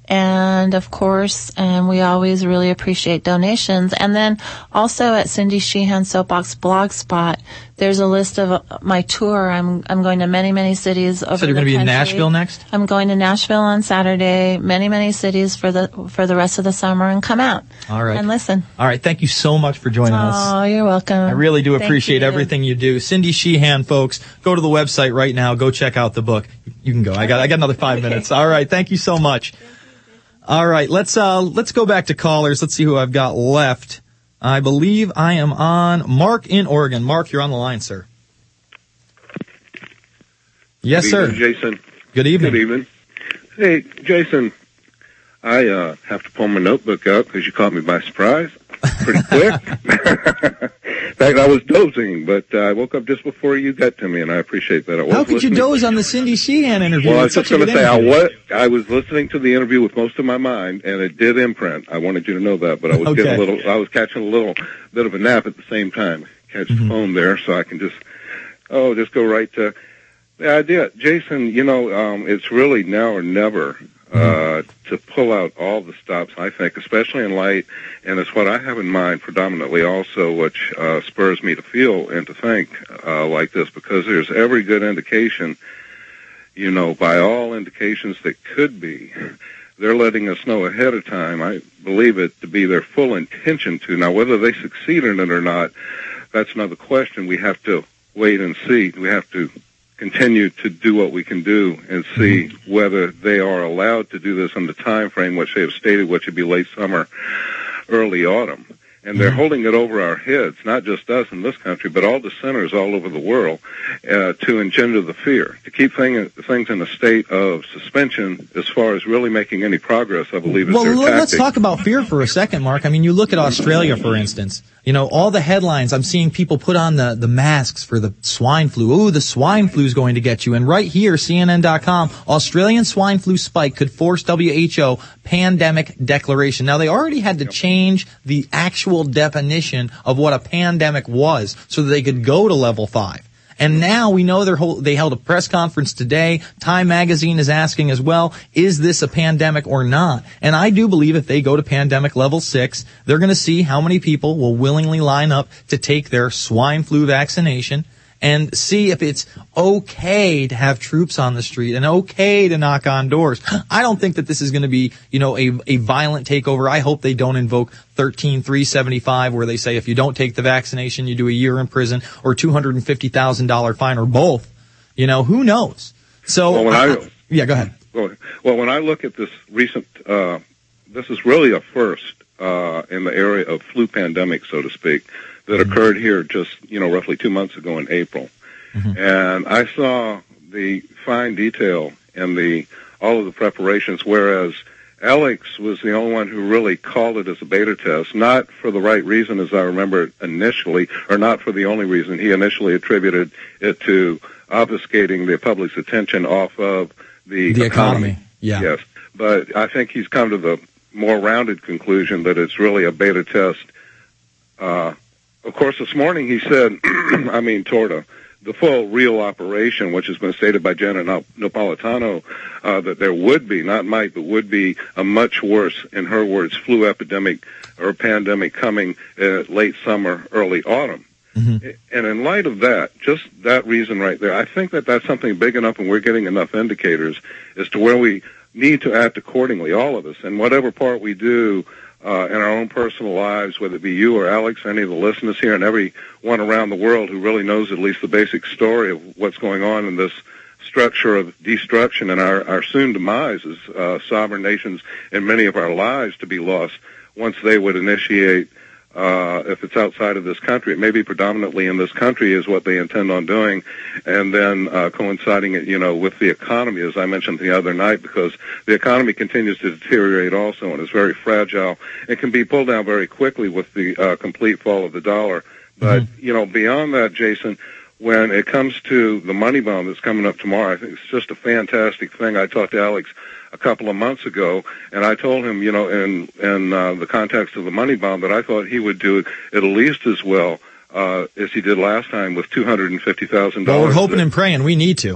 [SPEAKER 5] And of course, and we always really appreciate donations. And then also at Cindy Sheehan Soapbox Blogspot, there's a list of uh, my tour. I'm I'm going to many, many cities over the country.
[SPEAKER 2] So you're going to be in Nashville next?
[SPEAKER 5] I'm going to Nashville on Saturday, many, many cities for the for the rest of the summer, and come out.
[SPEAKER 2] All right.
[SPEAKER 5] And listen.
[SPEAKER 2] All right. Thank you so much for joining us.
[SPEAKER 5] Oh, you're welcome.
[SPEAKER 2] I really do
[SPEAKER 5] Thank
[SPEAKER 2] appreciate
[SPEAKER 5] you.
[SPEAKER 2] everything you do. Cindy Sheehan, folks, go to the website right now. Go check out the book. You can go. I got I got another five minutes. All right. Thank you so much. All right, let's uh let's go back to callers. Let's see who I've got left. I believe I am on Mark in Oregon. Mark, you're on the line, sir. Yes,
[SPEAKER 1] Good
[SPEAKER 2] sir.
[SPEAKER 1] evening, Jason.
[SPEAKER 2] Good evening.
[SPEAKER 1] Good evening. Hey, Jason, I uh have to pull my notebook out because you caught me by surprise pretty quick. In fact, I was dozing, but uh, I woke up just before you got to me, and I appreciate that. I was
[SPEAKER 2] How could you
[SPEAKER 1] listening.
[SPEAKER 2] doze on the Cindy Sheehan interview?
[SPEAKER 1] Well, I
[SPEAKER 2] It's
[SPEAKER 1] was just
[SPEAKER 2] such a
[SPEAKER 1] going to
[SPEAKER 2] good
[SPEAKER 1] say, I,
[SPEAKER 2] interview.
[SPEAKER 1] was, I was listening to the interview with most of my mind, and it did imprint. I wanted you to know that, but I was
[SPEAKER 2] Okay.
[SPEAKER 1] getting a little, I was catching a little bit of a nap at the same time. Catch
[SPEAKER 2] Mm-hmm.
[SPEAKER 1] the phone there, so I can just, oh, just go right to the idea. Jason, you know, um, it's really now or never uh, to pull out all the stops, I think, especially in light, and it's what I have in mind predominantly also, which uh, spurs me to feel and to think uh, like this, because there's every good indication, you know, by all indications that could be, they're letting us know ahead of time. I believe it to be their full intention to. Now, whether they succeed in it or not, that's another question. We have to wait and see. We have to continue to do what we can do and see whether they are allowed to do this in the time frame which they have stated, which would be late summer, early autumn. And they're holding it over our heads, not just us in this country, but all dissenters all over the world, uh, to engender the fear, to keep thing, things in a state of suspension as far as really making any progress, I believe, is
[SPEAKER 2] Well,
[SPEAKER 1] their
[SPEAKER 2] let- let's
[SPEAKER 1] tactic.
[SPEAKER 2] talk about fear for a second, Mark. I mean, you look at Australia, for instance. You know, all the headlines, I'm seeing people put on the, the masks for the swine flu. Ooh, the swine flu is going to get you. And right here, C N N dot com, Australian swine flu spike could force W H O pandemic declaration. Now, they already had to change the actual definition of what a pandemic was so that they could go to level five. And now we know they're hold, they held a press conference today. Time Magazine is asking as well, is this a pandemic or not? And I do believe if they go to pandemic level six, they're going to see how many people will willingly line up to take their swine flu vaccination and see if it's okay to have troops on the street and okay to knock on doors. I don't think that this is going to be, you know, a, a violent takeover. I hope they don't invoke thirteen three seventy-five where they say if you don't take the vaccination, you do a year in prison or two hundred fifty thousand dollars fine or both. You know, who knows? So,
[SPEAKER 1] Well, when
[SPEAKER 2] I,
[SPEAKER 1] I-
[SPEAKER 2] yeah, go ahead.
[SPEAKER 1] Well, well, when I look at this recent, uh, this is really a first uh, in the area of flu pandemic, so to speak, that occurred here just, you know, roughly two months ago in April. Mm-hmm. And I saw the fine detail and the all of the preparations, whereas Alex was the only one who really called it as a beta test, not for the right reason as I remember it initially, or not for the only reason. He initially attributed it to obfuscating the public's attention off of the,
[SPEAKER 2] The economy. Yeah.
[SPEAKER 1] Yes. But I think he's come to the more rounded conclusion that it's really a beta test. Uh, of course, this morning he said, I mean, toward a, the full real operation, which has been stated by Janet Napolitano, uh, that there would be, not might, but would be a much worse, in her words, flu epidemic or pandemic coming uh, late summer, early autumn. Mm-hmm. And in light of that, just that reason right there, I think that that's something big enough and we're getting enough indicators as to where we need to act accordingly, all of us, and whatever part we do uh, in our own personal lives, whether it be you or Alex, any of the listeners here, and everyone around the world who really knows at least the basic story of what's going on in this structure of destruction and our, our soon demise as uh, sovereign nations and many of our lives to be lost once they would initiate, uh, if it's outside of this country, it may be predominantly in this country is what they intend on doing, and then uh, coinciding it, you know, with the economy, as I mentioned the other night, because the economy continues to deteriorate also and is very fragile. It can be pulled down very quickly with the uh, complete fall of the dollar. But, mm-hmm. you know, beyond that, Jason, when it comes to the money bomb that's coming up tomorrow, I think it's just a fantastic thing. I talked to Alex a couple of months ago, and I told him, you know, in in uh, the context of the money bomb, that I thought he would do it at least as well uh, as he did last time with two hundred fifty thousand dollars.
[SPEAKER 2] Well, we're hoping and praying. We need to.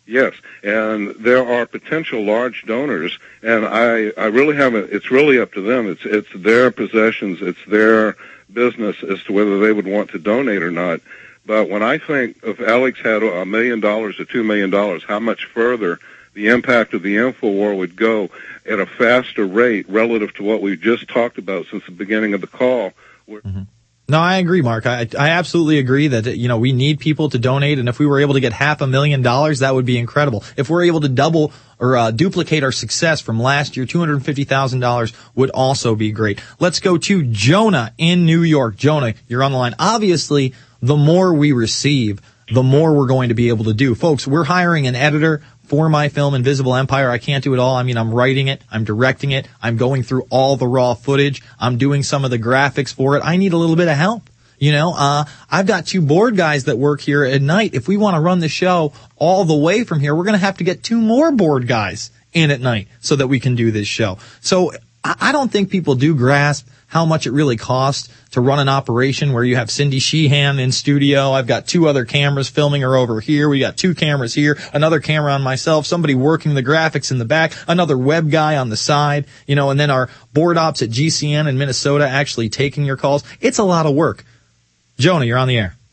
[SPEAKER 1] Yes, and there are potential large donors, and I, I really haven't, it's really up to them. It's, it's their possessions, it's their business as to whether they would want to donate or not. But when I think if Alex had a million dollars or two million dollars, how much further the impact of the InfoWar would go at a faster rate relative to what we've just talked about since the beginning of the call.
[SPEAKER 2] Mm-hmm. No, I agree, Mark. I, I absolutely agree that, you know, we need people to donate, and if we were able to get half a million dollars, that would be incredible. If we're able to double or uh, duplicate our success from last year, two hundred fifty thousand dollars would also be great. Let's go to Jonah in New York. Jonah, you're on the line. Obviously, the more we receive, the more we're going to be able to do. Folks, we're hiring an editor for my film Invisible Empire. I can't do it all. I mean, I'm writing it, I'm directing it, I'm going through all the raw footage, I'm doing some of the graphics for it. I need a little bit of help. You know, uh, I've got two board guys that work here at night. If we want to run the show all the way from here, we're going to have to get two more board guys in at night so that we can do this show. So I don't think people do grasp how much it really costs to run an operation where you have Cindy Sheehan in studio. I've got two other cameras filming her over here. We got two cameras here, another camera on myself, somebody working the graphics in the back, another web guy on the side, you know, and then our board ops at G C N in Minnesota actually taking your calls. It's a lot of work. Jonah, you're on the air.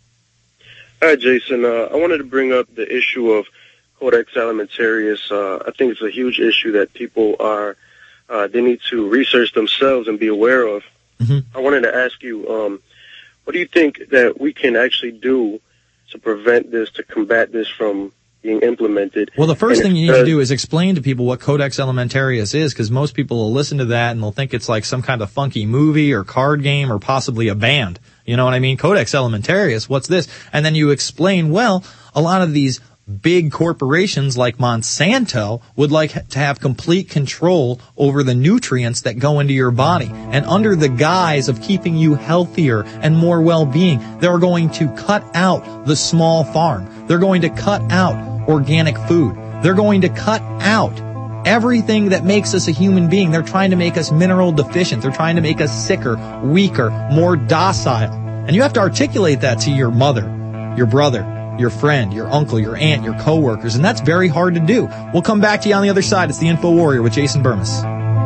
[SPEAKER 15] Hi, Jason. Uh, I wanted to bring up the issue of Codex Alimentarius. Uh, I think it's a huge issue that people are Uh, they need to research themselves and be aware of. Mm-hmm. I wanted to ask you, um, what do you think that we can actually do to prevent this, to combat this from being implemented?
[SPEAKER 2] Well, the first
[SPEAKER 15] and
[SPEAKER 2] thing you need to do is explain to people what Codex Alimentarius is, because most people will listen to that and they'll think it's like some kind of funky movie or card game or possibly a band. You know what I mean? Codex Alimentarius, what's this? And then you explain, well, a lot of these big corporations like Monsanto would like to have complete control over the nutrients that go into your body. And under the guise of keeping you healthier and more well-being, they're going to cut out the small farm. They're going to cut out organic food. They're going to cut out everything that makes us a human being. They're trying to make us mineral deficient. They're trying to make us sicker, weaker, more docile. And you have to articulate that to your mother, your brother, your friend, your uncle, your aunt, your coworkers, and that's very hard to do. We'll come back to you on the other side. It's the Info Warrior with Jason Burmis.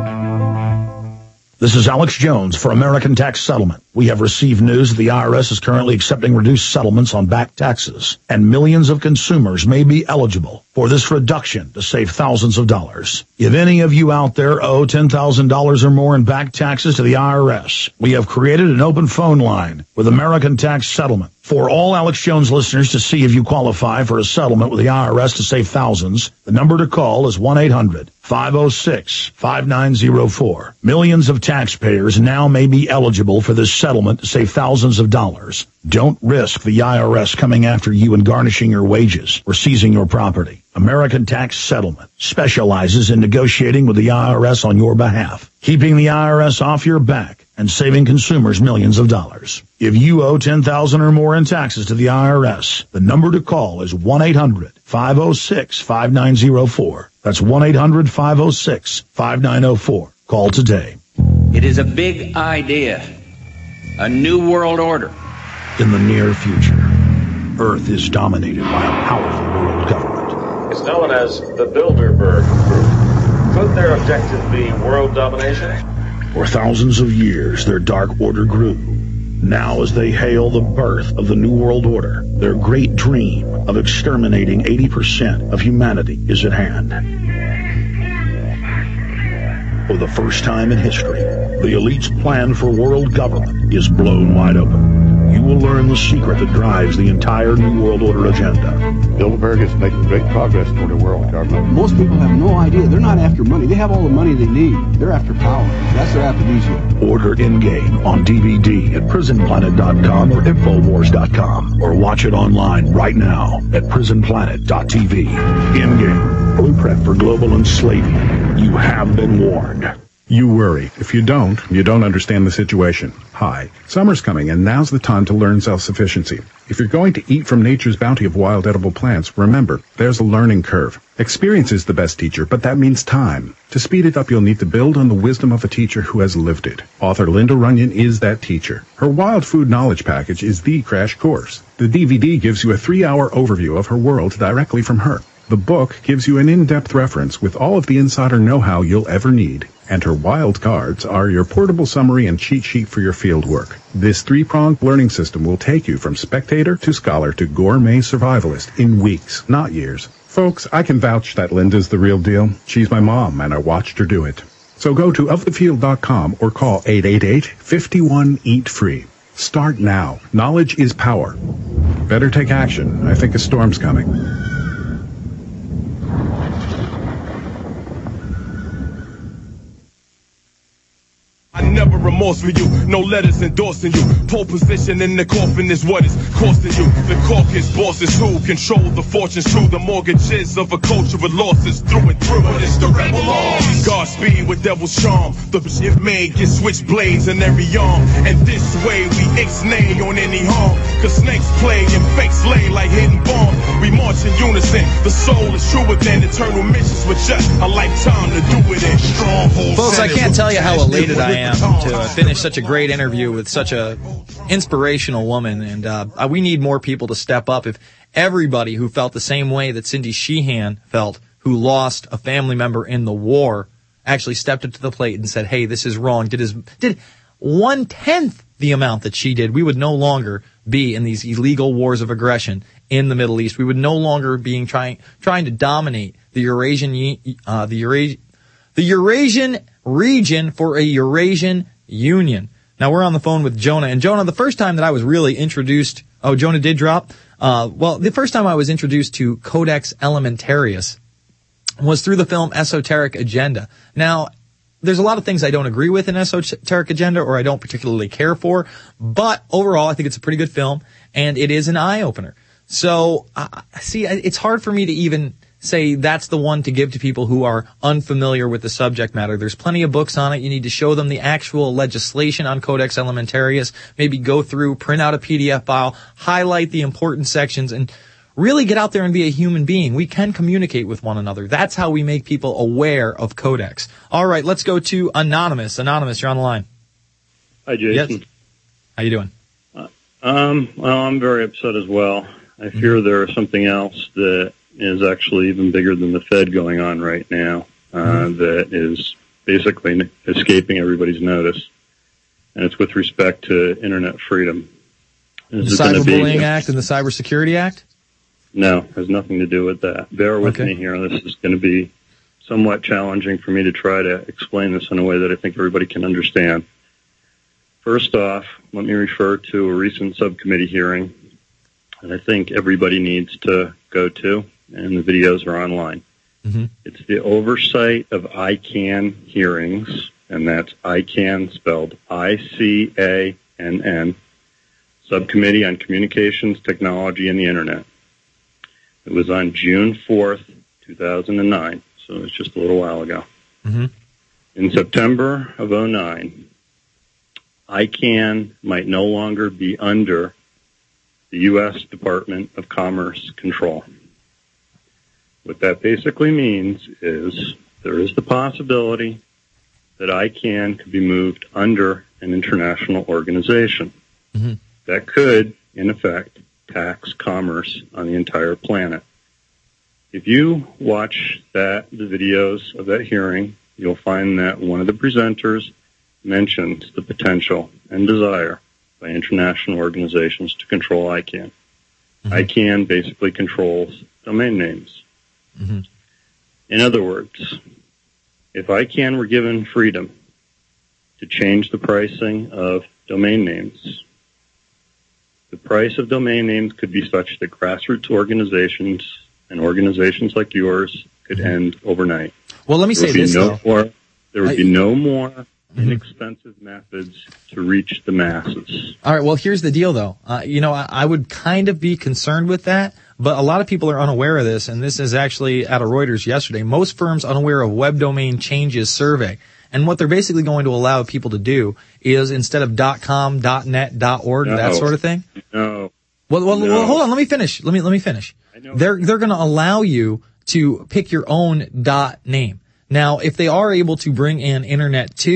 [SPEAKER 4] This is Alex Jones for American Tax Settlement. We have received news that the I R S is currently accepting reduced settlements on back taxes, and millions of consumers may be eligible for this reduction to save thousands of dollars. If any of you out there owe ten thousand dollars or more in back taxes to the I R S, we have created an open phone line with American Tax Settlement. For all Alex Jones listeners to see if you qualify for a settlement with the I R S to save thousands, the number to call is one eight hundred five oh six five nine oh four. Millions of taxpayers now may be eligible for this settlement to save thousands of dollars. Don't risk the I R S coming after you and garnishing your wages or seizing your property. American Tax Settlement specializes in negotiating with the I R S on your behalf, keeping the I R S off your back and saving consumers millions of dollars. If you owe ten thousand dollars or more in taxes to the I R S, the number to call is one eight hundred five oh six five nine oh four. That's one eight hundred five oh six five nine oh four. Call today.
[SPEAKER 6] It is a big idea, a new world order.
[SPEAKER 4] In the near future, Earth is dominated by a powerful world government.
[SPEAKER 7] It's known as the Bilderberg Group. Could their objective be world domination?
[SPEAKER 4] For thousands of years, their dark order grew. Now, as they hail the birth of the New World Order, their great dream of exterminating eighty percent of humanity is at hand. For the first time in history, the elite's plan for world government is blown wide open. You will learn the secret that drives the entire New World Order agenda.
[SPEAKER 8] Bilderberg is making great progress toward a world government.
[SPEAKER 9] Most people have no idea. They're not after money. They have all the money they need. They're after power. That's their aphrodisiac.
[SPEAKER 4] Order In-Game on D V D at prison planet dot com or infowars dot com, or watch it online right now at prison planet dot t v. In-Game, blueprint for global enslavement. You have been warned.
[SPEAKER 17] You worry. If you don't, you don't understand the situation. Hi, summer's coming, and now's the time to learn self-sufficiency. If you're going to eat from nature's bounty of wild edible plants, remember, there's a learning curve. Experience is the best teacher, but that means time. To speed it up, you'll need to build on the wisdom of a teacher who has lived it. Author Linda Runyon is that teacher. Her Wild Food Knowledge Package is the crash course. The D V D gives you a three-hour overview of her world directly from her. The book gives you an in-depth reference with all of the insider know-how you'll ever need. And her wild cards are your portable summary and cheat sheet for your field work. This three-pronged learning system will take you from spectator to scholar to gourmet survivalist in weeks, not years. Folks, I can vouch that Linda's the real deal. She's my mom, and I watched her do it. So go to of the field dot com or call eight eight eight, five one, eat free. Start now. Knowledge is power. Better take action. I think a storm's coming.
[SPEAKER 14] I never remorse for you, no letters endorsing you. Pole position in the coffin is what is costing you. The caucus bosses who control the fortunes true. The mortgages of a culture with losses through and through. But it's the rebel laws. Godspeed with devil's charm. The shit made get switchblades in every arm. And this way we ixnay on any harm. Cause snakes play and fakes lay like hidden bombs. We march in unison. The soul is truer than eternal missions with just a lifetime to do it in. Stronghold.
[SPEAKER 2] Folks, I can't tell you how elated I am to finish such a great interview with such a inspirational woman, and uh, we need more people to step up. If everybody who felt the same way that Cindy Sheehan felt, who lost a family member in the war, actually stepped up to the plate and said, hey, this is wrong, did his, did one-tenth the amount that she did, we would no longer be in these illegal wars of aggression in the Middle East. We would no longer be trying trying to dominate the Eurasian uh, the Eurasian the Eurasian region for a Eurasian Union. Now we're on the phone with Jonah, and Jonah, the first time that I was really introduced, oh, Jonah did drop. Uh, well, the first time I was introduced to Codex Alimentarius was through the film Esoteric Agenda. Now, there's a lot of things I don't agree with in Esoteric Agenda, or I don't particularly care for, but overall I think it's a pretty good film, and it is an eye-opener. So, uh, see, it's hard for me to even say that's the one to give to people who are unfamiliar with the subject matter. There's plenty of books on it. You need to show them the actual legislation on Codex Alimentarius, maybe go through, print out a P D F file, highlight the important sections, and really get out there and be a human being. We can communicate with one another. That's how we make people aware of Codex. All right, let's go to Anonymous. Anonymous, you're on the line.
[SPEAKER 20] Hi, Jason.
[SPEAKER 2] Yes. How you doing?
[SPEAKER 20] Uh, um, well, I'm very upset as well. I fear there is something else that is actually even bigger than the Fed going on right now, uh, mm-hmm. that is basically escaping everybody's notice. And it's with respect to internet freedom.
[SPEAKER 2] Is the Cyberbullying Act and the Cybersecurity Act?
[SPEAKER 20] No, has nothing to do with that. Bear with
[SPEAKER 2] okay.
[SPEAKER 20] me here. This is going to be somewhat challenging for me to try to explain this in a way that I think everybody can understand. First off, let me refer to a recent subcommittee hearing that I think everybody needs to go to, and the videos are online.
[SPEAKER 2] Mm-hmm.
[SPEAKER 20] It's the Oversight of I CANN hearings, and that's I CANN spelled I C A N N, Subcommittee on Communications, Technology, and the Internet. It was on June fourth, two thousand nine, so it's just a little while ago.
[SPEAKER 2] Mm-hmm.
[SPEAKER 20] In September of oh nine, I CANN might no longer be under the U S Department of Commerce control. What that basically means is there is the possibility that I CANN could be moved under an international organization.
[SPEAKER 2] Mm-hmm.
[SPEAKER 20] That could, in effect, tax commerce on the entire planet. If you watch that, the videos of that hearing, you'll find that one of the presenters mentions the potential and desire by international organizations to control I CANN.
[SPEAKER 2] Mm-hmm.
[SPEAKER 20] I CANN basically controls domain names.
[SPEAKER 2] Mm-hmm.
[SPEAKER 20] In other words, if I CANN were given freedom to change the pricing of domain names, the price of domain names could be such that grassroots organizations and organizations like yours could mm-hmm. end overnight.
[SPEAKER 2] Well, let me
[SPEAKER 20] there
[SPEAKER 2] say this,
[SPEAKER 20] no
[SPEAKER 2] though.
[SPEAKER 20] More, there would
[SPEAKER 2] I,
[SPEAKER 20] be no more mm-hmm. inexpensive methods to reach the masses.
[SPEAKER 2] All right, well, here's the deal, though. Uh, you know, I, I would kind of be concerned with that, but a lot of people are unaware of this, and this is actually out of Reuters yesterday. Most firms unaware of web domain changes survey. And what they're basically going to allow people to do is instead of .com, .net, .org,
[SPEAKER 20] no.
[SPEAKER 2] that sort of thing.
[SPEAKER 20] No.
[SPEAKER 2] Well, well,
[SPEAKER 20] no.
[SPEAKER 2] well, hold on. Let me finish. Let me let me finish.
[SPEAKER 20] I know.
[SPEAKER 2] They're they're going to allow you to pick your own dot name. Now, if they are able to bring in Internet two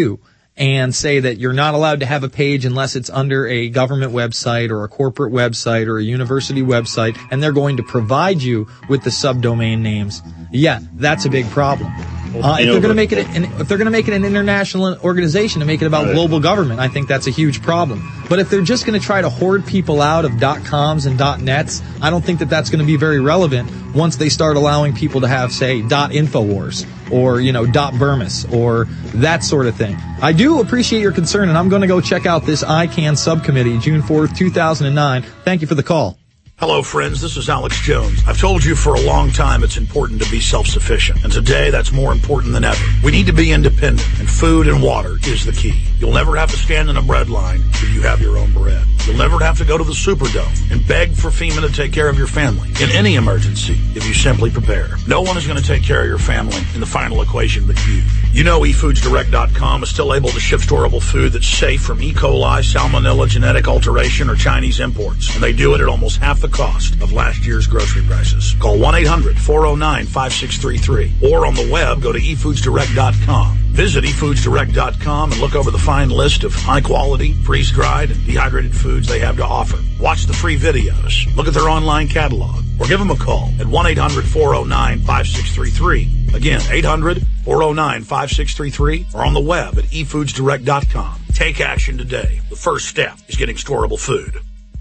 [SPEAKER 2] and say that you're not allowed to have a page unless it's under a government website or a corporate website or a university website, and they're going to provide you with the subdomain names. Yeah, that's a big problem. Uh, if they're going to make it, an, if they're going to make it an international organization and make it about global government, I think that's a huge problem. But if they're just going to try to hoard people out of .coms and .nets, I don't think that that's going to be very relevant once they start allowing people to have, say, .infowars or, you know, .burmis or that sort of thing. I do appreciate your concern, and I'm going to go check out this I CAN subcommittee, June fourth, two thousand nine. Thank you for the call.
[SPEAKER 4] Hello, friends. This is Alex Jones. I've told you for a long time it's important to be self-sufficient, and today that's more important than ever. We need to be independent, and food and water is the key. You'll never have to stand in a bread line if you have your own bread. You'll never have to go to the Superdome and beg for FEMA to take care of your family in any emergency if you simply prepare. No one is going to take care of your family in the final equation but you. You know e foods direct dot com is still able to ship storable food that's safe from E. coli, salmonella, genetic alteration, or Chinese imports, and they do it at almost half the cost of last year's grocery prices. Call one eight hundred four oh nine five six three three or on the web go to e foods direct dot com. Visit e foods direct dot com and look over the fine list of high-quality, freeze-dried, and dehydrated foods they have to offer. Watch the free videos, look at their online catalog, or give them a call at one eight hundred four oh nine five six three three. Again, eight hundred four oh nine five six three three or on the web at e foods direct dot com. Take action today. The first step is getting storable food.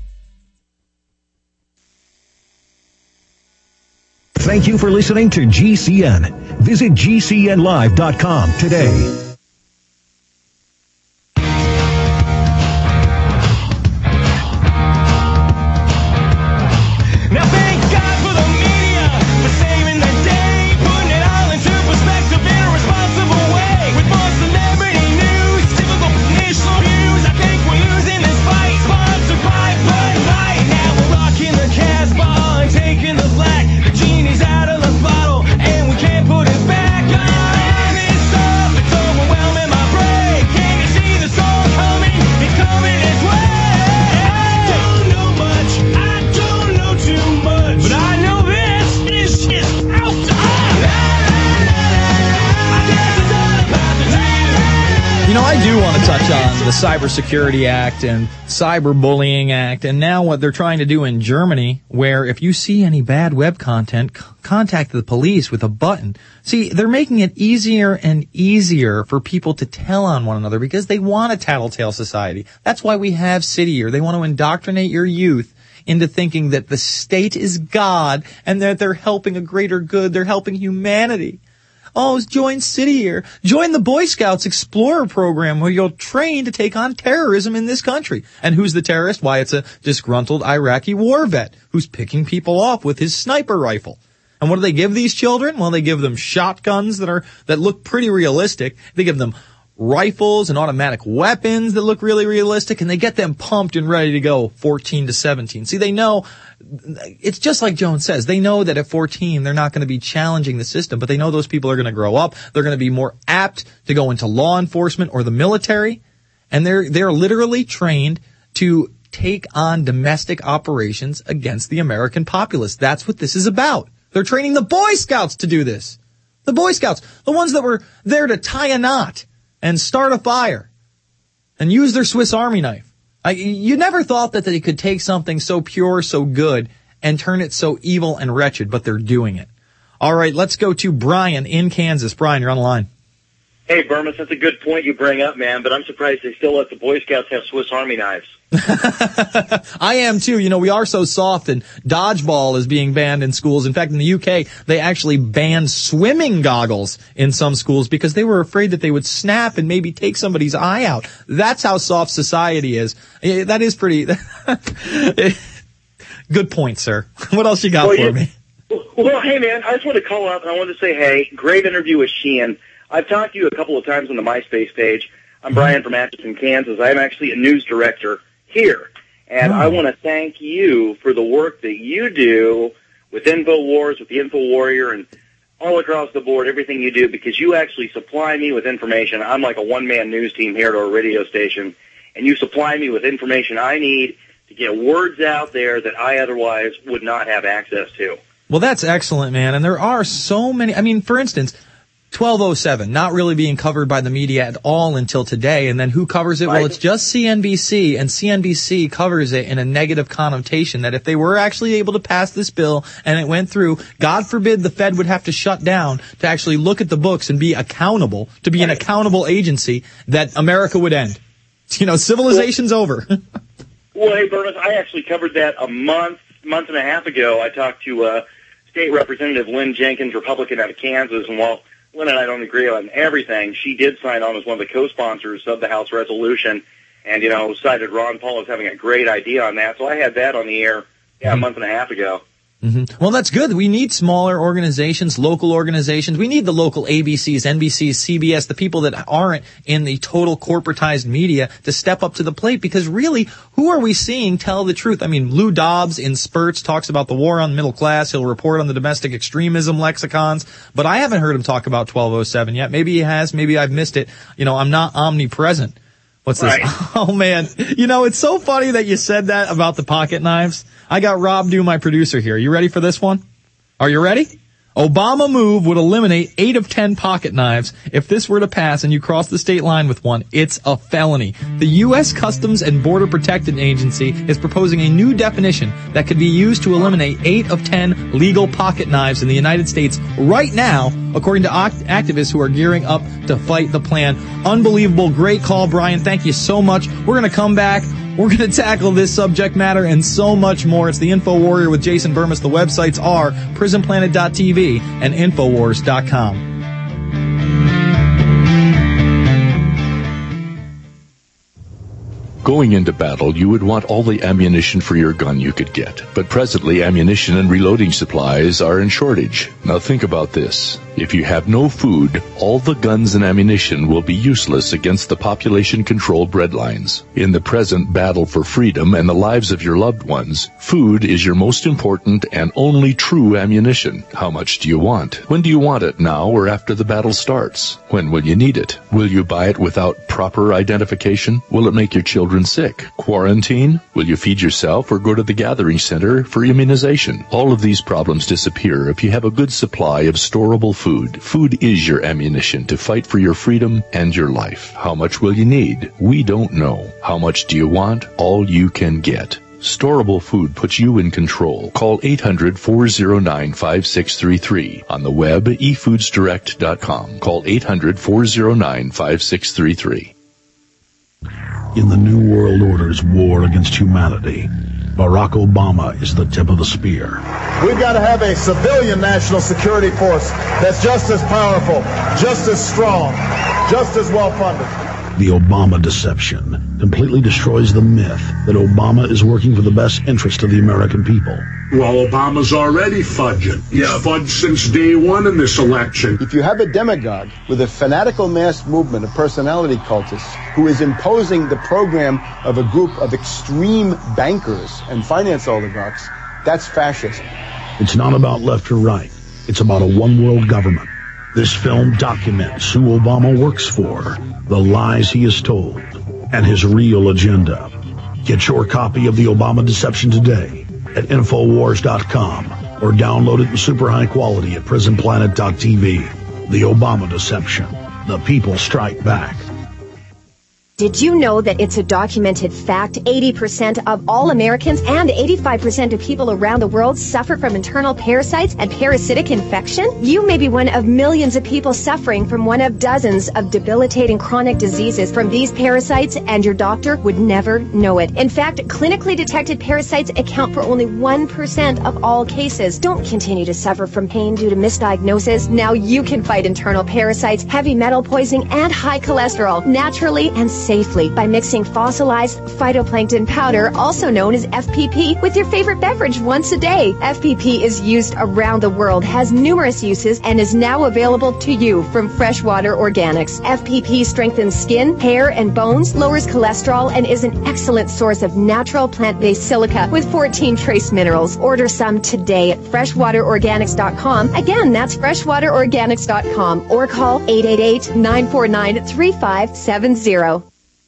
[SPEAKER 3] Thank you for listening to G C N. Visit G C N live dot com today.
[SPEAKER 16] Now thank God for the media for saving the day, putting it all into perspective in a responsible way. With more celebrity news, typical initial views, I think we're losing this fight. Sponsored by Bud Light. Now we're rocking the Casbah and taking the black. The genie's out of the bottle and we can't put it back. On this stuff, it's overwhelming my brain. Can you see the storm coming? It's coming its way. Don't know much, I don't know too much, but I know this is just out to
[SPEAKER 2] You know, I do want to touch on the Cybersecurity Act and Cyberbullying Act, and now what they're trying to do in Germany, where if you see any bad web content, c- contact the police with a button. See, they're making it easier and easier for people to tell on one another because they want a tattletale society. That's why we have City Year. They want to indoctrinate your youth into thinking that the state is God and that they're helping a greater good. They're helping humanity. Oh, join City Year. Join the Boy Scouts Explorer program where you'll train to take on terrorism in this country. And who's the terrorist? Why, it's a disgruntled Iraqi war vet who's picking people off with his sniper rifle. And what do they give these children? Well, they give them shotguns that are, that look pretty realistic. They give them rifles and automatic weapons that look really realistic, and they get them pumped and ready to go fourteen to seventeen. See, they know, it's just like Jones says, they know that at fourteen they're not going to be challenging the system, but they know those people are going to grow up. They're going to be more apt to go into law enforcement or the military, and they're, they're literally trained to take on domestic operations against the American populace. That's what this is about. They're training the Boy Scouts to do this. The Boy Scouts, the ones that were there to tie a knot and start a fire and use their Swiss Army knife. I, you never thought that they could take something so pure, so good, and turn it so evil and wretched, but they're doing it. All right, let's go to Brian in Kansas. Brian, you're on the line.
[SPEAKER 11] Hey, Burmis, that's a good point you bring up, man, but I'm surprised they still let the Boy Scouts have Swiss Army knives.
[SPEAKER 2] I am too. You know, we are so soft, and dodgeball is being banned in schools. In fact, in the U K, they actually banned swimming goggles in some schools because they were afraid that they would snap and maybe take somebody's eye out. That's how soft society is. That is pretty good point, sir. What else you got
[SPEAKER 11] well,
[SPEAKER 2] for
[SPEAKER 11] you,
[SPEAKER 2] me?
[SPEAKER 11] Well, hey, man, I just want to call up and I want to say, hey, great interview with Sheehan. I've talked to you a couple of times on the MySpace page. I'm Brian from Atchison, Kansas. I'm actually a news director here. And oh. I want to thank you for the work that you do with InfoWars, with the InfoWarrior, and all across the board, everything you do, because you actually supply me with information. I'm like a one-man news team here at our radio station, and you supply me with information I need to get words out there that I otherwise would not have access to.
[SPEAKER 2] Well, that's excellent, man. And there are so many. I mean, for instance, twelve oh seven, not really being covered by the media at all until today. And then who covers it? Right. Well, it's just C N B C, and C N B C covers it in a negative connotation that if they were actually able to pass this bill and it went through, God forbid the Fed would have to shut down to actually look at the books and be accountable, to be an accountable agency, that America would end. You know, civilization's well, over.
[SPEAKER 11] Well, hey, Bernis, I actually covered that a month, month and a half ago. I talked to uh, State Representative Lynn Jenkins, Republican out of Kansas, and while Lynn and I don't agree on everything, she did sign on as one of the co-sponsors of the House resolution and, you know, cited Ron Paul as having a great idea on that. So I had that on the air, yeah, a month and a half ago.
[SPEAKER 2] Mm-hmm. Well, that's good. We need smaller organizations, local organizations. We need the local A B Cs, N B Cs, C B S, the people that aren't in the total corporatized media to step up to the plate, because really, who are we seeing tell the truth? I mean, Lou Dobbs in spurts talks about the war on the middle class. He'll report on the domestic extremism lexicons, but I haven't heard him talk about twelve oh seven yet. Maybe he has. Maybe I've missed it. You know, I'm not omnipresent. What's this? Right. Oh, man. You know, it's so funny that you said that about the pocket knives. I got Rob Dew, my producer, here. You ready for this one? Are you ready? Obama move would eliminate eight of ten pocket knives. If this were to pass and you cross the state line with one, it's a felony. The U S Customs and Border Protection Agency is proposing a new definition that could be used to eliminate eight of ten legal pocket knives in the United States right now, according to act- activists who are gearing up to fight the plan. Unbelievable. Great call, Brian. Thank you so much. We're going to come back. We're going to tackle this subject matter and so much more. It's the Info Warrior with Jason Bermas. The websites are prison planet dot t v and infowars dot com.
[SPEAKER 10] Going into battle, you would want all the ammunition for your gun you could get. But presently, ammunition and reloading supplies are in shortage. Now think about this. If you have no food, all the guns and ammunition will be useless against the population-controlled breadlines. In the present battle for freedom and the lives of your loved ones, food is your most important and only true ammunition. How much do you want? When do you want it, now or after the battle starts? When will you need it? Will you buy it without proper identification? Will it make your children sick? Quarantine? Will you feed yourself or go to the gathering center for immunization? All of these problems disappear if you have a good supply of storable food. Food is your ammunition to fight for your freedom and your life. How much will you need? We don't know. How much do you want? All you can get. Storable food puts you in control. Call eight hundred, four oh nine, five six three three. On the web, e foods direct dot com. Call eight hundred, four oh nine, five six three three.
[SPEAKER 4] In the New World Order's war against humanity, Barack Obama is the tip of the spear.
[SPEAKER 18] We've got to have a civilian national security force that's just as powerful, just as strong, just as well-funded.
[SPEAKER 4] The Obama deception completely destroys the myth that Obama is working for the best interest of the American people.
[SPEAKER 19] Well, Obama's already fudging. He's yeah. fudged since day one in this election.
[SPEAKER 18] If you have a demagogue with a fanatical mass movement of personality cultists who is imposing the program of a group of extreme bankers and finance oligarchs, that's fascism.
[SPEAKER 4] It's not about left or right. It's about a one-world government. This film documents who Obama works for, the lies he has told, and his real agenda. Get your copy of the Obama Deception today at infowars dot com or download it in super high quality at prison planet dot t v. The Obama Deception. The people strike back.
[SPEAKER 13] Did you know that it's a documented fact eighty percent of all Americans and eighty-five percent of people around the world suffer from internal parasites and parasitic infection? You may be one of millions of people suffering from one of dozens of debilitating chronic diseases from these parasites, and your doctor would never know it. In fact, clinically detected parasites account for only one percent of all cases. Don't continue to suffer from pain due to misdiagnosis. Now you can fight internal parasites, heavy metal poisoning, and high cholesterol naturally and safely by mixing fossilized phytoplankton powder, also known as F P P, with your favorite beverage once a day. F P P is used around the world, has numerous uses, and is now available to you from Freshwater Organics. F P P strengthens skin, hair, and bones, lowers cholesterol, and is an excellent source of natural plant-based silica with fourteen trace minerals. Order some today at freshwater organics dot com. Again, that's freshwater organics dot com, or call eight eight eight, nine four nine, three five seven zero.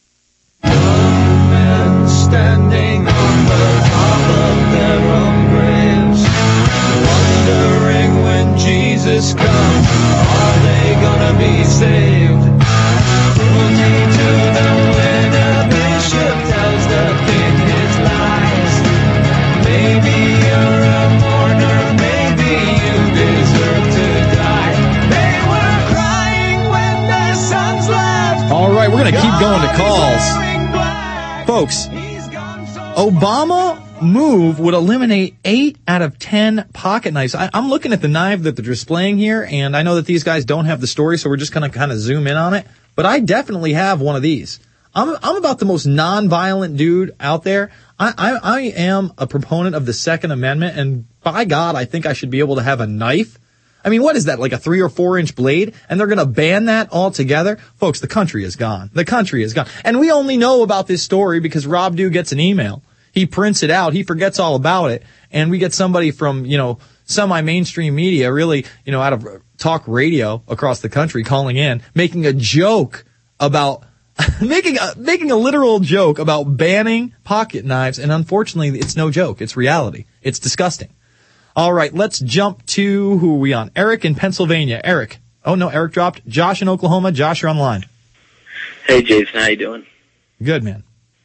[SPEAKER 16] Standing on the top of their own graves, wondering when Jesus comes, are they gonna wanna be saved. Cruelty to the winner, bishop tells the king his lies. Maybe you're a mourner, maybe you deserve to die. They were crying when their sons left.
[SPEAKER 2] All right, we're going to keep going to calls. Folks, Obama move would eliminate eight out of ten pocket knives. I, I'm looking at the knife that they're displaying here, and I know that these guys don't have the story, so we're just going to kind of zoom in on it. But I definitely have one of these. I'm, I'm about the most non-violent dude out there. I, I, I am a proponent of the Second Amendment, and by God, I think I should be able to have a knife. I mean, what is that, like a three or four inch blade? And they're going to ban that altogether? Folks, the country is gone. The country is gone. And we only know about this story because Rob Dew gets an email. He prints it out. He forgets all about it. And we get somebody from, you know, semi-mainstream media, really, you know, out of talk radio across the country calling in, making a joke about, making a, making a literal joke about banning pocket knives. And unfortunately, it's no joke. It's reality. It's disgusting. All right, let's jump to, who are we on? Eric in Pennsylvania. Eric. Oh, no, Eric dropped. Josh in Oklahoma. Josh, you're on the line.
[SPEAKER 21] Hey, Jason, how you doing?
[SPEAKER 2] Good, man.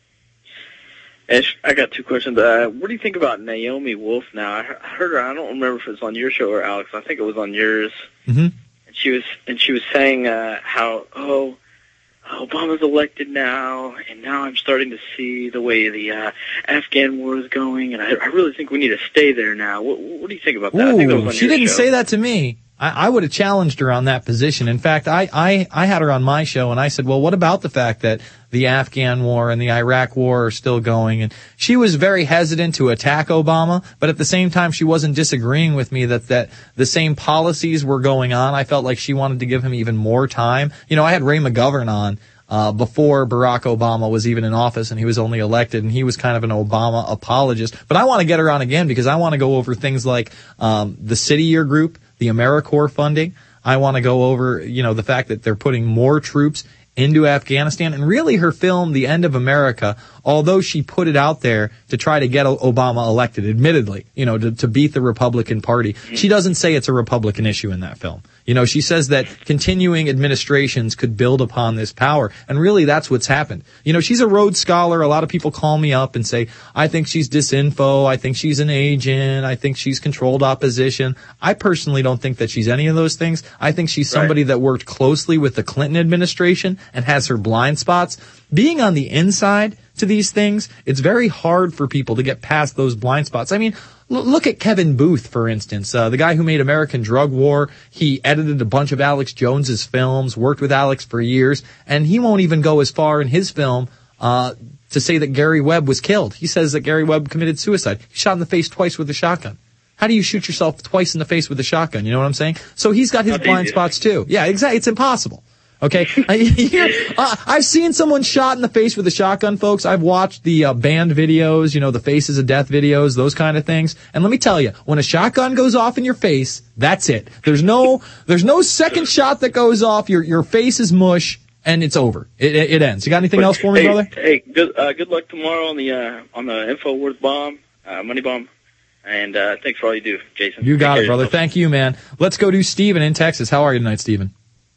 [SPEAKER 21] I got two questions. Uh, what do you think about Naomi Wolf now? I heard her, I don't remember if it was on your show or Alex. I think it was on yours.
[SPEAKER 2] Mm-hmm.
[SPEAKER 21] And she was, and she was saying, uh, how, oh, Obama's elected now, and now I'm starting to see the way the uh, Afghan war is going, and I, I really think we need to stay there now. What, what do you think about that?
[SPEAKER 2] Ooh,
[SPEAKER 21] I think that was on
[SPEAKER 2] she
[SPEAKER 21] your
[SPEAKER 2] didn't
[SPEAKER 21] show.
[SPEAKER 2] say that to me. I, I would have challenged her on that position. In fact, I, I, I had her on my show, and I said, well, what about the fact that the Afghan war and the Iraq war are still going? And she was very hesitant to attack Obama, but at the same time, she wasn't disagreeing with me that, that the same policies were going on. I felt like she wanted to give him even more time. You know, I had Ray McGovern on Uh, before Barack Obama was even in office, and he was only elected, and he was kind of an Obama apologist. But I want to get her on again because I want to go over things like um, the City Year Group, the AmeriCorps funding. I want to go over, you know, the fact that they're putting more troops into Afghanistan, and really her film, The End of America, although she put it out there to try to get Obama elected, admittedly, you know, to, to beat the Republican Party, she doesn't say it's a Republican issue in that film. You know, she says that continuing administrations could build upon this power, and really that's what's happened. You know, she's a Rhodes Scholar. A lot of people call me up and say, I think she's disinfo, I think she's an agent, I think she's controlled opposition. I personally don't think that she's any of those things. I think she's somebody right. that worked closely with the Clinton administration and has her blind spots. Being on the inside to these things, it's very hard for people to get past those blind spots. I mean, l- look at Kevin Booth, for instance, uh, the guy who made American Drug War. He edited a bunch of Alex Jones's films, worked with Alex for years, and he won't even go as far in his film uh to say that Gary Webb was killed. He says that Gary Webb committed suicide. He shot in the face twice with a shotgun. How do you shoot yourself twice in the face with a shotgun? You know what I'm saying? So he's got his
[SPEAKER 21] Not
[SPEAKER 2] blind
[SPEAKER 21] easy.
[SPEAKER 2] spots too. Yeah, exactly. It's impossible. Okay, I, here, uh, I've seen someone shot in the face with a shotgun, folks. I've watched the uh, banned videos, you know, the Faces of Death videos, those kind of things. And let me tell you, when a shotgun goes off in your face, that's it. There's no, there's no second shot that goes off. Your your face is mush, and it's over. It it, it ends. You got anything else for me,
[SPEAKER 21] hey,
[SPEAKER 2] brother?
[SPEAKER 21] Hey, good uh, good luck tomorrow on the uh, on the InfoWars bomb, uh, money bomb, and uh, thanks for all you do, Jason.
[SPEAKER 2] You got
[SPEAKER 21] Take
[SPEAKER 2] it,
[SPEAKER 21] care
[SPEAKER 2] brother.
[SPEAKER 21] of yourself.
[SPEAKER 2] Thank you, man. Let's go to Steven in Texas. How are you tonight, Steven?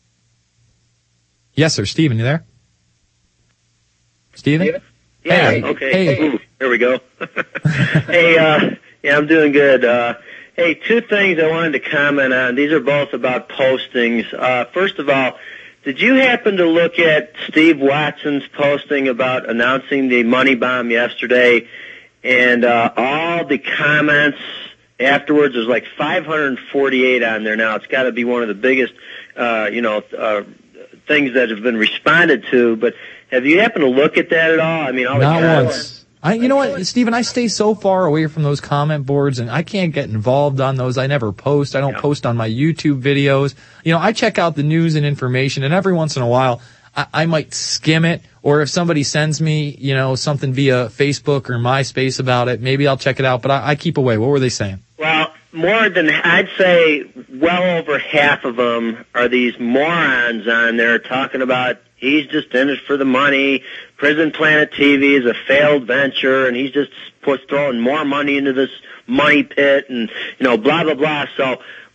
[SPEAKER 2] Yes, sir. Steven, you there? Steven?
[SPEAKER 22] Steven? Yeah,
[SPEAKER 2] hey.
[SPEAKER 22] okay.
[SPEAKER 2] Hey.
[SPEAKER 22] Ooh, there we go. hey, uh, yeah, I'm doing good. Uh, hey, two things I wanted to comment on. These are both about postings. Uh, first of all, did you happen to look at Steve Watson's posting about announcing the money bomb yesterday? And uh, all the comments afterwards, there's like five hundred forty-eight on there now. It's got to be one of the biggest, uh, you know, uh, things that have been responded to, but have you happened to look at that at all? I mean, all the
[SPEAKER 2] Not
[SPEAKER 22] comments.
[SPEAKER 2] once. I, you know what, Stephen, I stay so far away from those comment boards, and I can't get involved on those. I never post. I don't yeah. post on my YouTube videos. You know, I check out the news and information, and every once in a while, I, I might skim it, or if somebody sends me, you know, something via Facebook or MySpace about it, maybe I'll check it out, but I, I keep away. What were they saying?
[SPEAKER 22] Well, more than, I'd say well over half of them are these morons on there talking about he's just in it for the money, Prison Planet T V is a failed venture, and he's just put, throwing more money into this money pit, and, you know, blah, blah, blah. So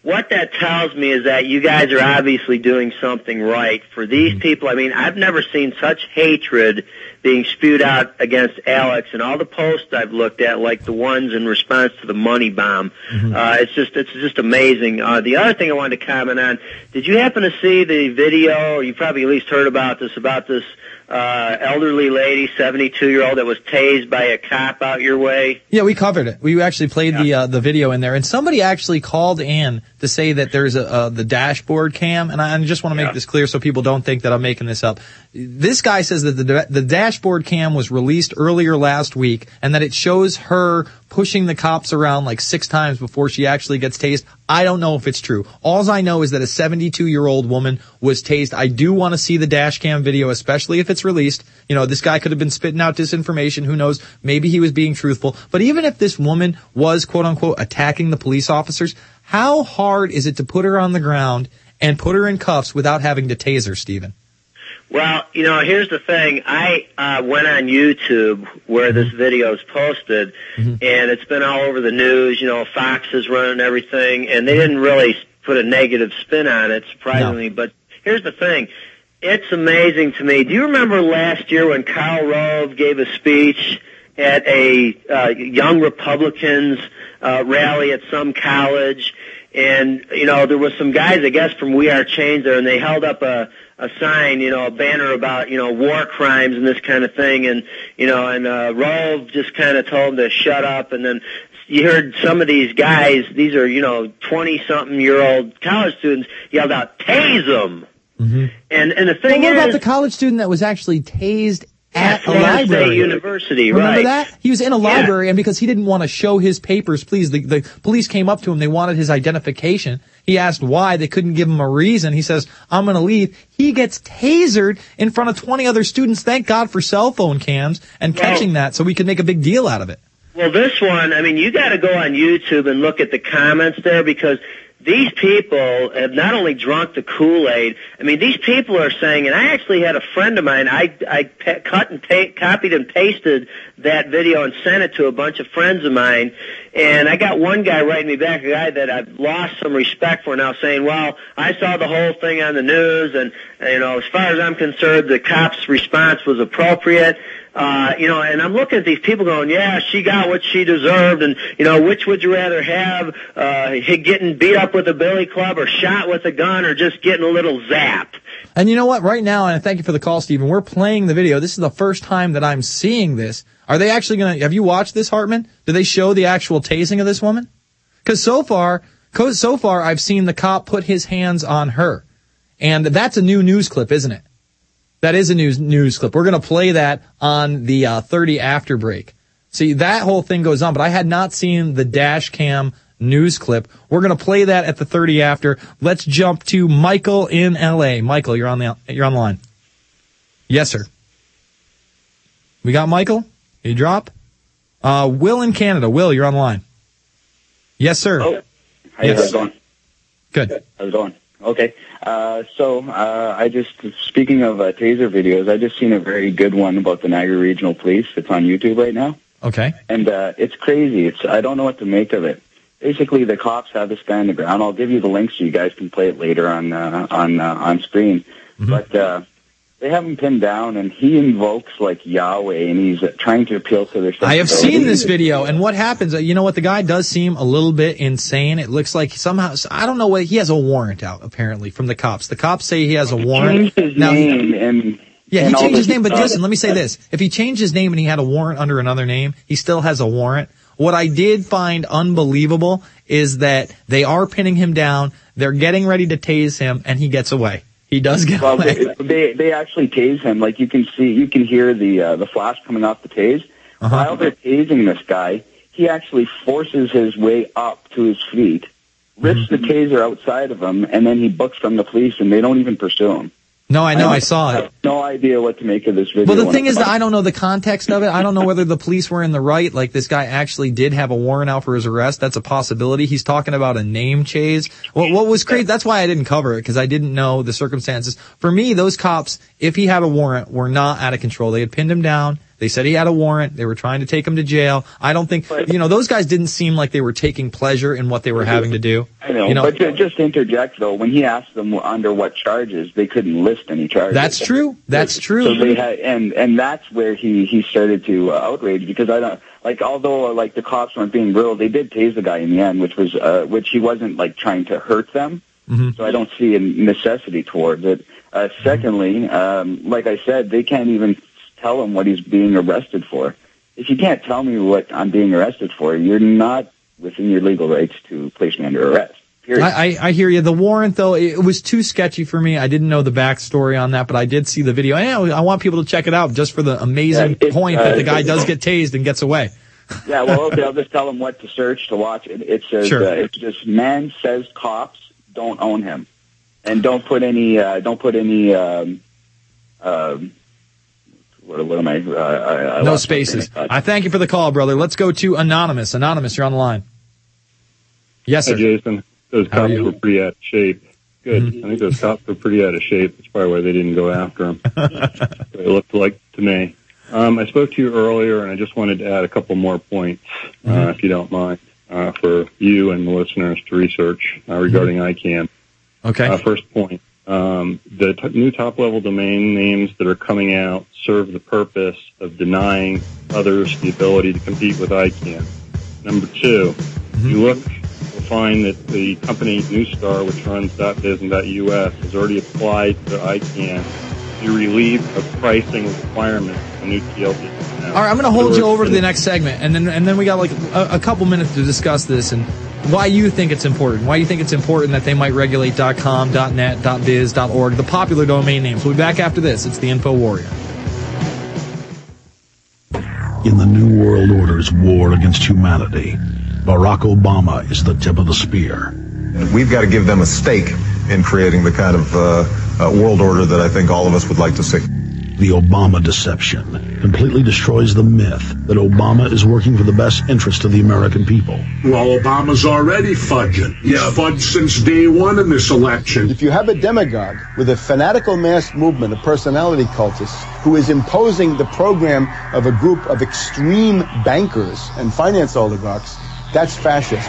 [SPEAKER 22] what that tells me is that you guys are obviously doing something right for these people. I mean, I've never seen such hatred being spewed out against Alex, and all the posts I've looked at, like the ones in response to the money bomb. Mm-hmm. Uh, it's just, it's just amazing. Uh, the other thing I wanted to comment on, did you happen to see the video, or you probably at least heard about this, about this uh, elderly lady, seventy-two-year-old, that was tased by a cop out your way?
[SPEAKER 2] Yeah, we covered it. We actually played yeah. the uh, the video in there, and somebody actually called in to say that there's a uh, the dashboard cam, and I just want to make yeah. this clear so people don't think that I'm making this up. This guy says that the the dashboard cam was released earlier last week, and that it shows her pushing the cops around like six times before she actually gets tased. I don't know if it's true. All I know is that a seventy-two-year-old woman was tased. I do want to see the dash cam video, especially if it's released. You know, this guy could have been spitting out disinformation. Who knows? Maybe he was being truthful. But even if this woman was, quote-unquote, attacking the police officers, how hard is it to put her on the ground and put her in cuffs without having to tase her, Stephen?
[SPEAKER 22] Well, you know, here's the thing. I uh, went on YouTube where this video is posted, mm-hmm. and it's been all over the news. You know, Fox is running everything, and they didn't really put a negative spin on it, surprisingly. No. But here's the thing. It's amazing to me. Do you remember last year when Karl Rove gave a speech at a uh, Young Republicans uh, rally at some college? And, you know, there was some guys, I guess, from We Are Change there, and they held up a a sign, you know, a banner about, you know, war crimes and this kind of thing. And, you know, and uh, Rove just kind of told them to shut up. And then you heard some of these guys, these are, you know, twenty-something-year-old college students, yelled out, "Tase them!" Mm-hmm. And, and the thing
[SPEAKER 2] well, what
[SPEAKER 22] is...
[SPEAKER 2] about the college student that was actually tased at
[SPEAKER 22] at
[SPEAKER 2] a library?
[SPEAKER 22] State University,
[SPEAKER 2] Remember
[SPEAKER 22] right.
[SPEAKER 2] that? He was in a library, yeah. and because he didn't want to show his papers, please, the, the police came up to him. They wanted his identification. He asked why. They couldn't give him a reason. He says, "I'm going to leave." He gets tasered in front of twenty other students. Thank God for cell phone cams and catching well, that so we could make a big deal out of it.
[SPEAKER 22] Well, this one, I mean, you got to go on YouTube and look at the comments there, because these people have not only drunk the Kool-Aid, I mean, these people are saying, and I actually had a friend of mine, I, I pe- cut and pa- copied and pasted that video and sent it to a bunch of friends of mine, and I got one guy writing me back, a guy that I've lost some respect for now, saying, well, I saw the whole thing on the news, and, you know, as far as I'm concerned, the cop's response was appropriate. Uh, you know, and I'm looking at these people going, yeah, she got what she deserved, and, you know, which would you rather have, uh, getting beat up with a billy club or shot with a gun or just getting a little zap?
[SPEAKER 2] And you know what? Right now, and thank you for the call, Stephen, we're playing the video. This is the first time that I'm seeing this. Are they actually going to, have you watched this, Hartman? Do they show the actual tasing of this woman? Because so far, so far, I've seen the cop put his hands on her. And that's a new news clip, isn't it? That is a news news clip. We're going to play that on the uh, thirty after break. See, that whole thing goes on, but I had not seen the dash cam news clip. We're going to play that at the thirty after. Let's jump to Michael in L A. Michael, you're on the you're on the line. Yes, sir. We got Michael. You drop. Uh, Will in Canada. Will, you're on the line. Yes, sir.
[SPEAKER 5] Oh, how's
[SPEAKER 2] yes.
[SPEAKER 5] it going?
[SPEAKER 2] Good.
[SPEAKER 5] How's it going? Okay. Uh, so, uh, I just, speaking of uh, taser videos, I just seen a very good one about the Niagara Regional Police. It's on YouTube right now.
[SPEAKER 2] Okay.
[SPEAKER 5] And, uh, it's crazy. It's, I don't know what to make of it. Basically, the cops have this guy on the ground. I'll give you the link so you guys can play it later on, uh, on, uh, on screen. Mm-hmm. But, uh, they have him pinned down, and he invokes, like, Yahweh, and he's uh, trying to appeal to their...
[SPEAKER 2] I have seen this video, and what happens, uh, you know what, the guy does seem a little bit insane. It looks like somehow, I don't know what, he has a warrant out, apparently, from the cops. The cops say he has a warrant.
[SPEAKER 5] He changed his
[SPEAKER 2] now,
[SPEAKER 5] name, and...
[SPEAKER 2] Yeah,
[SPEAKER 5] and
[SPEAKER 2] he changed his name, but
[SPEAKER 5] stuff.
[SPEAKER 2] listen, let me say this. If he changed his name and he had a warrant under another name, he still has a warrant. What I did find unbelievable is that they are pinning him down, they're getting ready to tase him, and he gets away. He does get
[SPEAKER 5] well,
[SPEAKER 2] away.
[SPEAKER 5] They, they they actually tase him. Like you can see, you can hear the uh, the flash coming off the tase. Uh-huh. While they're tasing this guy, he actually forces his way up to his feet, rips mm-hmm. the taser outside of him, and then he books from the police, and they don't even pursue him.
[SPEAKER 2] No, I know, I,
[SPEAKER 5] I
[SPEAKER 2] saw it.
[SPEAKER 5] I have no idea what to make of this video.
[SPEAKER 2] Well, the thing is that I don't know the context of it. I don't know whether the police were in the right, like this guy actually did have a warrant out for his arrest. That's a possibility. He's talking about a name chase. Well, what was crazy, that's why I didn't cover it, because I didn't know the circumstances. For me, those cops, if he had a warrant, were not out of control. They had pinned him down, They said he had a warrant. They were trying to take him to jail. I don't think, you know, those guys didn't seem like they were taking pleasure in what they were having to do.
[SPEAKER 5] I know,
[SPEAKER 2] you know
[SPEAKER 5] but to, just to interject, though, when he asked them under what charges, they couldn't list any charges.
[SPEAKER 2] That's true. That's true.
[SPEAKER 5] So they had, and, and that's where he, he started to uh, outrage, because I don't, like, although, uh, like, the cops weren't being brutal, they did tase the guy in the end, which was, uh, which he wasn't, like, trying to hurt them.
[SPEAKER 2] Mm-hmm.
[SPEAKER 5] So I don't see a necessity towards it. Uh, secondly, um, like I said, they can't even tell him what he's being arrested for. If you can't tell me what I'm being arrested for, you're not within your legal rights to place me under arrest. Period.
[SPEAKER 2] I, I, I hear you. The warrant, though, it was too sketchy for me. I didn't know the backstory on that, but I did see the video. And I want people to check it out just for the amazing
[SPEAKER 5] yeah,
[SPEAKER 2] point
[SPEAKER 5] uh,
[SPEAKER 2] that the guy does get tased and gets away.
[SPEAKER 5] Yeah, well, okay, I'll just tell them what to search to watch. It, it says,
[SPEAKER 2] Sure.
[SPEAKER 5] uh, it's just, man says cops don't own him. And don't put any, uh, don't put any, um, um, what, what am I, uh, I, I
[SPEAKER 2] No
[SPEAKER 5] lost
[SPEAKER 2] spaces.
[SPEAKER 5] my train of thought.
[SPEAKER 2] I thank you for the call, brother. Let's go to Anonymous. Anonymous, you're on the line. Yes, sir.
[SPEAKER 20] Hi, Jason. Those
[SPEAKER 2] How are
[SPEAKER 20] cops
[SPEAKER 2] you?
[SPEAKER 20] were pretty out of shape. Good.
[SPEAKER 2] Mm-hmm.
[SPEAKER 20] I think those cops were pretty out of shape. That's probably why they didn't go after him. It looked like to me. Um, I spoke to you earlier, and I just wanted to add a couple more points, uh,
[SPEAKER 2] Mm-hmm.
[SPEAKER 20] if you don't mind, uh, for you and the listeners to research uh, regarding
[SPEAKER 2] Mm-hmm.
[SPEAKER 20] ICANN.
[SPEAKER 2] Okay.
[SPEAKER 20] Uh, first point, um, the t- new top-level domain names that are coming out serve the purpose of denying others the ability to compete with ICANN. Number two,
[SPEAKER 2] Mm-hmm.
[SPEAKER 20] you look, you'll find that the company Newstar, which runs .biz and .us, has already applied to ICANN to be relieved of pricing requirements for new T L D.
[SPEAKER 2] All right, I'm going to hold you over to the next segment, and then and then we got like a, a couple minutes to discuss this and why you think it's important. Why you think it's important that they might regulate .com, .net, .biz, .org, the popular domain names. We'll be back after this. It's the Info Warrior.
[SPEAKER 4] In the New World Order's war against humanity, Barack Obama is the tip of the spear.
[SPEAKER 1] We've got to give them a stake in creating the kind of uh, uh, world order that I think all of us would like to see.
[SPEAKER 4] The Obama deception completely destroys the myth that Obama is working for the best interest of the American people.
[SPEAKER 19] Well, Obama's already fudging. He's fudged since day one in this election.
[SPEAKER 18] If you have a demagogue with a fanatical mass movement of personality cultists who is imposing the program of a group of extreme bankers and finance oligarchs, that's fascism.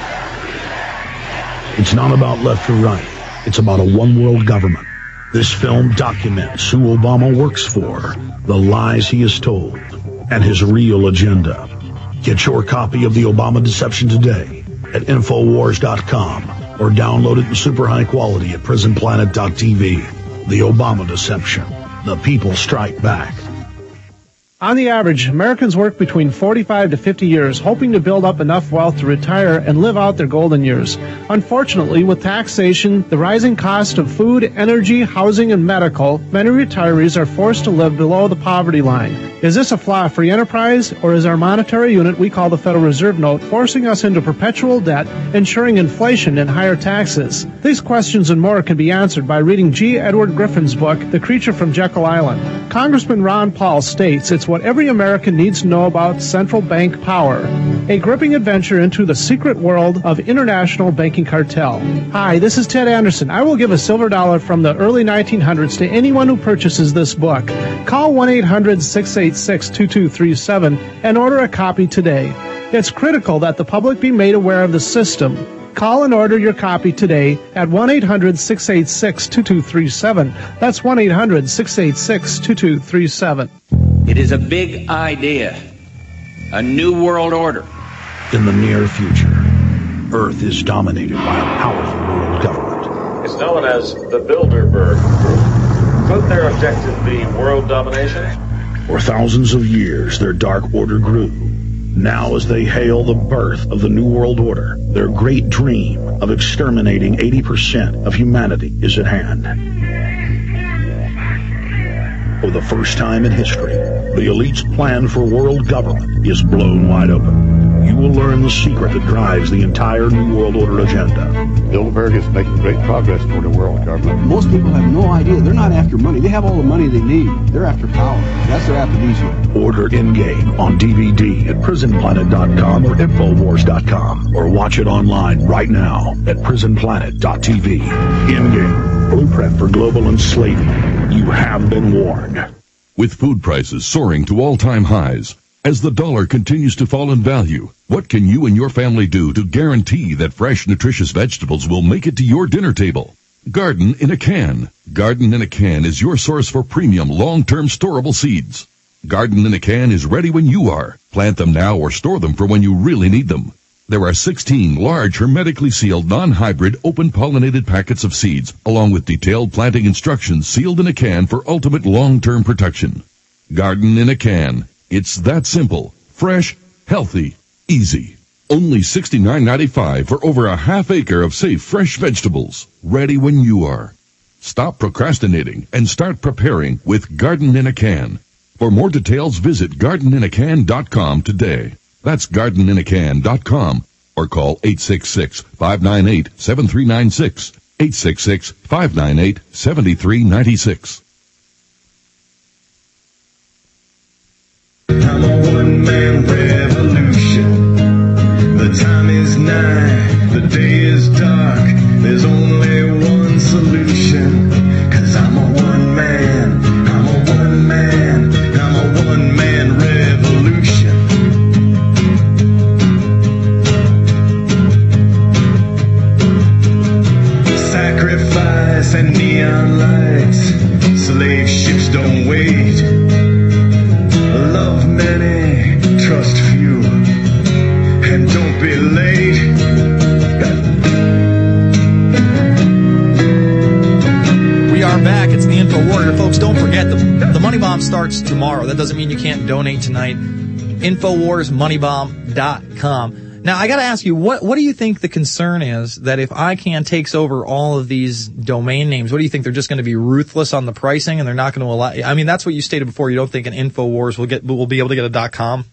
[SPEAKER 4] It's not about left or right. It's about a one-world government. This film documents who Obama works for, the lies he has told, and his real agenda. Get your copy of The Obama Deception today at Infowars dot com or download it in super high quality at Prison Planet dot T V. The Obama Deception. The people strike back.
[SPEAKER 12] On the average, Americans work between forty-five to fifty years, hoping to build up enough wealth to retire and live out their golden years. Unfortunately, with taxation, the rising cost of food, energy, housing, and medical, many retirees are forced to live below the poverty line. Is this a flaw of free enterprise, or is our monetary unit we call the Federal Reserve Note forcing us into perpetual debt, ensuring inflation and higher taxes? These questions and more can be answered by reading G. Edward Griffin's book, The Creature from Jekyll Island. Congressman Ron Paul states it's what every American needs to know about central bank power. A gripping adventure into the secret world of international banking cartel. Hi, this is Ted Anderson. I will give a silver dollar from the early nineteen hundreds to anyone who purchases this book. Call one eight hundred six eight six two two three seven and order a copy today. It's critical that the public be made aware of the system. Call and order your copy today at one eight hundred six eight six two two three seven. That's one eight hundred six eight six two two three seven.
[SPEAKER 6] It is a big idea, a new world order.
[SPEAKER 4] In the near future, Earth is dominated by a powerful world government.
[SPEAKER 7] It's known as the Bilderberg Group. Could their objective be world domination?
[SPEAKER 4] For thousands of years, their dark order grew. Now, as they hail the birth of the New World Order, their great dream of exterminating eighty percent of humanity is at hand. For the first time in history, the elite's plan for world government is blown wide open. You will learn the secret that drives the entire New World Order agenda.
[SPEAKER 8] Bilderberg is making great progress toward a world government.
[SPEAKER 9] Most people have no idea. They're not after money. They have all the money they need. They're after power. That's their aphrodisiac.
[SPEAKER 4] Order in-game on D V D at prison planet dot com or Infowars dot com, or watch it online right now at Prison Planet dot T V. In-game, blueprint for global enslavement. You have been warned.
[SPEAKER 15] With food prices soaring to all-time highs, as the dollar continues to fall in value, what can you and your family do to guarantee that fresh, nutritious vegetables will make it to your dinner table? Garden in a Can. Garden in a Can is your source for premium, long-term storable seeds. Garden in a Can is ready when you are. Plant them now or store them for when you really need them. There are sixteen large, hermetically sealed, non-hybrid, open-pollinated packets of seeds, along with detailed planting instructions sealed in a can for ultimate long-term protection. Garden in a Can. It's that simple, fresh, healthy, easy. Only sixty-nine ninety-five for over a half acre of safe, fresh vegetables, ready when you are. Stop procrastinating and start preparing with Garden in a Can. For more details, visit garden in a can dot com today. That's garden in a can dot com or call eight six six, five nine eight, seven three nine six, eight six six, five nine eight, seven three nine six.
[SPEAKER 16] I'm a one-man revolution. The time is nigh, the day is dark. There's only one solution. Cause I'm a one-man, I'm a one-man, I'm a one-man revolution. Sacrifice and neon lights, slave ships don't wait. Love many, trust few, and don't be late.
[SPEAKER 2] We are back. It's the Info Warrior. Folks, don't forget, the, the Money Bomb starts tomorrow. That doesn't mean you can't donate tonight. Infowars money bomb dot com. Now, I got to ask you, what what do you think the concern is that if ICANN takes over all of these domain names, what do you think? They're just going to be ruthless on the pricing and they're not going to allow? I mean, that's what you stated before. You don't think an Infowars will get will be able to get a .com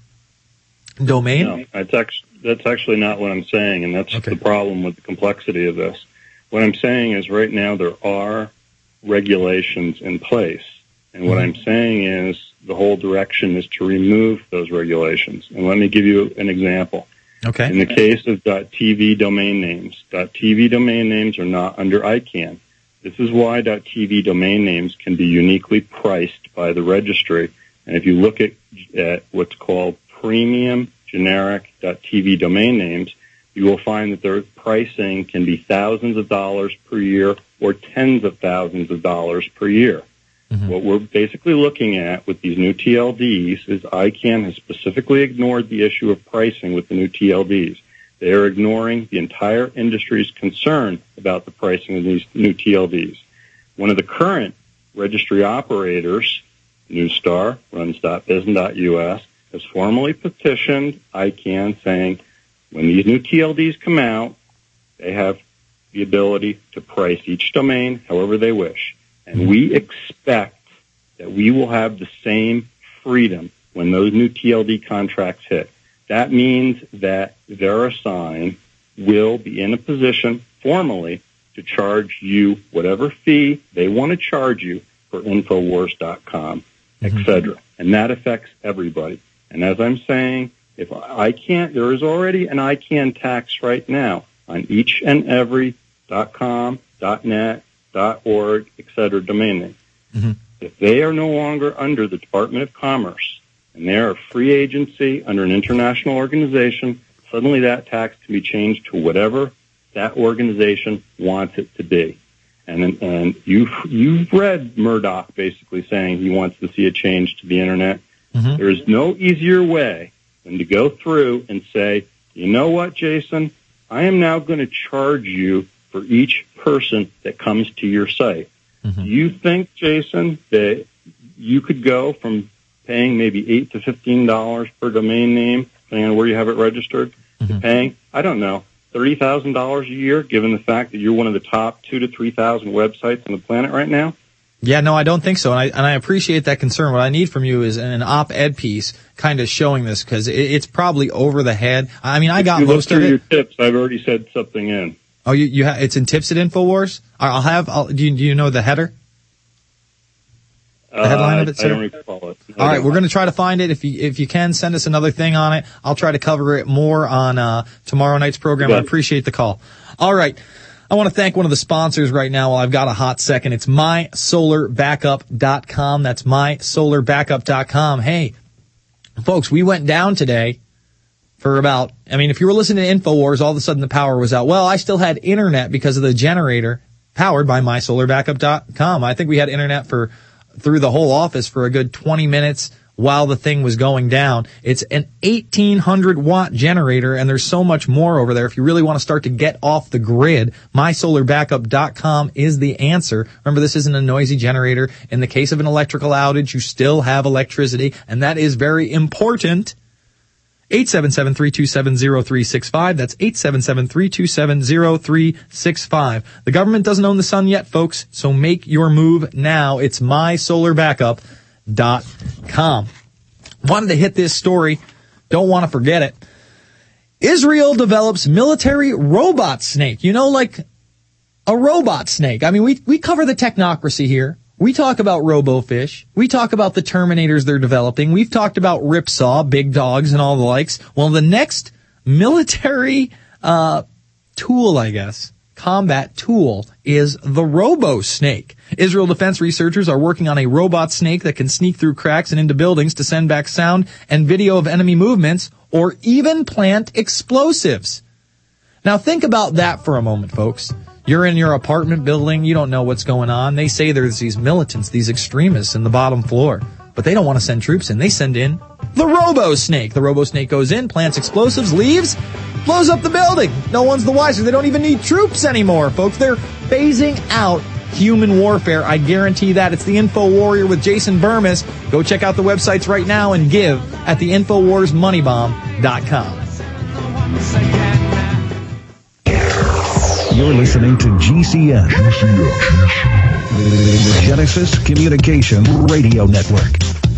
[SPEAKER 2] domain?
[SPEAKER 20] No, that's actually, that's actually not what I'm saying, and that's
[SPEAKER 2] Okay.
[SPEAKER 20] the problem with the complexity of this. What I'm saying is right now there are regulations in place, and what I'm saying is the whole direction is to remove those regulations. And let me give you an example.
[SPEAKER 2] Okay.
[SPEAKER 20] In the case of .tv domain names, .tv domain names are not under ICANN. This is why .tv domain names can be uniquely priced by the registry. And if you look at, at what's called premium generic .tv domain names, you will find that their pricing can be thousands of dollars per year or tens of thousands of dollars per year. Mm-hmm. What we're basically looking at with these new T L Ds is ICANN has specifically ignored the issue of pricing with the new T L Ds. They are ignoring the entire industry's concern about the pricing of these new T L Ds. One of the current registry operators, Newstar, runs .biz and .us, has formally petitioned ICANN saying when these new T L Ds come out, they have the ability to price each domain however they wish. And we expect that we will have the same freedom when those new T L D contracts hit. That means that VeriSign will be in a position formally to charge you whatever fee they want to charge you for Infowars dot com, et cetera. And that affects everybody. And as I'm saying, if I can't, there is already an ICANN tax right now on each and every .com, .net, .org, et cetera domain name.
[SPEAKER 2] Mm-hmm.
[SPEAKER 20] If they are no longer under the Department of Commerce and they are a free agency under an international organization, suddenly that tax can be changed to whatever that organization wants it to be. And and you've you've read Murdoch basically saying he wants to see a change to the internet.
[SPEAKER 2] Mm-hmm.
[SPEAKER 20] There is no easier way than to go through and say, you know what, Jason, I am now going to charge you for each person that comes to your site.
[SPEAKER 2] Mm-hmm.
[SPEAKER 20] You think, Jason, that you could go from paying maybe eight to fifteen dollars per domain name, depending on where you have it registered,
[SPEAKER 2] mm-hmm.
[SPEAKER 20] to paying, I don't know, thirty thousand dollars a year, given the fact that you're one of the top two to three thousand websites on the planet right now?
[SPEAKER 2] Yeah, no, I don't think so, and I and I appreciate that concern. What I need from you is an op-ed piece, kind of showing this, because it, it's probably over the head. I mean, I got
[SPEAKER 20] if you
[SPEAKER 2] most
[SPEAKER 20] look
[SPEAKER 2] of
[SPEAKER 20] through
[SPEAKER 2] it.
[SPEAKER 20] your tips, I've already said something in.
[SPEAKER 2] Oh, you you ha- it's in tips at Infowars. I'll have. I'll, do you do you know the header? The headline
[SPEAKER 20] uh,
[SPEAKER 2] of it, sir?
[SPEAKER 20] I don't recall it. No,
[SPEAKER 2] All
[SPEAKER 20] I
[SPEAKER 2] right,
[SPEAKER 20] don't.
[SPEAKER 2] we're going to try to find it. If you if you can, send us another thing on it. I'll try to cover it more on uh, tomorrow night's program. I
[SPEAKER 20] Okay.
[SPEAKER 2] appreciate the call. All right. I want to thank one of the sponsors right now while I've got a hot second. It's my solar backup dot com. That's my solar backup dot com. Hey, folks, we went down today for about, I mean, if you were listening to InfoWars, all of a sudden the power was out. Well, I still had internet because of the generator powered by my solar backup dot com. I think we had internet for through the whole office for a good twenty minutes while the thing was going down. It's an eighteen hundred watt generator, and there's so much more over there. If you really want to start to get off the grid, my solar backup dot com is the answer. Remember, this isn't a noisy generator. In the case of an electrical outage, you still have electricity, and that is very important. eight seven seven, three two seven, zero three six five. That's eight seven seven, three two seven, zero three six five. The government doesn't own the sun yet, folks, so make your move now. It's my solar backup dot com. Wanted to hit this story. Don't want to forget it. Israel develops military robot snake. You know, like a robot snake. I mean, we we cover the technocracy here. We talk about RoboFish. We talk about the Terminators they're developing. We've talked about Ripsaw, Big Dogs, and all the likes. Well, the next military uh tool, I guess, combat tool, is the RoboSnake. Israel defense researchers are working on a robot snake that can sneak through cracks and into buildings to send back sound and video of enemy movements or even plant explosives. Now think about that for a moment, folks. You're in your apartment building. You don't know what's going on. They say there's these militants, these extremists in the bottom floor, but they don't want to send troops in. They send in the RoboSnake. The RoboSnake goes in, plants explosives, leaves, blows up the building. No one's the wiser. They don't even need troops anymore, folks. They're phasing out human warfare. I guarantee that. It's the Info Warrior with Jason Burmis. Go check out the websites right now and give at the infowars money bomb dot com.
[SPEAKER 3] You're listening to G C N, the Genesis Communication Radio Network.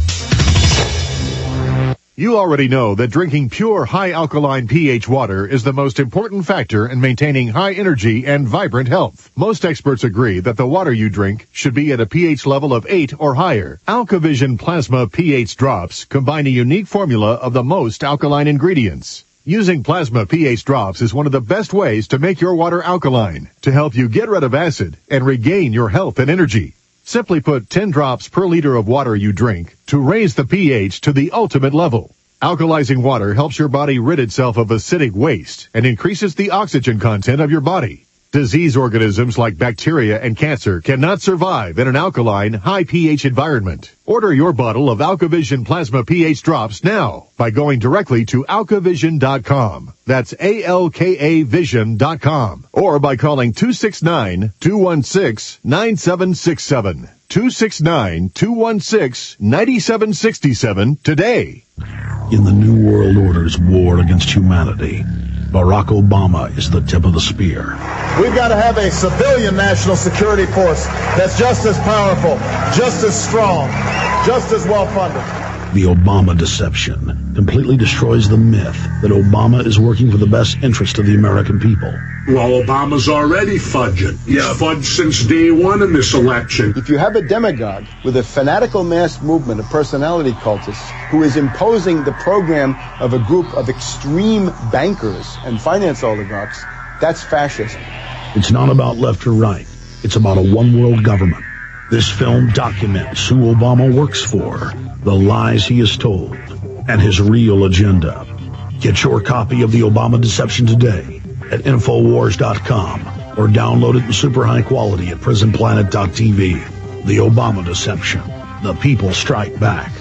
[SPEAKER 14] You already know that drinking pure, high-alkaline pH water is the most important factor in maintaining high energy and vibrant health. Most experts agree that the water you drink should be at a pH level of eight or higher. AlkaVision Plasma pH drops combine a unique formula of the most alkaline ingredients. Using Plasma pH drops is one of the best ways to make your water alkaline, to help you get rid of acid and regain your health and energy. Simply put ten drops per liter of water you drink to raise the pH to the ultimate level. Alkalizing water helps your body rid itself of acidic waste and increases the oxygen content of your body. Disease organisms like bacteria and cancer cannot survive in an alkaline, high pH environment. Order your bottle of AlkaVision Plasma pH drops now by going directly to alka vision dot com. That's A L K A vision dot com. Or by calling two six nine, two one six, nine seven six seven. two six nine, two one six, nine seven six seven today.
[SPEAKER 4] In the New World Order's war against humanity, Barack Obama is the tip of the spear.
[SPEAKER 1] We've got to have a civilian national security force that's just as powerful, just as strong, just as well funded.
[SPEAKER 4] The Obama deception completely destroys the myth that Obama is working for the best interest of the American people.
[SPEAKER 19] Well, Obama's already fudging. He's yeah. fudged since day one in this election.
[SPEAKER 18] If you have a demagogue with a fanatical mass movement of personality cultists who is imposing the program of a group of extreme bankers and finance oligarchs, that's fascism.
[SPEAKER 4] It's not about left or right. It's about a one-world government. This film documents who Obama works for, the lies he has told, and his real agenda. Get your copy of The Obama Deception today at infowars dot com or download it in super high quality at prison planet dot t v. The Obama Deception. The people strike back.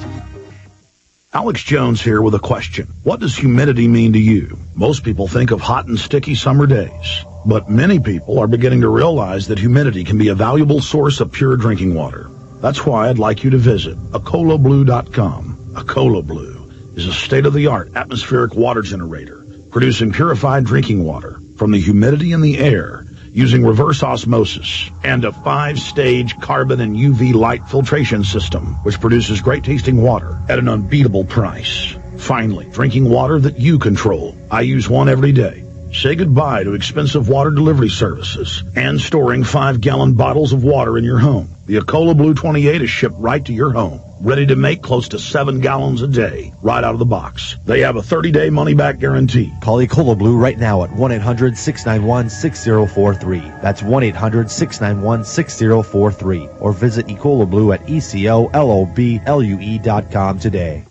[SPEAKER 4] Alex Jones here with a question. What does humidity mean to you? Most people think of hot and sticky summer days, but many people are beginning to realize that humidity can be a valuable source of pure drinking water. That's why I'd like you to visit Acola Blue dot com. Acola Blue is a state-of-the-art atmospheric water generator producing purified drinking water from the humidity in the air using reverse osmosis and a five-stage carbon and U V light filtration system, which produces great-tasting water at an unbeatable price. Finally, drinking water that you control. I use one every day. Say goodbye to expensive water delivery services and storing five-gallon bottles of water in your home. The Acola Blue twenty-eight is shipped right to your home. ready to make close to seven gallons a day right out of the box. They have a thirty-day money-back guarantee.
[SPEAKER 11] Call Ecola Blue right now at one eight hundred six nine one six zero four three. That's one eight hundred six nine one six zero four three. Or visit Ecola Blue at E C O L O B L U E dot com today.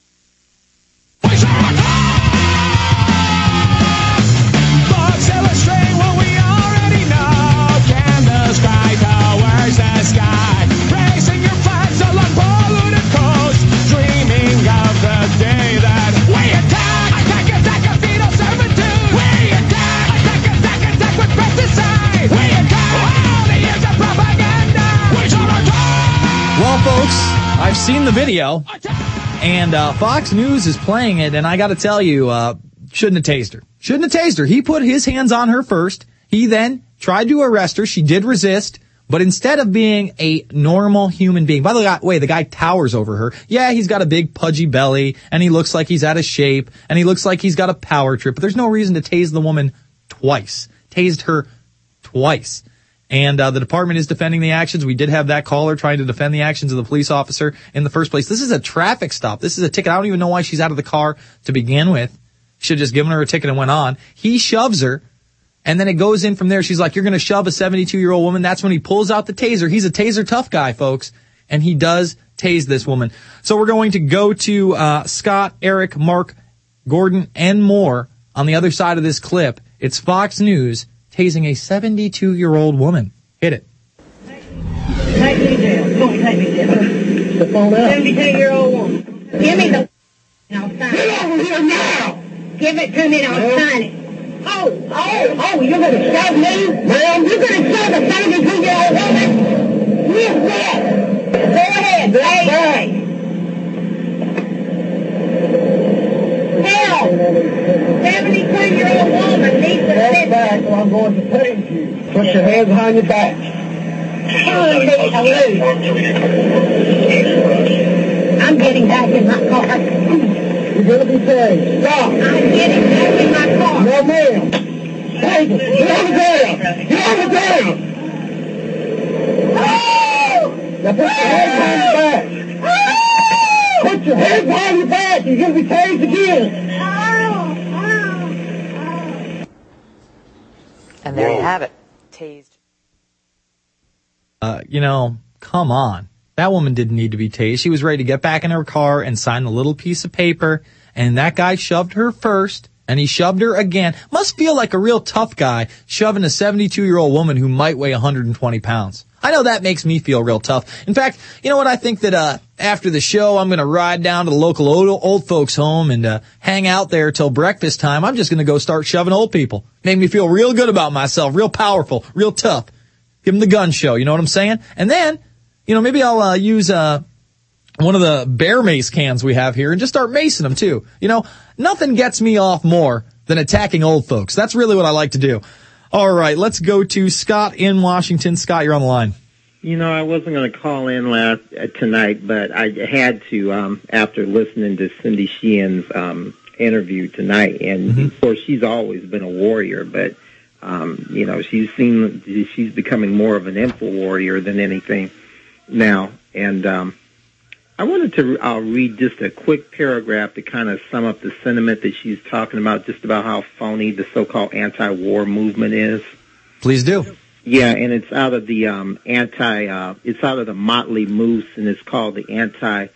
[SPEAKER 2] I've seen the video, and uh, Fox News is playing it, and I got to tell you, uh, shouldn't have tased her. Shouldn't have tased her. He put his hands on her first. He then tried to arrest her. She did resist, but instead of being a normal human being, by the way, the guy towers over her. Yeah, he's got a big pudgy belly, and he looks like he's out of shape, and he looks like he's got a power trip, but there's no reason to tase the woman twice. Tased her twice. And uh, the department is defending the actions. We did have that caller trying to defend the actions of the police officer in the first place. This is a traffic stop. This is a ticket. I don't even know why she's out of the car to begin with. Should have just given her a ticket and went on. He shoves her, and then it goes in from there. She's like, you're going to shove a seventy-two-year-old woman? That's when he pulls out the taser. He's a taser tough guy, folks, and he does tase this woman. So we're going to go to uh, Scott, Eric, Mark, Gordon, and more on the other side of this clip. It's Fox News tasing a seventy-two-year-old woman. Hit it.
[SPEAKER 17] Take me down. Don't take me down. The phone up. seventy-two-year-old woman. Give me the and I'll sign it. Get over here now. Give it to me and I'll sign it. Oh, oh, oh, you're going to shove me? Ma'am, you're going to shove a seventy-two-year-old woman? Yes, yes. Go ahead. Hey, hey. Hell, seventy-two-year-old woman needs to sit back or I'm going to tase you. Put your hands behind your back. I'm getting back in my car. You're going to be tased. Stop. I'm getting back in my car. No, ma'am. Tase it. Get on the ground. Get on the ground. Oh! Now put your hands behind your back. Oh! Put your hands behind your back. You're going to be tased again.
[SPEAKER 23] And there Whoa. You have it. Tased.
[SPEAKER 2] Uh, you know, come on. That woman didn't need to be tased. She was ready to get back in her car and sign the little piece of paper. And that guy shoved her first, and he shoved her again. Must feel like a real tough guy shoving a seventy-two-year-old woman who might weigh one hundred twenty pounds. I know that makes me feel real tough. In fact, you know what? I think that uh after the show, I'm going to ride down to the local old, old folks home and uh hang out there till breakfast time. I'm just going to go start shoving old people. Make me feel real good about myself, real powerful, real tough. Give them the gun show, you know what I'm saying? And then, you know, maybe I'll uh use uh one of the bear mace cans we have here and just start macing them too. You know, nothing gets me off more than attacking old folks. That's really what I like to do. All right, let's go to Scott in Washington. Scott, you're on the line.
[SPEAKER 24] You know, I wasn't going to call in last uh, tonight, but I had to um, after listening to Cindy Sheehan's um, interview tonight. And, mm-hmm. of course, she's always been a warrior, but, um, you know, she's seen, she's becoming more of an info warrior than anything now. And um, I wanted to I'll read just a quick paragraph to kind of sum up the sentiment that she's talking about, just about how phony the so-called anti-war movement is.
[SPEAKER 2] Please do.
[SPEAKER 24] Yeah, and it's out of the um, anti, uh, it's out of the Motley Moose, and it's called the Anti-War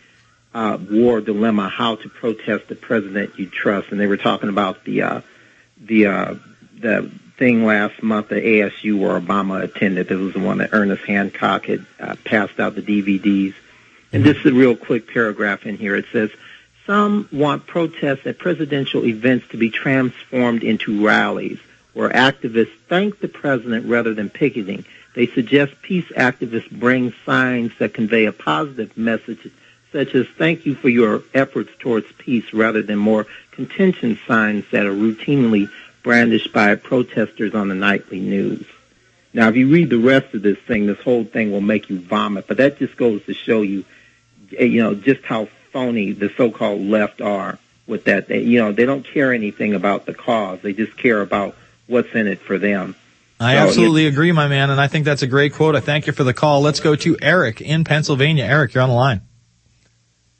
[SPEAKER 24] uh, Dilemma: How to Protest the President You Trust. And they were talking about the uh, the uh, the thing last month at A S U where Obama attended. This was the one that Ernest Hancock had uh, passed out the D V Ds. And this is a real quick paragraph in here. It says, some want protests at presidential events to be transformed into rallies where activists thank the president rather than picketing. They suggest peace activists bring signs that convey a positive message, such as thank you for your efforts towards peace, rather than more contentious signs that are routinely brandished by protesters on the nightly news. Now, if you read the rest of this thing, this whole thing will make you vomit, but that just goes to show you, you know, just how phony the so-called left are with that. They, you know, they don't care anything about the cause. They just care about what's in it for them.
[SPEAKER 2] I so, absolutely agree, my man, and I think that's a great quote. I thank you for the call. Let's go to Eric in Pennsylvania. Eric, you're on the line.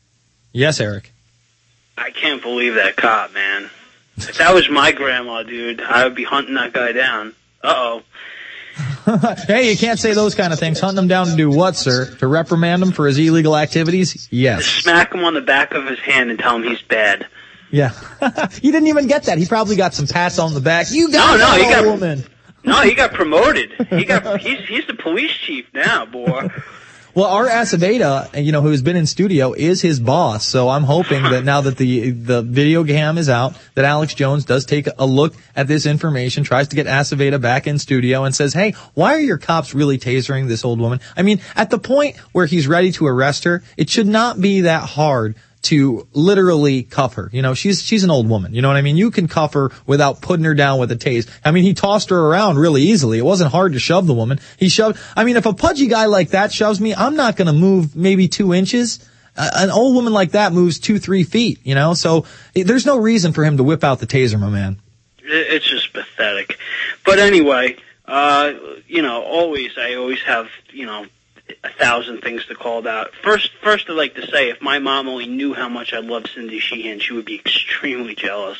[SPEAKER 2] Yes, Eric.
[SPEAKER 10] I can't believe that cop, man. If that was my grandma, dude, I would be hunting that guy down. Uh-oh.
[SPEAKER 2] Hey, you can't say those kind of things. Hunt him down to do what, sir? To reprimand him for his illegal activities? Yes.
[SPEAKER 10] Smack him on the back of his hand and tell him he's bad.
[SPEAKER 2] Yeah. He didn't even get that. He probably got some pats on the back. You got
[SPEAKER 10] no, no,
[SPEAKER 2] that
[SPEAKER 10] he got,
[SPEAKER 2] woman.
[SPEAKER 10] No, he got promoted. He got he's he's the police chief now, boy.
[SPEAKER 2] Well, Art Aceveda, you know, who's been in studio, is his boss. So I'm hoping that now that the the video cam is out, that Alex Jones does take a look at this information, tries to get Aceveda back in studio, and says, "Hey, why are your cops really tasering this old woman?" I mean, at the point where he's ready to arrest her, it should not be that hard to literally cuff her. You know, she's she's an old woman. You know what I mean? You can cuff her without putting her down with a tase. I mean, he tossed her around really easily. It wasn't hard to shove the woman. He shoved. I mean, if a pudgy guy like that shoves me, I'm not going to move maybe two inches. Uh, an old woman like that moves two, three feet. You know, so it, there's no reason for him to whip out the taser, my man.
[SPEAKER 10] It's just pathetic. But anyway, uh, you know, always I always have you know. a thousand things to call about. First, first I'd like to say, if my mom only knew how much I love Cindy Sheehan, she would be extremely jealous.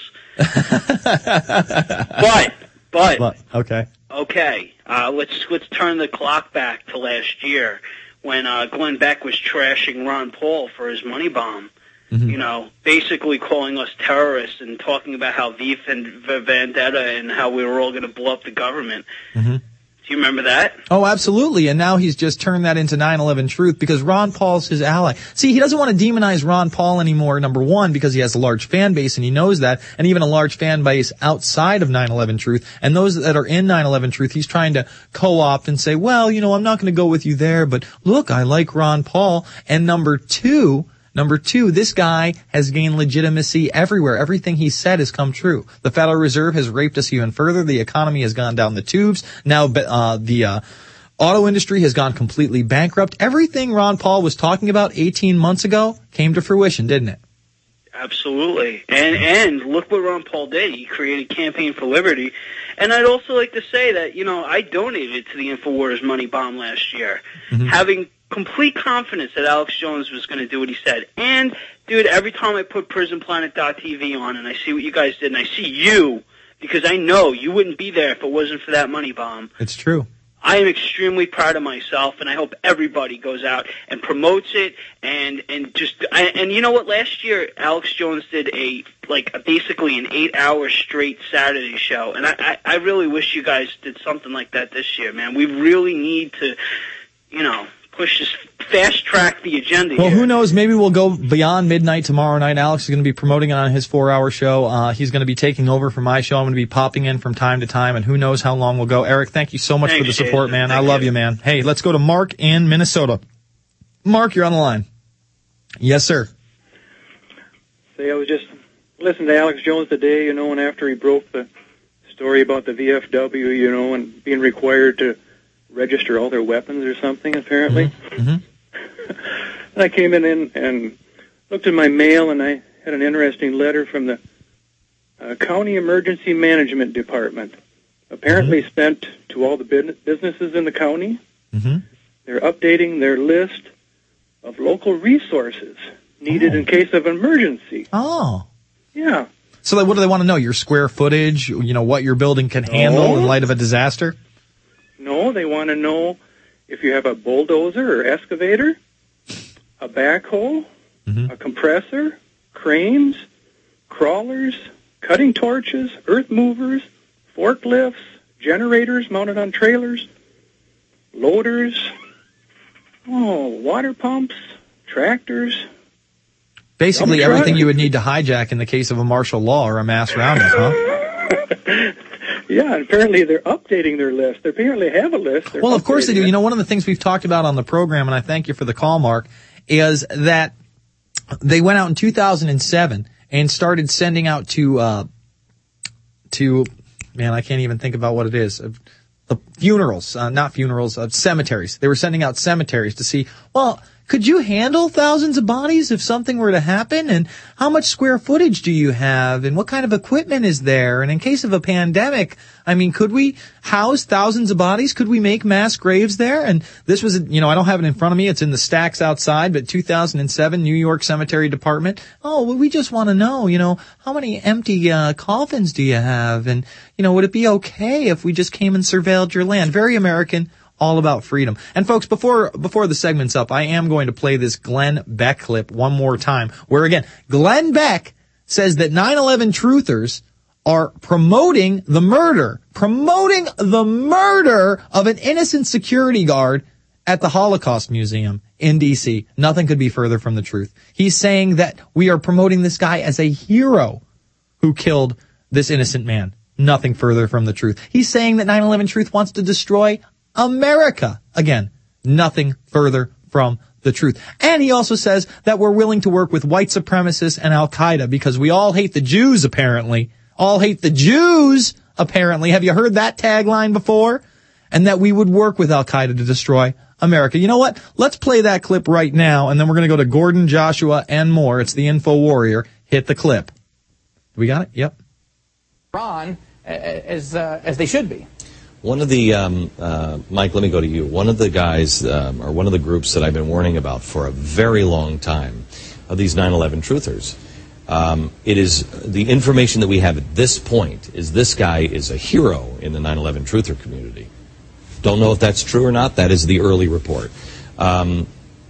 [SPEAKER 10] but, but,
[SPEAKER 2] but, okay,
[SPEAKER 10] okay, uh, let's let's turn the clock back to last year when uh, Glenn Beck was trashing Ron Paul for his money bomb. Mm-hmm. You know, basically calling us terrorists and talking about how V and Vendetta and how we were all going to blow up the government.
[SPEAKER 2] Mm-hmm.
[SPEAKER 10] Do you remember that?
[SPEAKER 2] Oh, absolutely. And now he's just turned that into nine eleven Truth because Ron Paul's his ally. See, he doesn't want to demonize Ron Paul anymore, number one, because he has a large fan base and he knows that, and even a large fan base outside of nine eleven Truth. And those that are in nine eleven Truth, he's trying to co-opt and say, well, you know, I'm not going to go with you there, but look, I like Ron Paul. And number two, Number two, this guy has gained legitimacy everywhere. Everything he said has come true. The Federal Reserve has raped us even further. The economy has gone down the tubes. Now uh, the uh, auto industry has gone completely bankrupt. Everything Ron Paul was talking about eighteen months ago came to fruition, didn't it?
[SPEAKER 10] Absolutely. And and look what Ron Paul did. He created Campaign for Liberty. And I'd also like to say that, you know, I donated to the InfoWars money bomb last year, mm-hmm. having complete confidence that Alex Jones was going to do what he said. And, dude, every time I put prison planet dot t v on and I see what you guys did and I see you, because I know you wouldn't be there if it wasn't for that money bomb.
[SPEAKER 2] It's true.
[SPEAKER 10] I am extremely proud of myself, and I hope everybody goes out and promotes it. And and just I, and you know what? Last year, Alex Jones did a like a, basically an eight-hour straight Saturday show, and I, I I really wish you guys did something like that this year, man. We really need to, you know, push this, fast track the agenda.
[SPEAKER 2] Well,
[SPEAKER 10] here.
[SPEAKER 2] Who knows? Maybe we'll go beyond midnight tomorrow night. Alex is going to be promoting it on his four-hour show. Uh, he's going to be taking over for my show. I'm going to be popping in from time to time, and who knows how long we'll go. Eric, thank you so much
[SPEAKER 10] Thanks,
[SPEAKER 2] for the support,
[SPEAKER 10] Jason.
[SPEAKER 2] man.
[SPEAKER 10] Thank
[SPEAKER 2] I love
[SPEAKER 10] you.
[SPEAKER 2] you, man. Hey, let's go to Mark in Minnesota. Mark, you're on the line. Yes, sir.
[SPEAKER 13] Say, I was just listening to Alex Jones today, you know, and after he broke the story about the V F W, you know, and being required to register all their weapons or something, apparently.
[SPEAKER 2] Mm-hmm.
[SPEAKER 13] And I came in and, and looked at my mail, and I had an interesting letter from the uh, County Emergency Management Department, apparently mm-hmm. sent to all the businesses in the county.
[SPEAKER 2] Mm-hmm.
[SPEAKER 13] They're updating their list of local resources needed
[SPEAKER 2] oh.
[SPEAKER 13] in case of emergency.
[SPEAKER 2] Oh.
[SPEAKER 13] Yeah.
[SPEAKER 2] So like, what do they want to know? Your square footage, you know, what your building can handle
[SPEAKER 13] No.
[SPEAKER 2] in light of a disaster?
[SPEAKER 13] No, they want to know if you have a bulldozer or excavator, a backhoe,
[SPEAKER 2] mm-hmm.
[SPEAKER 13] a compressor, cranes, crawlers, cutting torches, earth movers, forklifts, generators mounted on trailers, loaders, oh, water pumps, tractors.
[SPEAKER 2] Basically
[SPEAKER 13] Dump
[SPEAKER 2] everything
[SPEAKER 13] truck.
[SPEAKER 2] you would need to hijack in the case of a martial law or a mass roundup, huh?
[SPEAKER 13] Yeah, and apparently they're updating their list. They apparently have a list. They're
[SPEAKER 2] Well, of course they do.
[SPEAKER 13] updating it.
[SPEAKER 2] You know, one of the things we've talked about on the program, and I thank you for the call, Mark, is that they went out in two thousand seven and started sending out to, uh, to, man, I can't even think about what it is. The funerals, uh, not funerals, uh, cemeteries. They were sending out cemeteries to see, well, could you handle thousands of bodies if something were to happen? And how much square footage do you have? And what kind of equipment is there? And in case of a pandemic, I mean, could we house thousands of bodies? Could we make mass graves there? And this was, you know, I don't have it in front of me. It's in the stacks outside, but two thousand seven New York Cemetery Department. Oh, well, we just want to know, you know, how many empty uh, coffins do you have? And, you know, would it be okay if we just came and surveilled your land? Very American. All about freedom. And folks, before before the segment's up, I am going to play this Glenn Beck clip one more time, where again, Glenn Beck says that nine eleven truthers are promoting the murder, promoting the murder of an innocent security guard at the Holocaust Museum in D C. Nothing could be further from the truth. He's saying that we are promoting this guy as a hero who killed this innocent man. Nothing further from the truth. He's saying that nine eleven Truth wants to destroy America. Again, nothing further from the truth. And he also says that we're willing to work with white supremacists and Al-Qaeda because we all hate the Jews, apparently. All hate the Jews, apparently. Have you heard that tagline before? And that we would work with Al-Qaeda to destroy America. You know what? Let's play that clip right now, and then we're going to go to Gordon, Joshua, and more. It's the Info Warrior. Hit the clip. We got it? Yep.
[SPEAKER 5] Iran, as, uh, as they should be.
[SPEAKER 12] One of the, um, uh, Mike, let me go to you. One of the guys, um, or one of the groups that I've been warning about for a very long time are these nine eleven truthers. Um, it is, the information that we have at this point is this guy is a hero in the nine eleven truther community. Don't know if that's true or not. That is the early report. Um,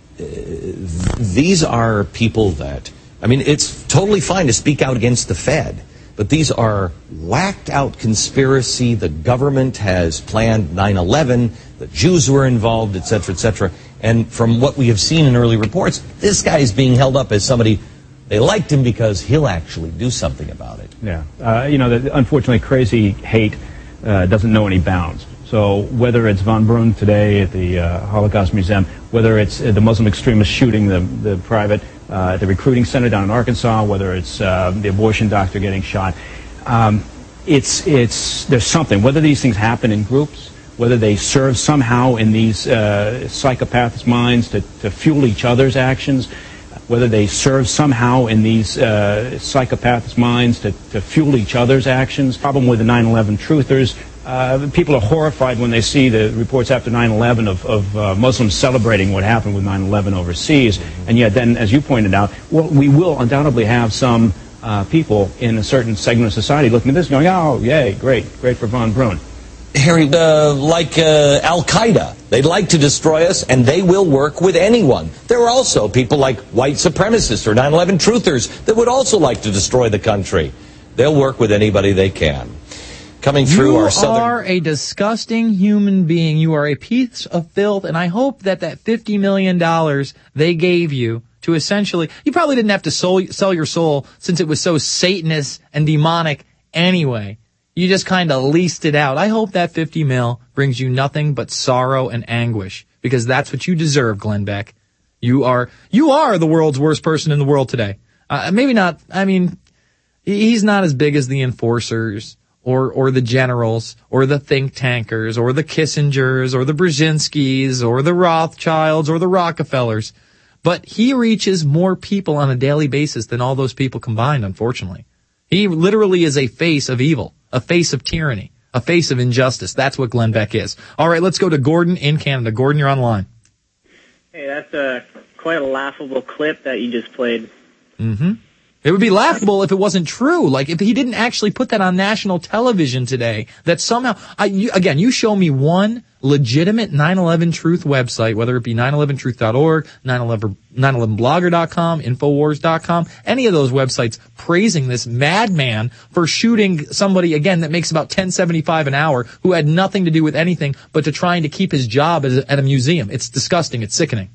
[SPEAKER 12] these are people that, I mean, it's totally fine to speak out against the Fed. But these are whacked out conspiracy. The government has planned nine eleven. The Jews were involved, et cetera, et cetera. And from what we have seen in early reports, this guy is being held up as somebody, they liked him because he'll actually do something about it.
[SPEAKER 21] Yeah. Uh, you know, the, unfortunately, crazy hate uh, doesn't know any bounds. So whether it's von Braun today at the uh, Holocaust Museum, whether it's uh, the Muslim extremist shooting the, the private uh, at the recruiting center down in Arkansas, whether it's uh, the abortion doctor getting shot, um, it's it's there's something. Whether these things happen in groups, whether they serve somehow in these uh, psychopaths' minds to, to fuel each other's actions, whether they serve somehow in these uh, psychopaths' minds to, to fuel each other's actions. Problem with the nine eleven truthers. Uh, people are horrified when they see the reports after nine eleven of, of uh, Muslims celebrating what happened with nine eleven overseas. And yet then, as you pointed out, well, we will undoubtedly have some uh, people in a certain segment of society looking at this going, oh, yay, great, great for von Braun.
[SPEAKER 12] Harry, uh, like uh, Al-Qaeda, they'd like to destroy us, and they will work with anyone. There are also people like white supremacists or nine eleven truthers that would also like to destroy the country. They'll work with anybody they can. Coming through
[SPEAKER 2] you
[SPEAKER 12] our southern...
[SPEAKER 2] You are a disgusting human being. You are a piece of filth, and I hope that that fifty million dollars they gave you to essentially... You probably didn't have to soul, sell your soul since it was so Satanist and demonic anyway. You just kind of leased it out. I hope that fifty mil brings you nothing but sorrow and anguish, because that's what you deserve, Glenn Beck. You are, you are the world's worst person in the world today. Uh, maybe not, I mean, he's not as big as the enforcers, or, or the generals, or the think tankers, or the Kissingers, or the Brzezinskis, or the Rothschilds, or the Rockefellers. But he reaches more people on a daily basis than all those people combined, unfortunately. He literally is a face of evil, a face of tyranny, a face of injustice. That's what Glenn Beck is. All right, let's go to Gordon in Canada. Gordon, you're on the line.
[SPEAKER 22] Hey, that's a, quite a laughable clip that you just played.
[SPEAKER 2] Mm-hmm. It would be laughable if it wasn't true. Like, if he didn't actually put that on national television today, that somehow, I, you, again, you show me one legitimate nine eleven Truth website, whether it be nine eleven truth dot org, nine eleven blogger dot com, infowars dot com, any of those websites praising this madman for shooting somebody, again, that makes about ten seventy-five an hour, who had nothing to do with anything but to trying to keep his job at a, at a museum. It's disgusting. It's sickening.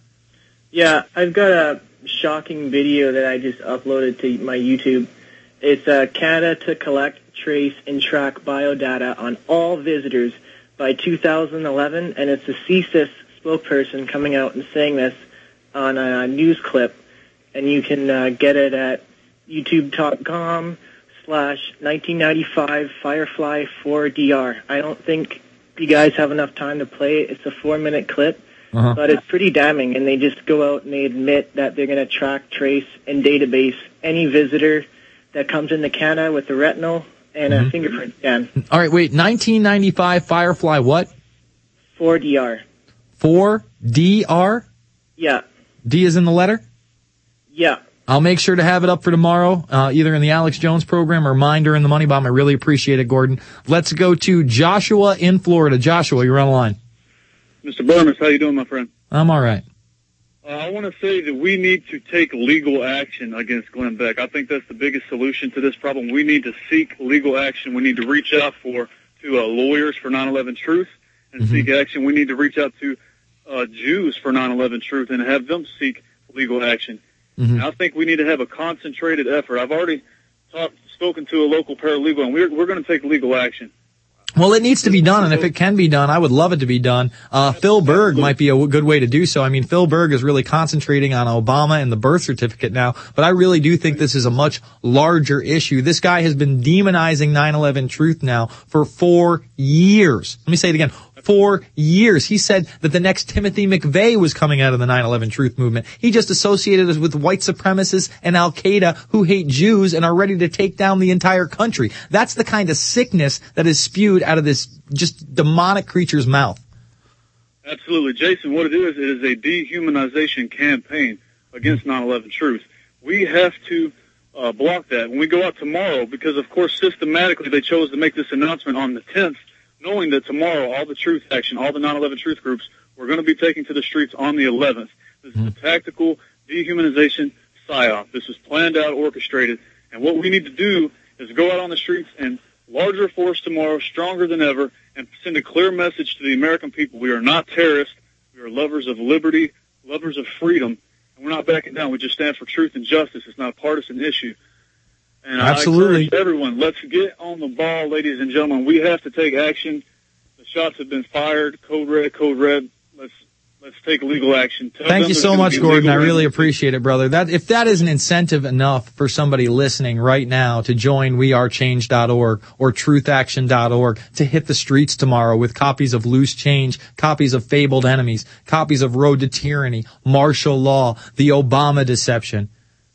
[SPEAKER 22] Yeah, I've got a shocking video that I just uploaded to my YouTube. It's uh, Canada to collect, trace, and track biodata on all visitors by two thousand eleven, and it's the C S I S spokesperson coming out and saying this on a news clip, and you can uh, get it at youtube dot com slash nineteen ninety-five Firefly four D R. I don't think you guys have enough time to play it. It's a four-minute clip, Uh-huh. But it's pretty damning, and they just go out and they admit that they're going to track, trace, and database any visitor that comes into Canada with the retinal and mm-hmm. a fingerprint scan.
[SPEAKER 2] All right, wait, nineteen ninety-five Firefly what?
[SPEAKER 22] four D R.
[SPEAKER 2] four D R?
[SPEAKER 22] Yeah.
[SPEAKER 2] D is in the letter?
[SPEAKER 22] Yeah.
[SPEAKER 2] I'll make sure to have it up for tomorrow, uh, either in the Alex Jones program or mine during the Money Bomb. I really appreciate it, Gordon. Let's go to Joshua in Florida. Joshua, you're on the line.
[SPEAKER 6] Mister Burmis, how you doing, my friend?
[SPEAKER 2] I'm all right.
[SPEAKER 6] Uh, I want to say that we need to take legal action against Glenn Beck. I think that's the biggest solution to this problem. We need to seek legal action. We need to reach out for to uh, lawyers for nine eleven Truth and mm-hmm. seek action. We need to reach out to uh, Jews for nine eleven Truth and have them seek legal action. Mm-hmm. And I think we need to have a concentrated effort. I've already talked, spoken to a local paralegal, and we're, we're going to take legal action.
[SPEAKER 2] Well, it needs to be done, and if it can be done, I would love it to be done. Uh, Phil Berg might be a good way to do so. I mean, Phil Berg is really concentrating on Obama and the birth certificate now, but I really do think this is a much larger issue. This guy has been demonizing nine eleven Truth now for four years. Let me say it again. Four years. He said that the next Timothy McVeigh was coming out of the nine eleven Truth movement. He just associated us with white supremacists and Al-Qaeda who hate Jews and are ready to take down the entire country. That's the kind of sickness that is spewed out of this just demonic creature's mouth.
[SPEAKER 6] Absolutely. Jason, what it is, it is a dehumanization campaign against nine eleven Truth. We have to uh, block that when we go out tomorrow because, of course, systematically they chose to make this announcement on the tenth, knowing that tomorrow all the Truth Action, all the nine eleven Truth groups, were going to be taking to the streets on the eleventh. This is a tactical dehumanization psyop. This is planned out, orchestrated, and what we need to do is go out on the streets and larger force tomorrow, stronger than ever, and send a clear message to the American people. We are not terrorists. We are lovers of liberty, lovers of freedom, and we're not backing down. We just stand for truth and justice. It's not a partisan issue. And
[SPEAKER 2] Absolutely.
[SPEAKER 6] I encourage everyone, let's get on the ball, ladies and gentlemen. We have to take action. The shots have been fired. Code red, code red. Let's let's take legal action. Tell
[SPEAKER 2] Thank you so much, Gordon. I really
[SPEAKER 6] remedy.
[SPEAKER 2] appreciate it, brother. That if that is an incentive enough for somebody listening right now to join we are change dot org or truth action dot org to hit the streets tomorrow with copies of Loose Change, copies of Fabled Enemies, copies of Road to Tyranny, Martial Law, the Obama Deception,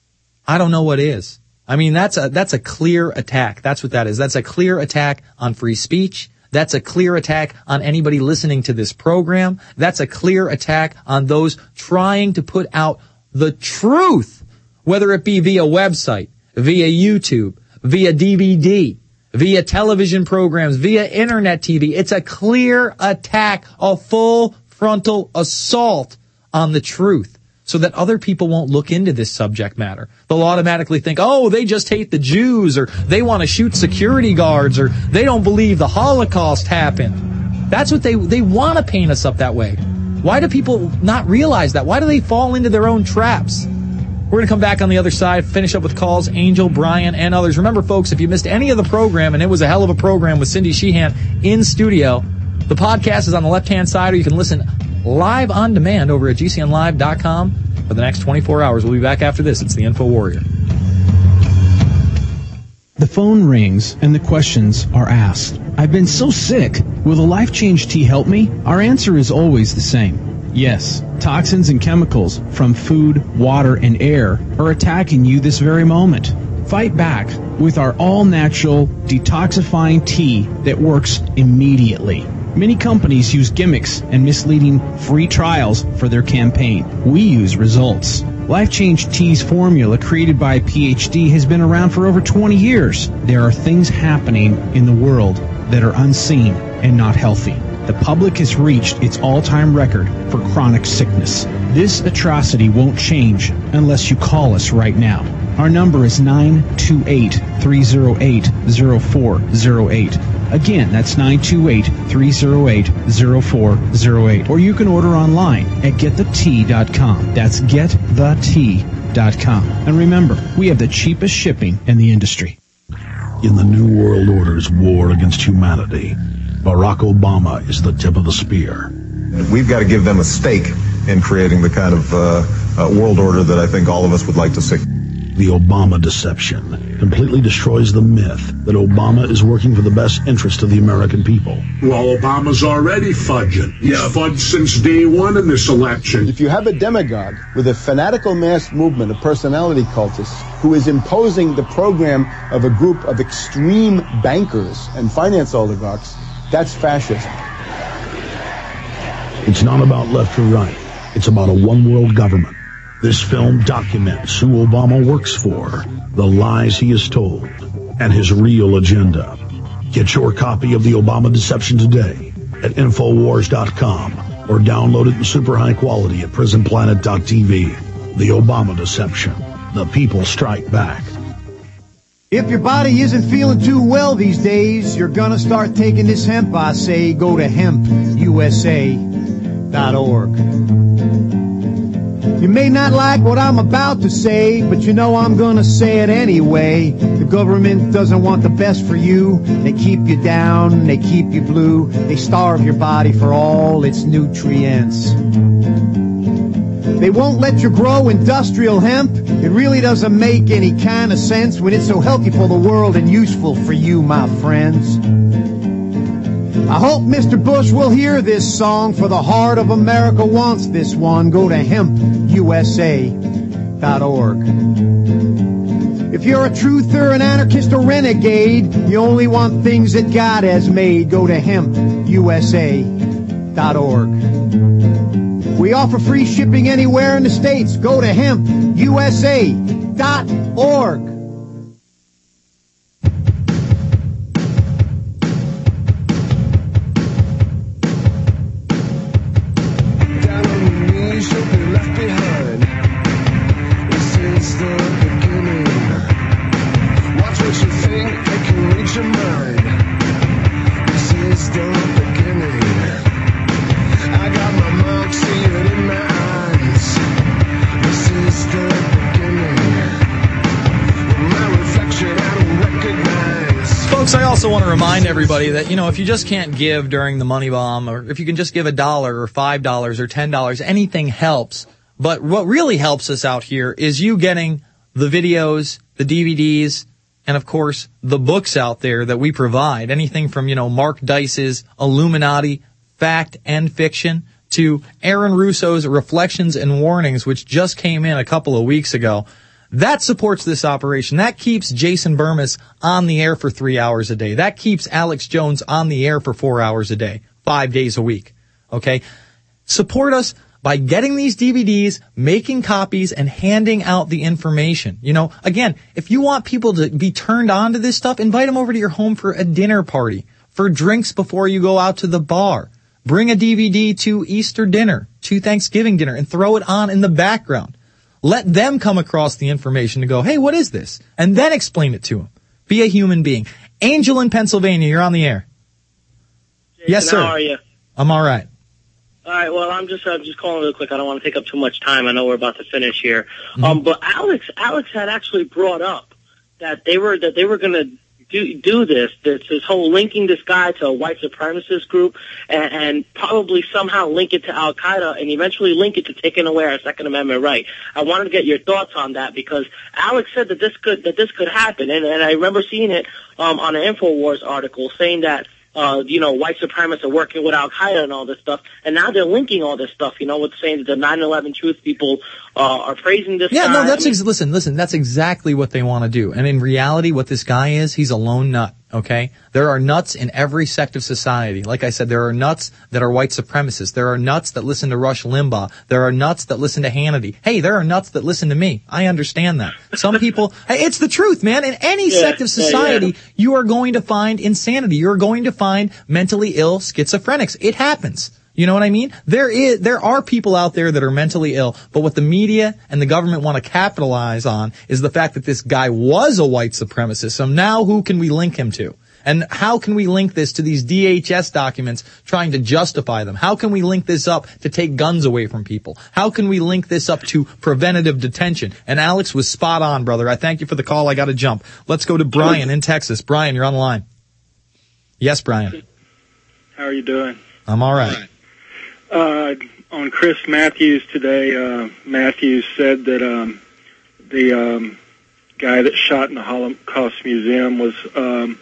[SPEAKER 2] I don't know what is. I mean, that's a, that's a clear attack. That's what that is. That's a clear attack on free speech. That's a clear attack on anybody listening to this program. That's a clear attack on those trying to put out the truth, whether it be via website, via YouTube, via D V D, via television programs, via internet T V. It's a clear attack, a full frontal assault on the truth, so that other people won't look into this subject matter. They'll automatically think, oh, they just hate the Jews, or they want to shoot security guards, or they don't believe the Holocaust happened. That's what they, they want to paint us up that way. Why do people not realize that? Why do they fall into their own traps? We're going to come back on the other side, finish up with calls, Angel, Brian, and others. Remember, folks, if you missed any of the program, and it was a hell of a program with Cindy Sheehan in studio, the podcast is on the left-hand side, or you can listen live on demand over at G C N live dot com for the next twenty-four hours. We'll be back after this. It's the Info Warrior.
[SPEAKER 7] The phone rings and the questions are asked. I've been so sick. Will the Life Change tea help me? Our answer is always the same. Yes, toxins and chemicals from food, water, and air are attacking you this very moment. Fight back with our all-natural detoxifying tea that works immediately. Many companies use gimmicks and misleading free trials for their campaign. We use results. Life Change Tea's formula, created by a P H D, has been around for over twenty years. There are things happening in the world that are unseen and not healthy. The public has reached its all-time record for chronic sickness. This atrocity won't change unless you call us right now. Our number is nine two eight, three oh eight, oh four oh eight. Again, that's nine two eight, three oh eight, oh four oh eight. Or you can order online at get the tea dot com. That's get the tea dot com. And remember, we have the cheapest shipping in the industry.
[SPEAKER 4] In the New World Order's war against humanity, Barack Obama is the tip of the spear.
[SPEAKER 8] We've got to give them a stake in creating the kind of uh, uh, world order that I think all of us would like to see.
[SPEAKER 4] The Obama Deception completely destroys the myth that Obama is working for the best interest of the American people.
[SPEAKER 19] Well, Obama's already fudging. He's yeah. fudged since day one in this election.
[SPEAKER 18] If you have a demagogue with a fanatical mass movement of personality cultists who is imposing the program of a group of extreme bankers and finance oligarchs, that's fascism.
[SPEAKER 4] It's not about left or right. It's about a one-world government. This film documents who Obama works for, the lies he has told, and his real agenda. Get your copy of The Obama Deception today at Infowars dot com or download it in super high quality at Prison Planet dot T V. The Obama Deception. The people strike back.
[SPEAKER 8] If your body isn't feeling too well these days, you're gonna start taking this hemp, I say. Go to hemp U S A dot org. You may not like what I'm about to say, but you know I'm gonna say it anyway. The government doesn't want the best for you. They keep you down, they keep you blue. They starve your body for all its nutrients. They won't let you grow industrial hemp. It really doesn't make any kind of sense when it's so healthy for the world and useful for you, my friends. I hope Mister Bush will hear this song, for the heart of America wants this one. Go to hemp U S A dot org. If you're a truther, an anarchist, or renegade, you only want things that God has made. Go to hemp U S A dot org. We offer free shipping anywhere in the States. Go to hemp U S A dot org.
[SPEAKER 2] I also want to remind everybody that, you know, if you just can't give during the money bomb, or if you can just give a dollar or five dollars or ten dollars, anything helps. But what really helps us out here is you getting the videos, the D V Ds, and of course the books out there that we provide. Anything from, you know, Mark Dice's Illuminati, Fact and Fiction, to Aaron Russo's Reflections and Warnings, which just came in a couple of weeks ago. That supports this operation. That keeps Jason Burmis on the air for three hours a day. That keeps Alex Jones on the air for four hours a day, five days a week. Okay? Support us by getting these D V Ds, making copies, and handing out the information. You know, again, if you want people to be turned on to this stuff, invite them over to your home for a dinner party, for drinks before you go out to the bar. Bring a D V D to Easter dinner, to Thanksgiving dinner, and throw it on in the background. Let them come across the information to go, hey, what is this? And then explain it to them. Be a human being. Angel in Pennsylvania, you're on the air.
[SPEAKER 9] Jason,
[SPEAKER 2] yes, sir.
[SPEAKER 9] How are you?
[SPEAKER 2] I'm all right.
[SPEAKER 9] All right. Well, I'm just I'm just calling real quick. I don't want to take up too much time. I know we're about to finish here. Mm-hmm. Um, but Alex Alex had actually brought up that they were that they were going to do do this, this this whole linking this guy to a white supremacist group, and, and probably somehow link it to Al Qaeda, and eventually link it to taking away our Second Amendment right. I wanted to get your thoughts on that, because Alex said that this could that this could happen, and, and I remember seeing it um, on an InfoWars article saying that. Uh, you know, white supremacists are working with Al Qaeda and all this stuff, and now they're linking all this stuff. You know, with saying that the nine eleven Truth people uh, are praising this.
[SPEAKER 2] Yeah,
[SPEAKER 9] guy.
[SPEAKER 2] no, that's
[SPEAKER 9] I mean,
[SPEAKER 2] ex- listen, listen. That's exactly what they want to do. And in reality, what this guy is, he's a lone nut. Okay, there are nuts in every sect of society. Like I said, there are nuts that are white supremacists. There are nuts that listen to Rush Limbaugh. There are nuts that listen to Hannity. Hey, there are nuts that listen to me. I understand that. Some people, hey, it's the truth, man. In any
[SPEAKER 9] yeah,
[SPEAKER 2] sect of society,
[SPEAKER 9] yeah, yeah.
[SPEAKER 2] you are going to find insanity. You're going to find mentally ill schizophrenics. It happens. You know what I mean? There is, there are people out there that are mentally ill, but what the media and the government want to capitalize on is the fact that this guy was a white supremacist. So now who can we link him to? And how can we link this to these D H S documents trying to justify them? How can we link this up to take guns away from people? How can we link this up to preventative detention? And Alex was spot on, brother. I thank you for the call. I got to jump. Let's go to Brian in Texas. Brian, you're on the line. Yes, Brian.
[SPEAKER 15] How are you doing?
[SPEAKER 2] I'm all right.
[SPEAKER 15] Uh, on Chris Matthews today, uh, Matthews said that um, the um, guy that shot in the Holocaust Museum was um,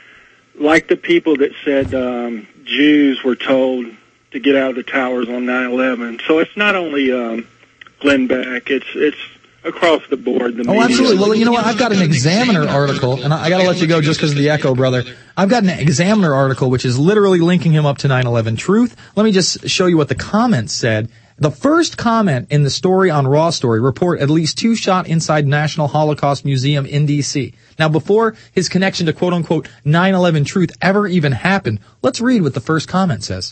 [SPEAKER 15] like the people that said um, Jews were told to get out of the towers on nine eleven. So it's not only um, Glenn Beck, it's it's across the board. The
[SPEAKER 2] oh,
[SPEAKER 15] media.
[SPEAKER 2] absolutely. Well, you know what? I've got an Examiner article, and I, I got to let you go just because of the echo, brother. I've got an Examiner article which is literally linking him up to nine eleven Truth. Let me just show you what the comments said. The first comment in the story on Raw Story report at least two shot inside National Holocaust Museum in D C. Now, before his connection to quote-unquote nine eleven Truth ever even happened, let's read what the first comment says.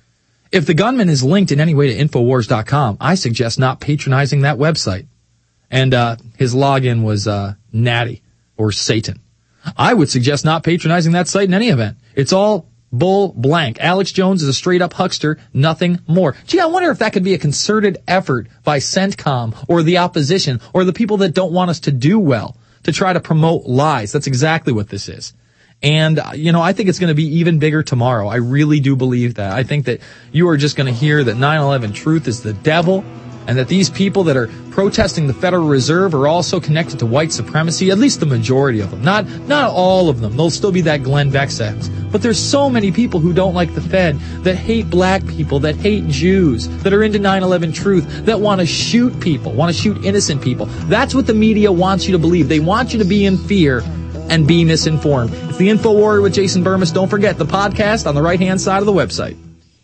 [SPEAKER 2] If the gunman is linked in any way to Infowars dot com, I suggest not patronizing that website. And uh his login was uh Natty or Satan. I would suggest not patronizing that site in any event. It's all bull blank. Alex Jones is a straight-up huckster, nothing more. Gee, I wonder if that could be a concerted effort by CENTCOM or the opposition or the people that don't want us to do well to try to promote lies. That's exactly what this is. And, you know, I think it's going to be even bigger tomorrow. I really do believe that. I think that you are just going to hear that nine eleven Truth is the devil, and that these people that are protesting the Federal Reserve are also connected to white supremacy, at least the majority of them. Not not all of them. There'll still be that Glenn Beck sex. But there's so many people who don't like the Fed, that hate black people, that hate Jews, that are into nine eleven Truth, that want to shoot people, want to shoot innocent people. That's what the media wants you to believe. They want you to be in fear and be misinformed. It's the Info Warrior with Jason Burmis. Don't forget the podcast on the right-hand side of the website.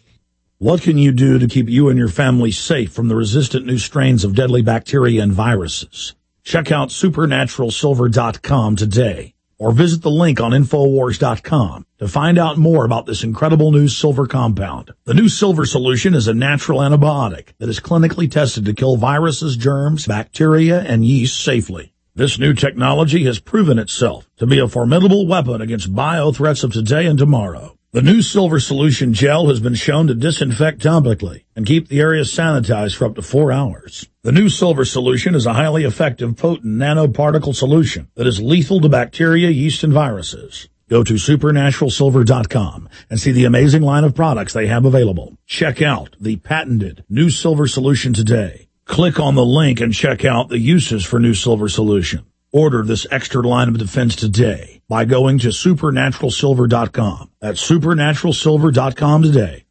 [SPEAKER 4] What can you do to keep you and your family safe from the resistant new strains of deadly bacteria and viruses? Check out supernatural silver dot com today, or visit the link on Infowars dot com to find out more about this incredible new silver compound. The new silver solution is a natural antibiotic that is clinically tested to kill viruses, germs, bacteria, and yeast safely. This new technology has proven itself to be a formidable weapon against bio threats of today and tomorrow. The new Silver Solution Gel has been shown to disinfect topically and keep the area sanitized for up to four hours. The new Silver Solution is a highly effective, potent nanoparticle solution that is lethal to bacteria, yeast, and viruses. Go to supernatural silver dot com and see the amazing line of products they have available. Check out the patented new Silver Solution today. Click on the link and check out the uses for new Silver Solution. Order this extra line of defense today by going to supernatural silver dot com. That's supernatural silver dot com today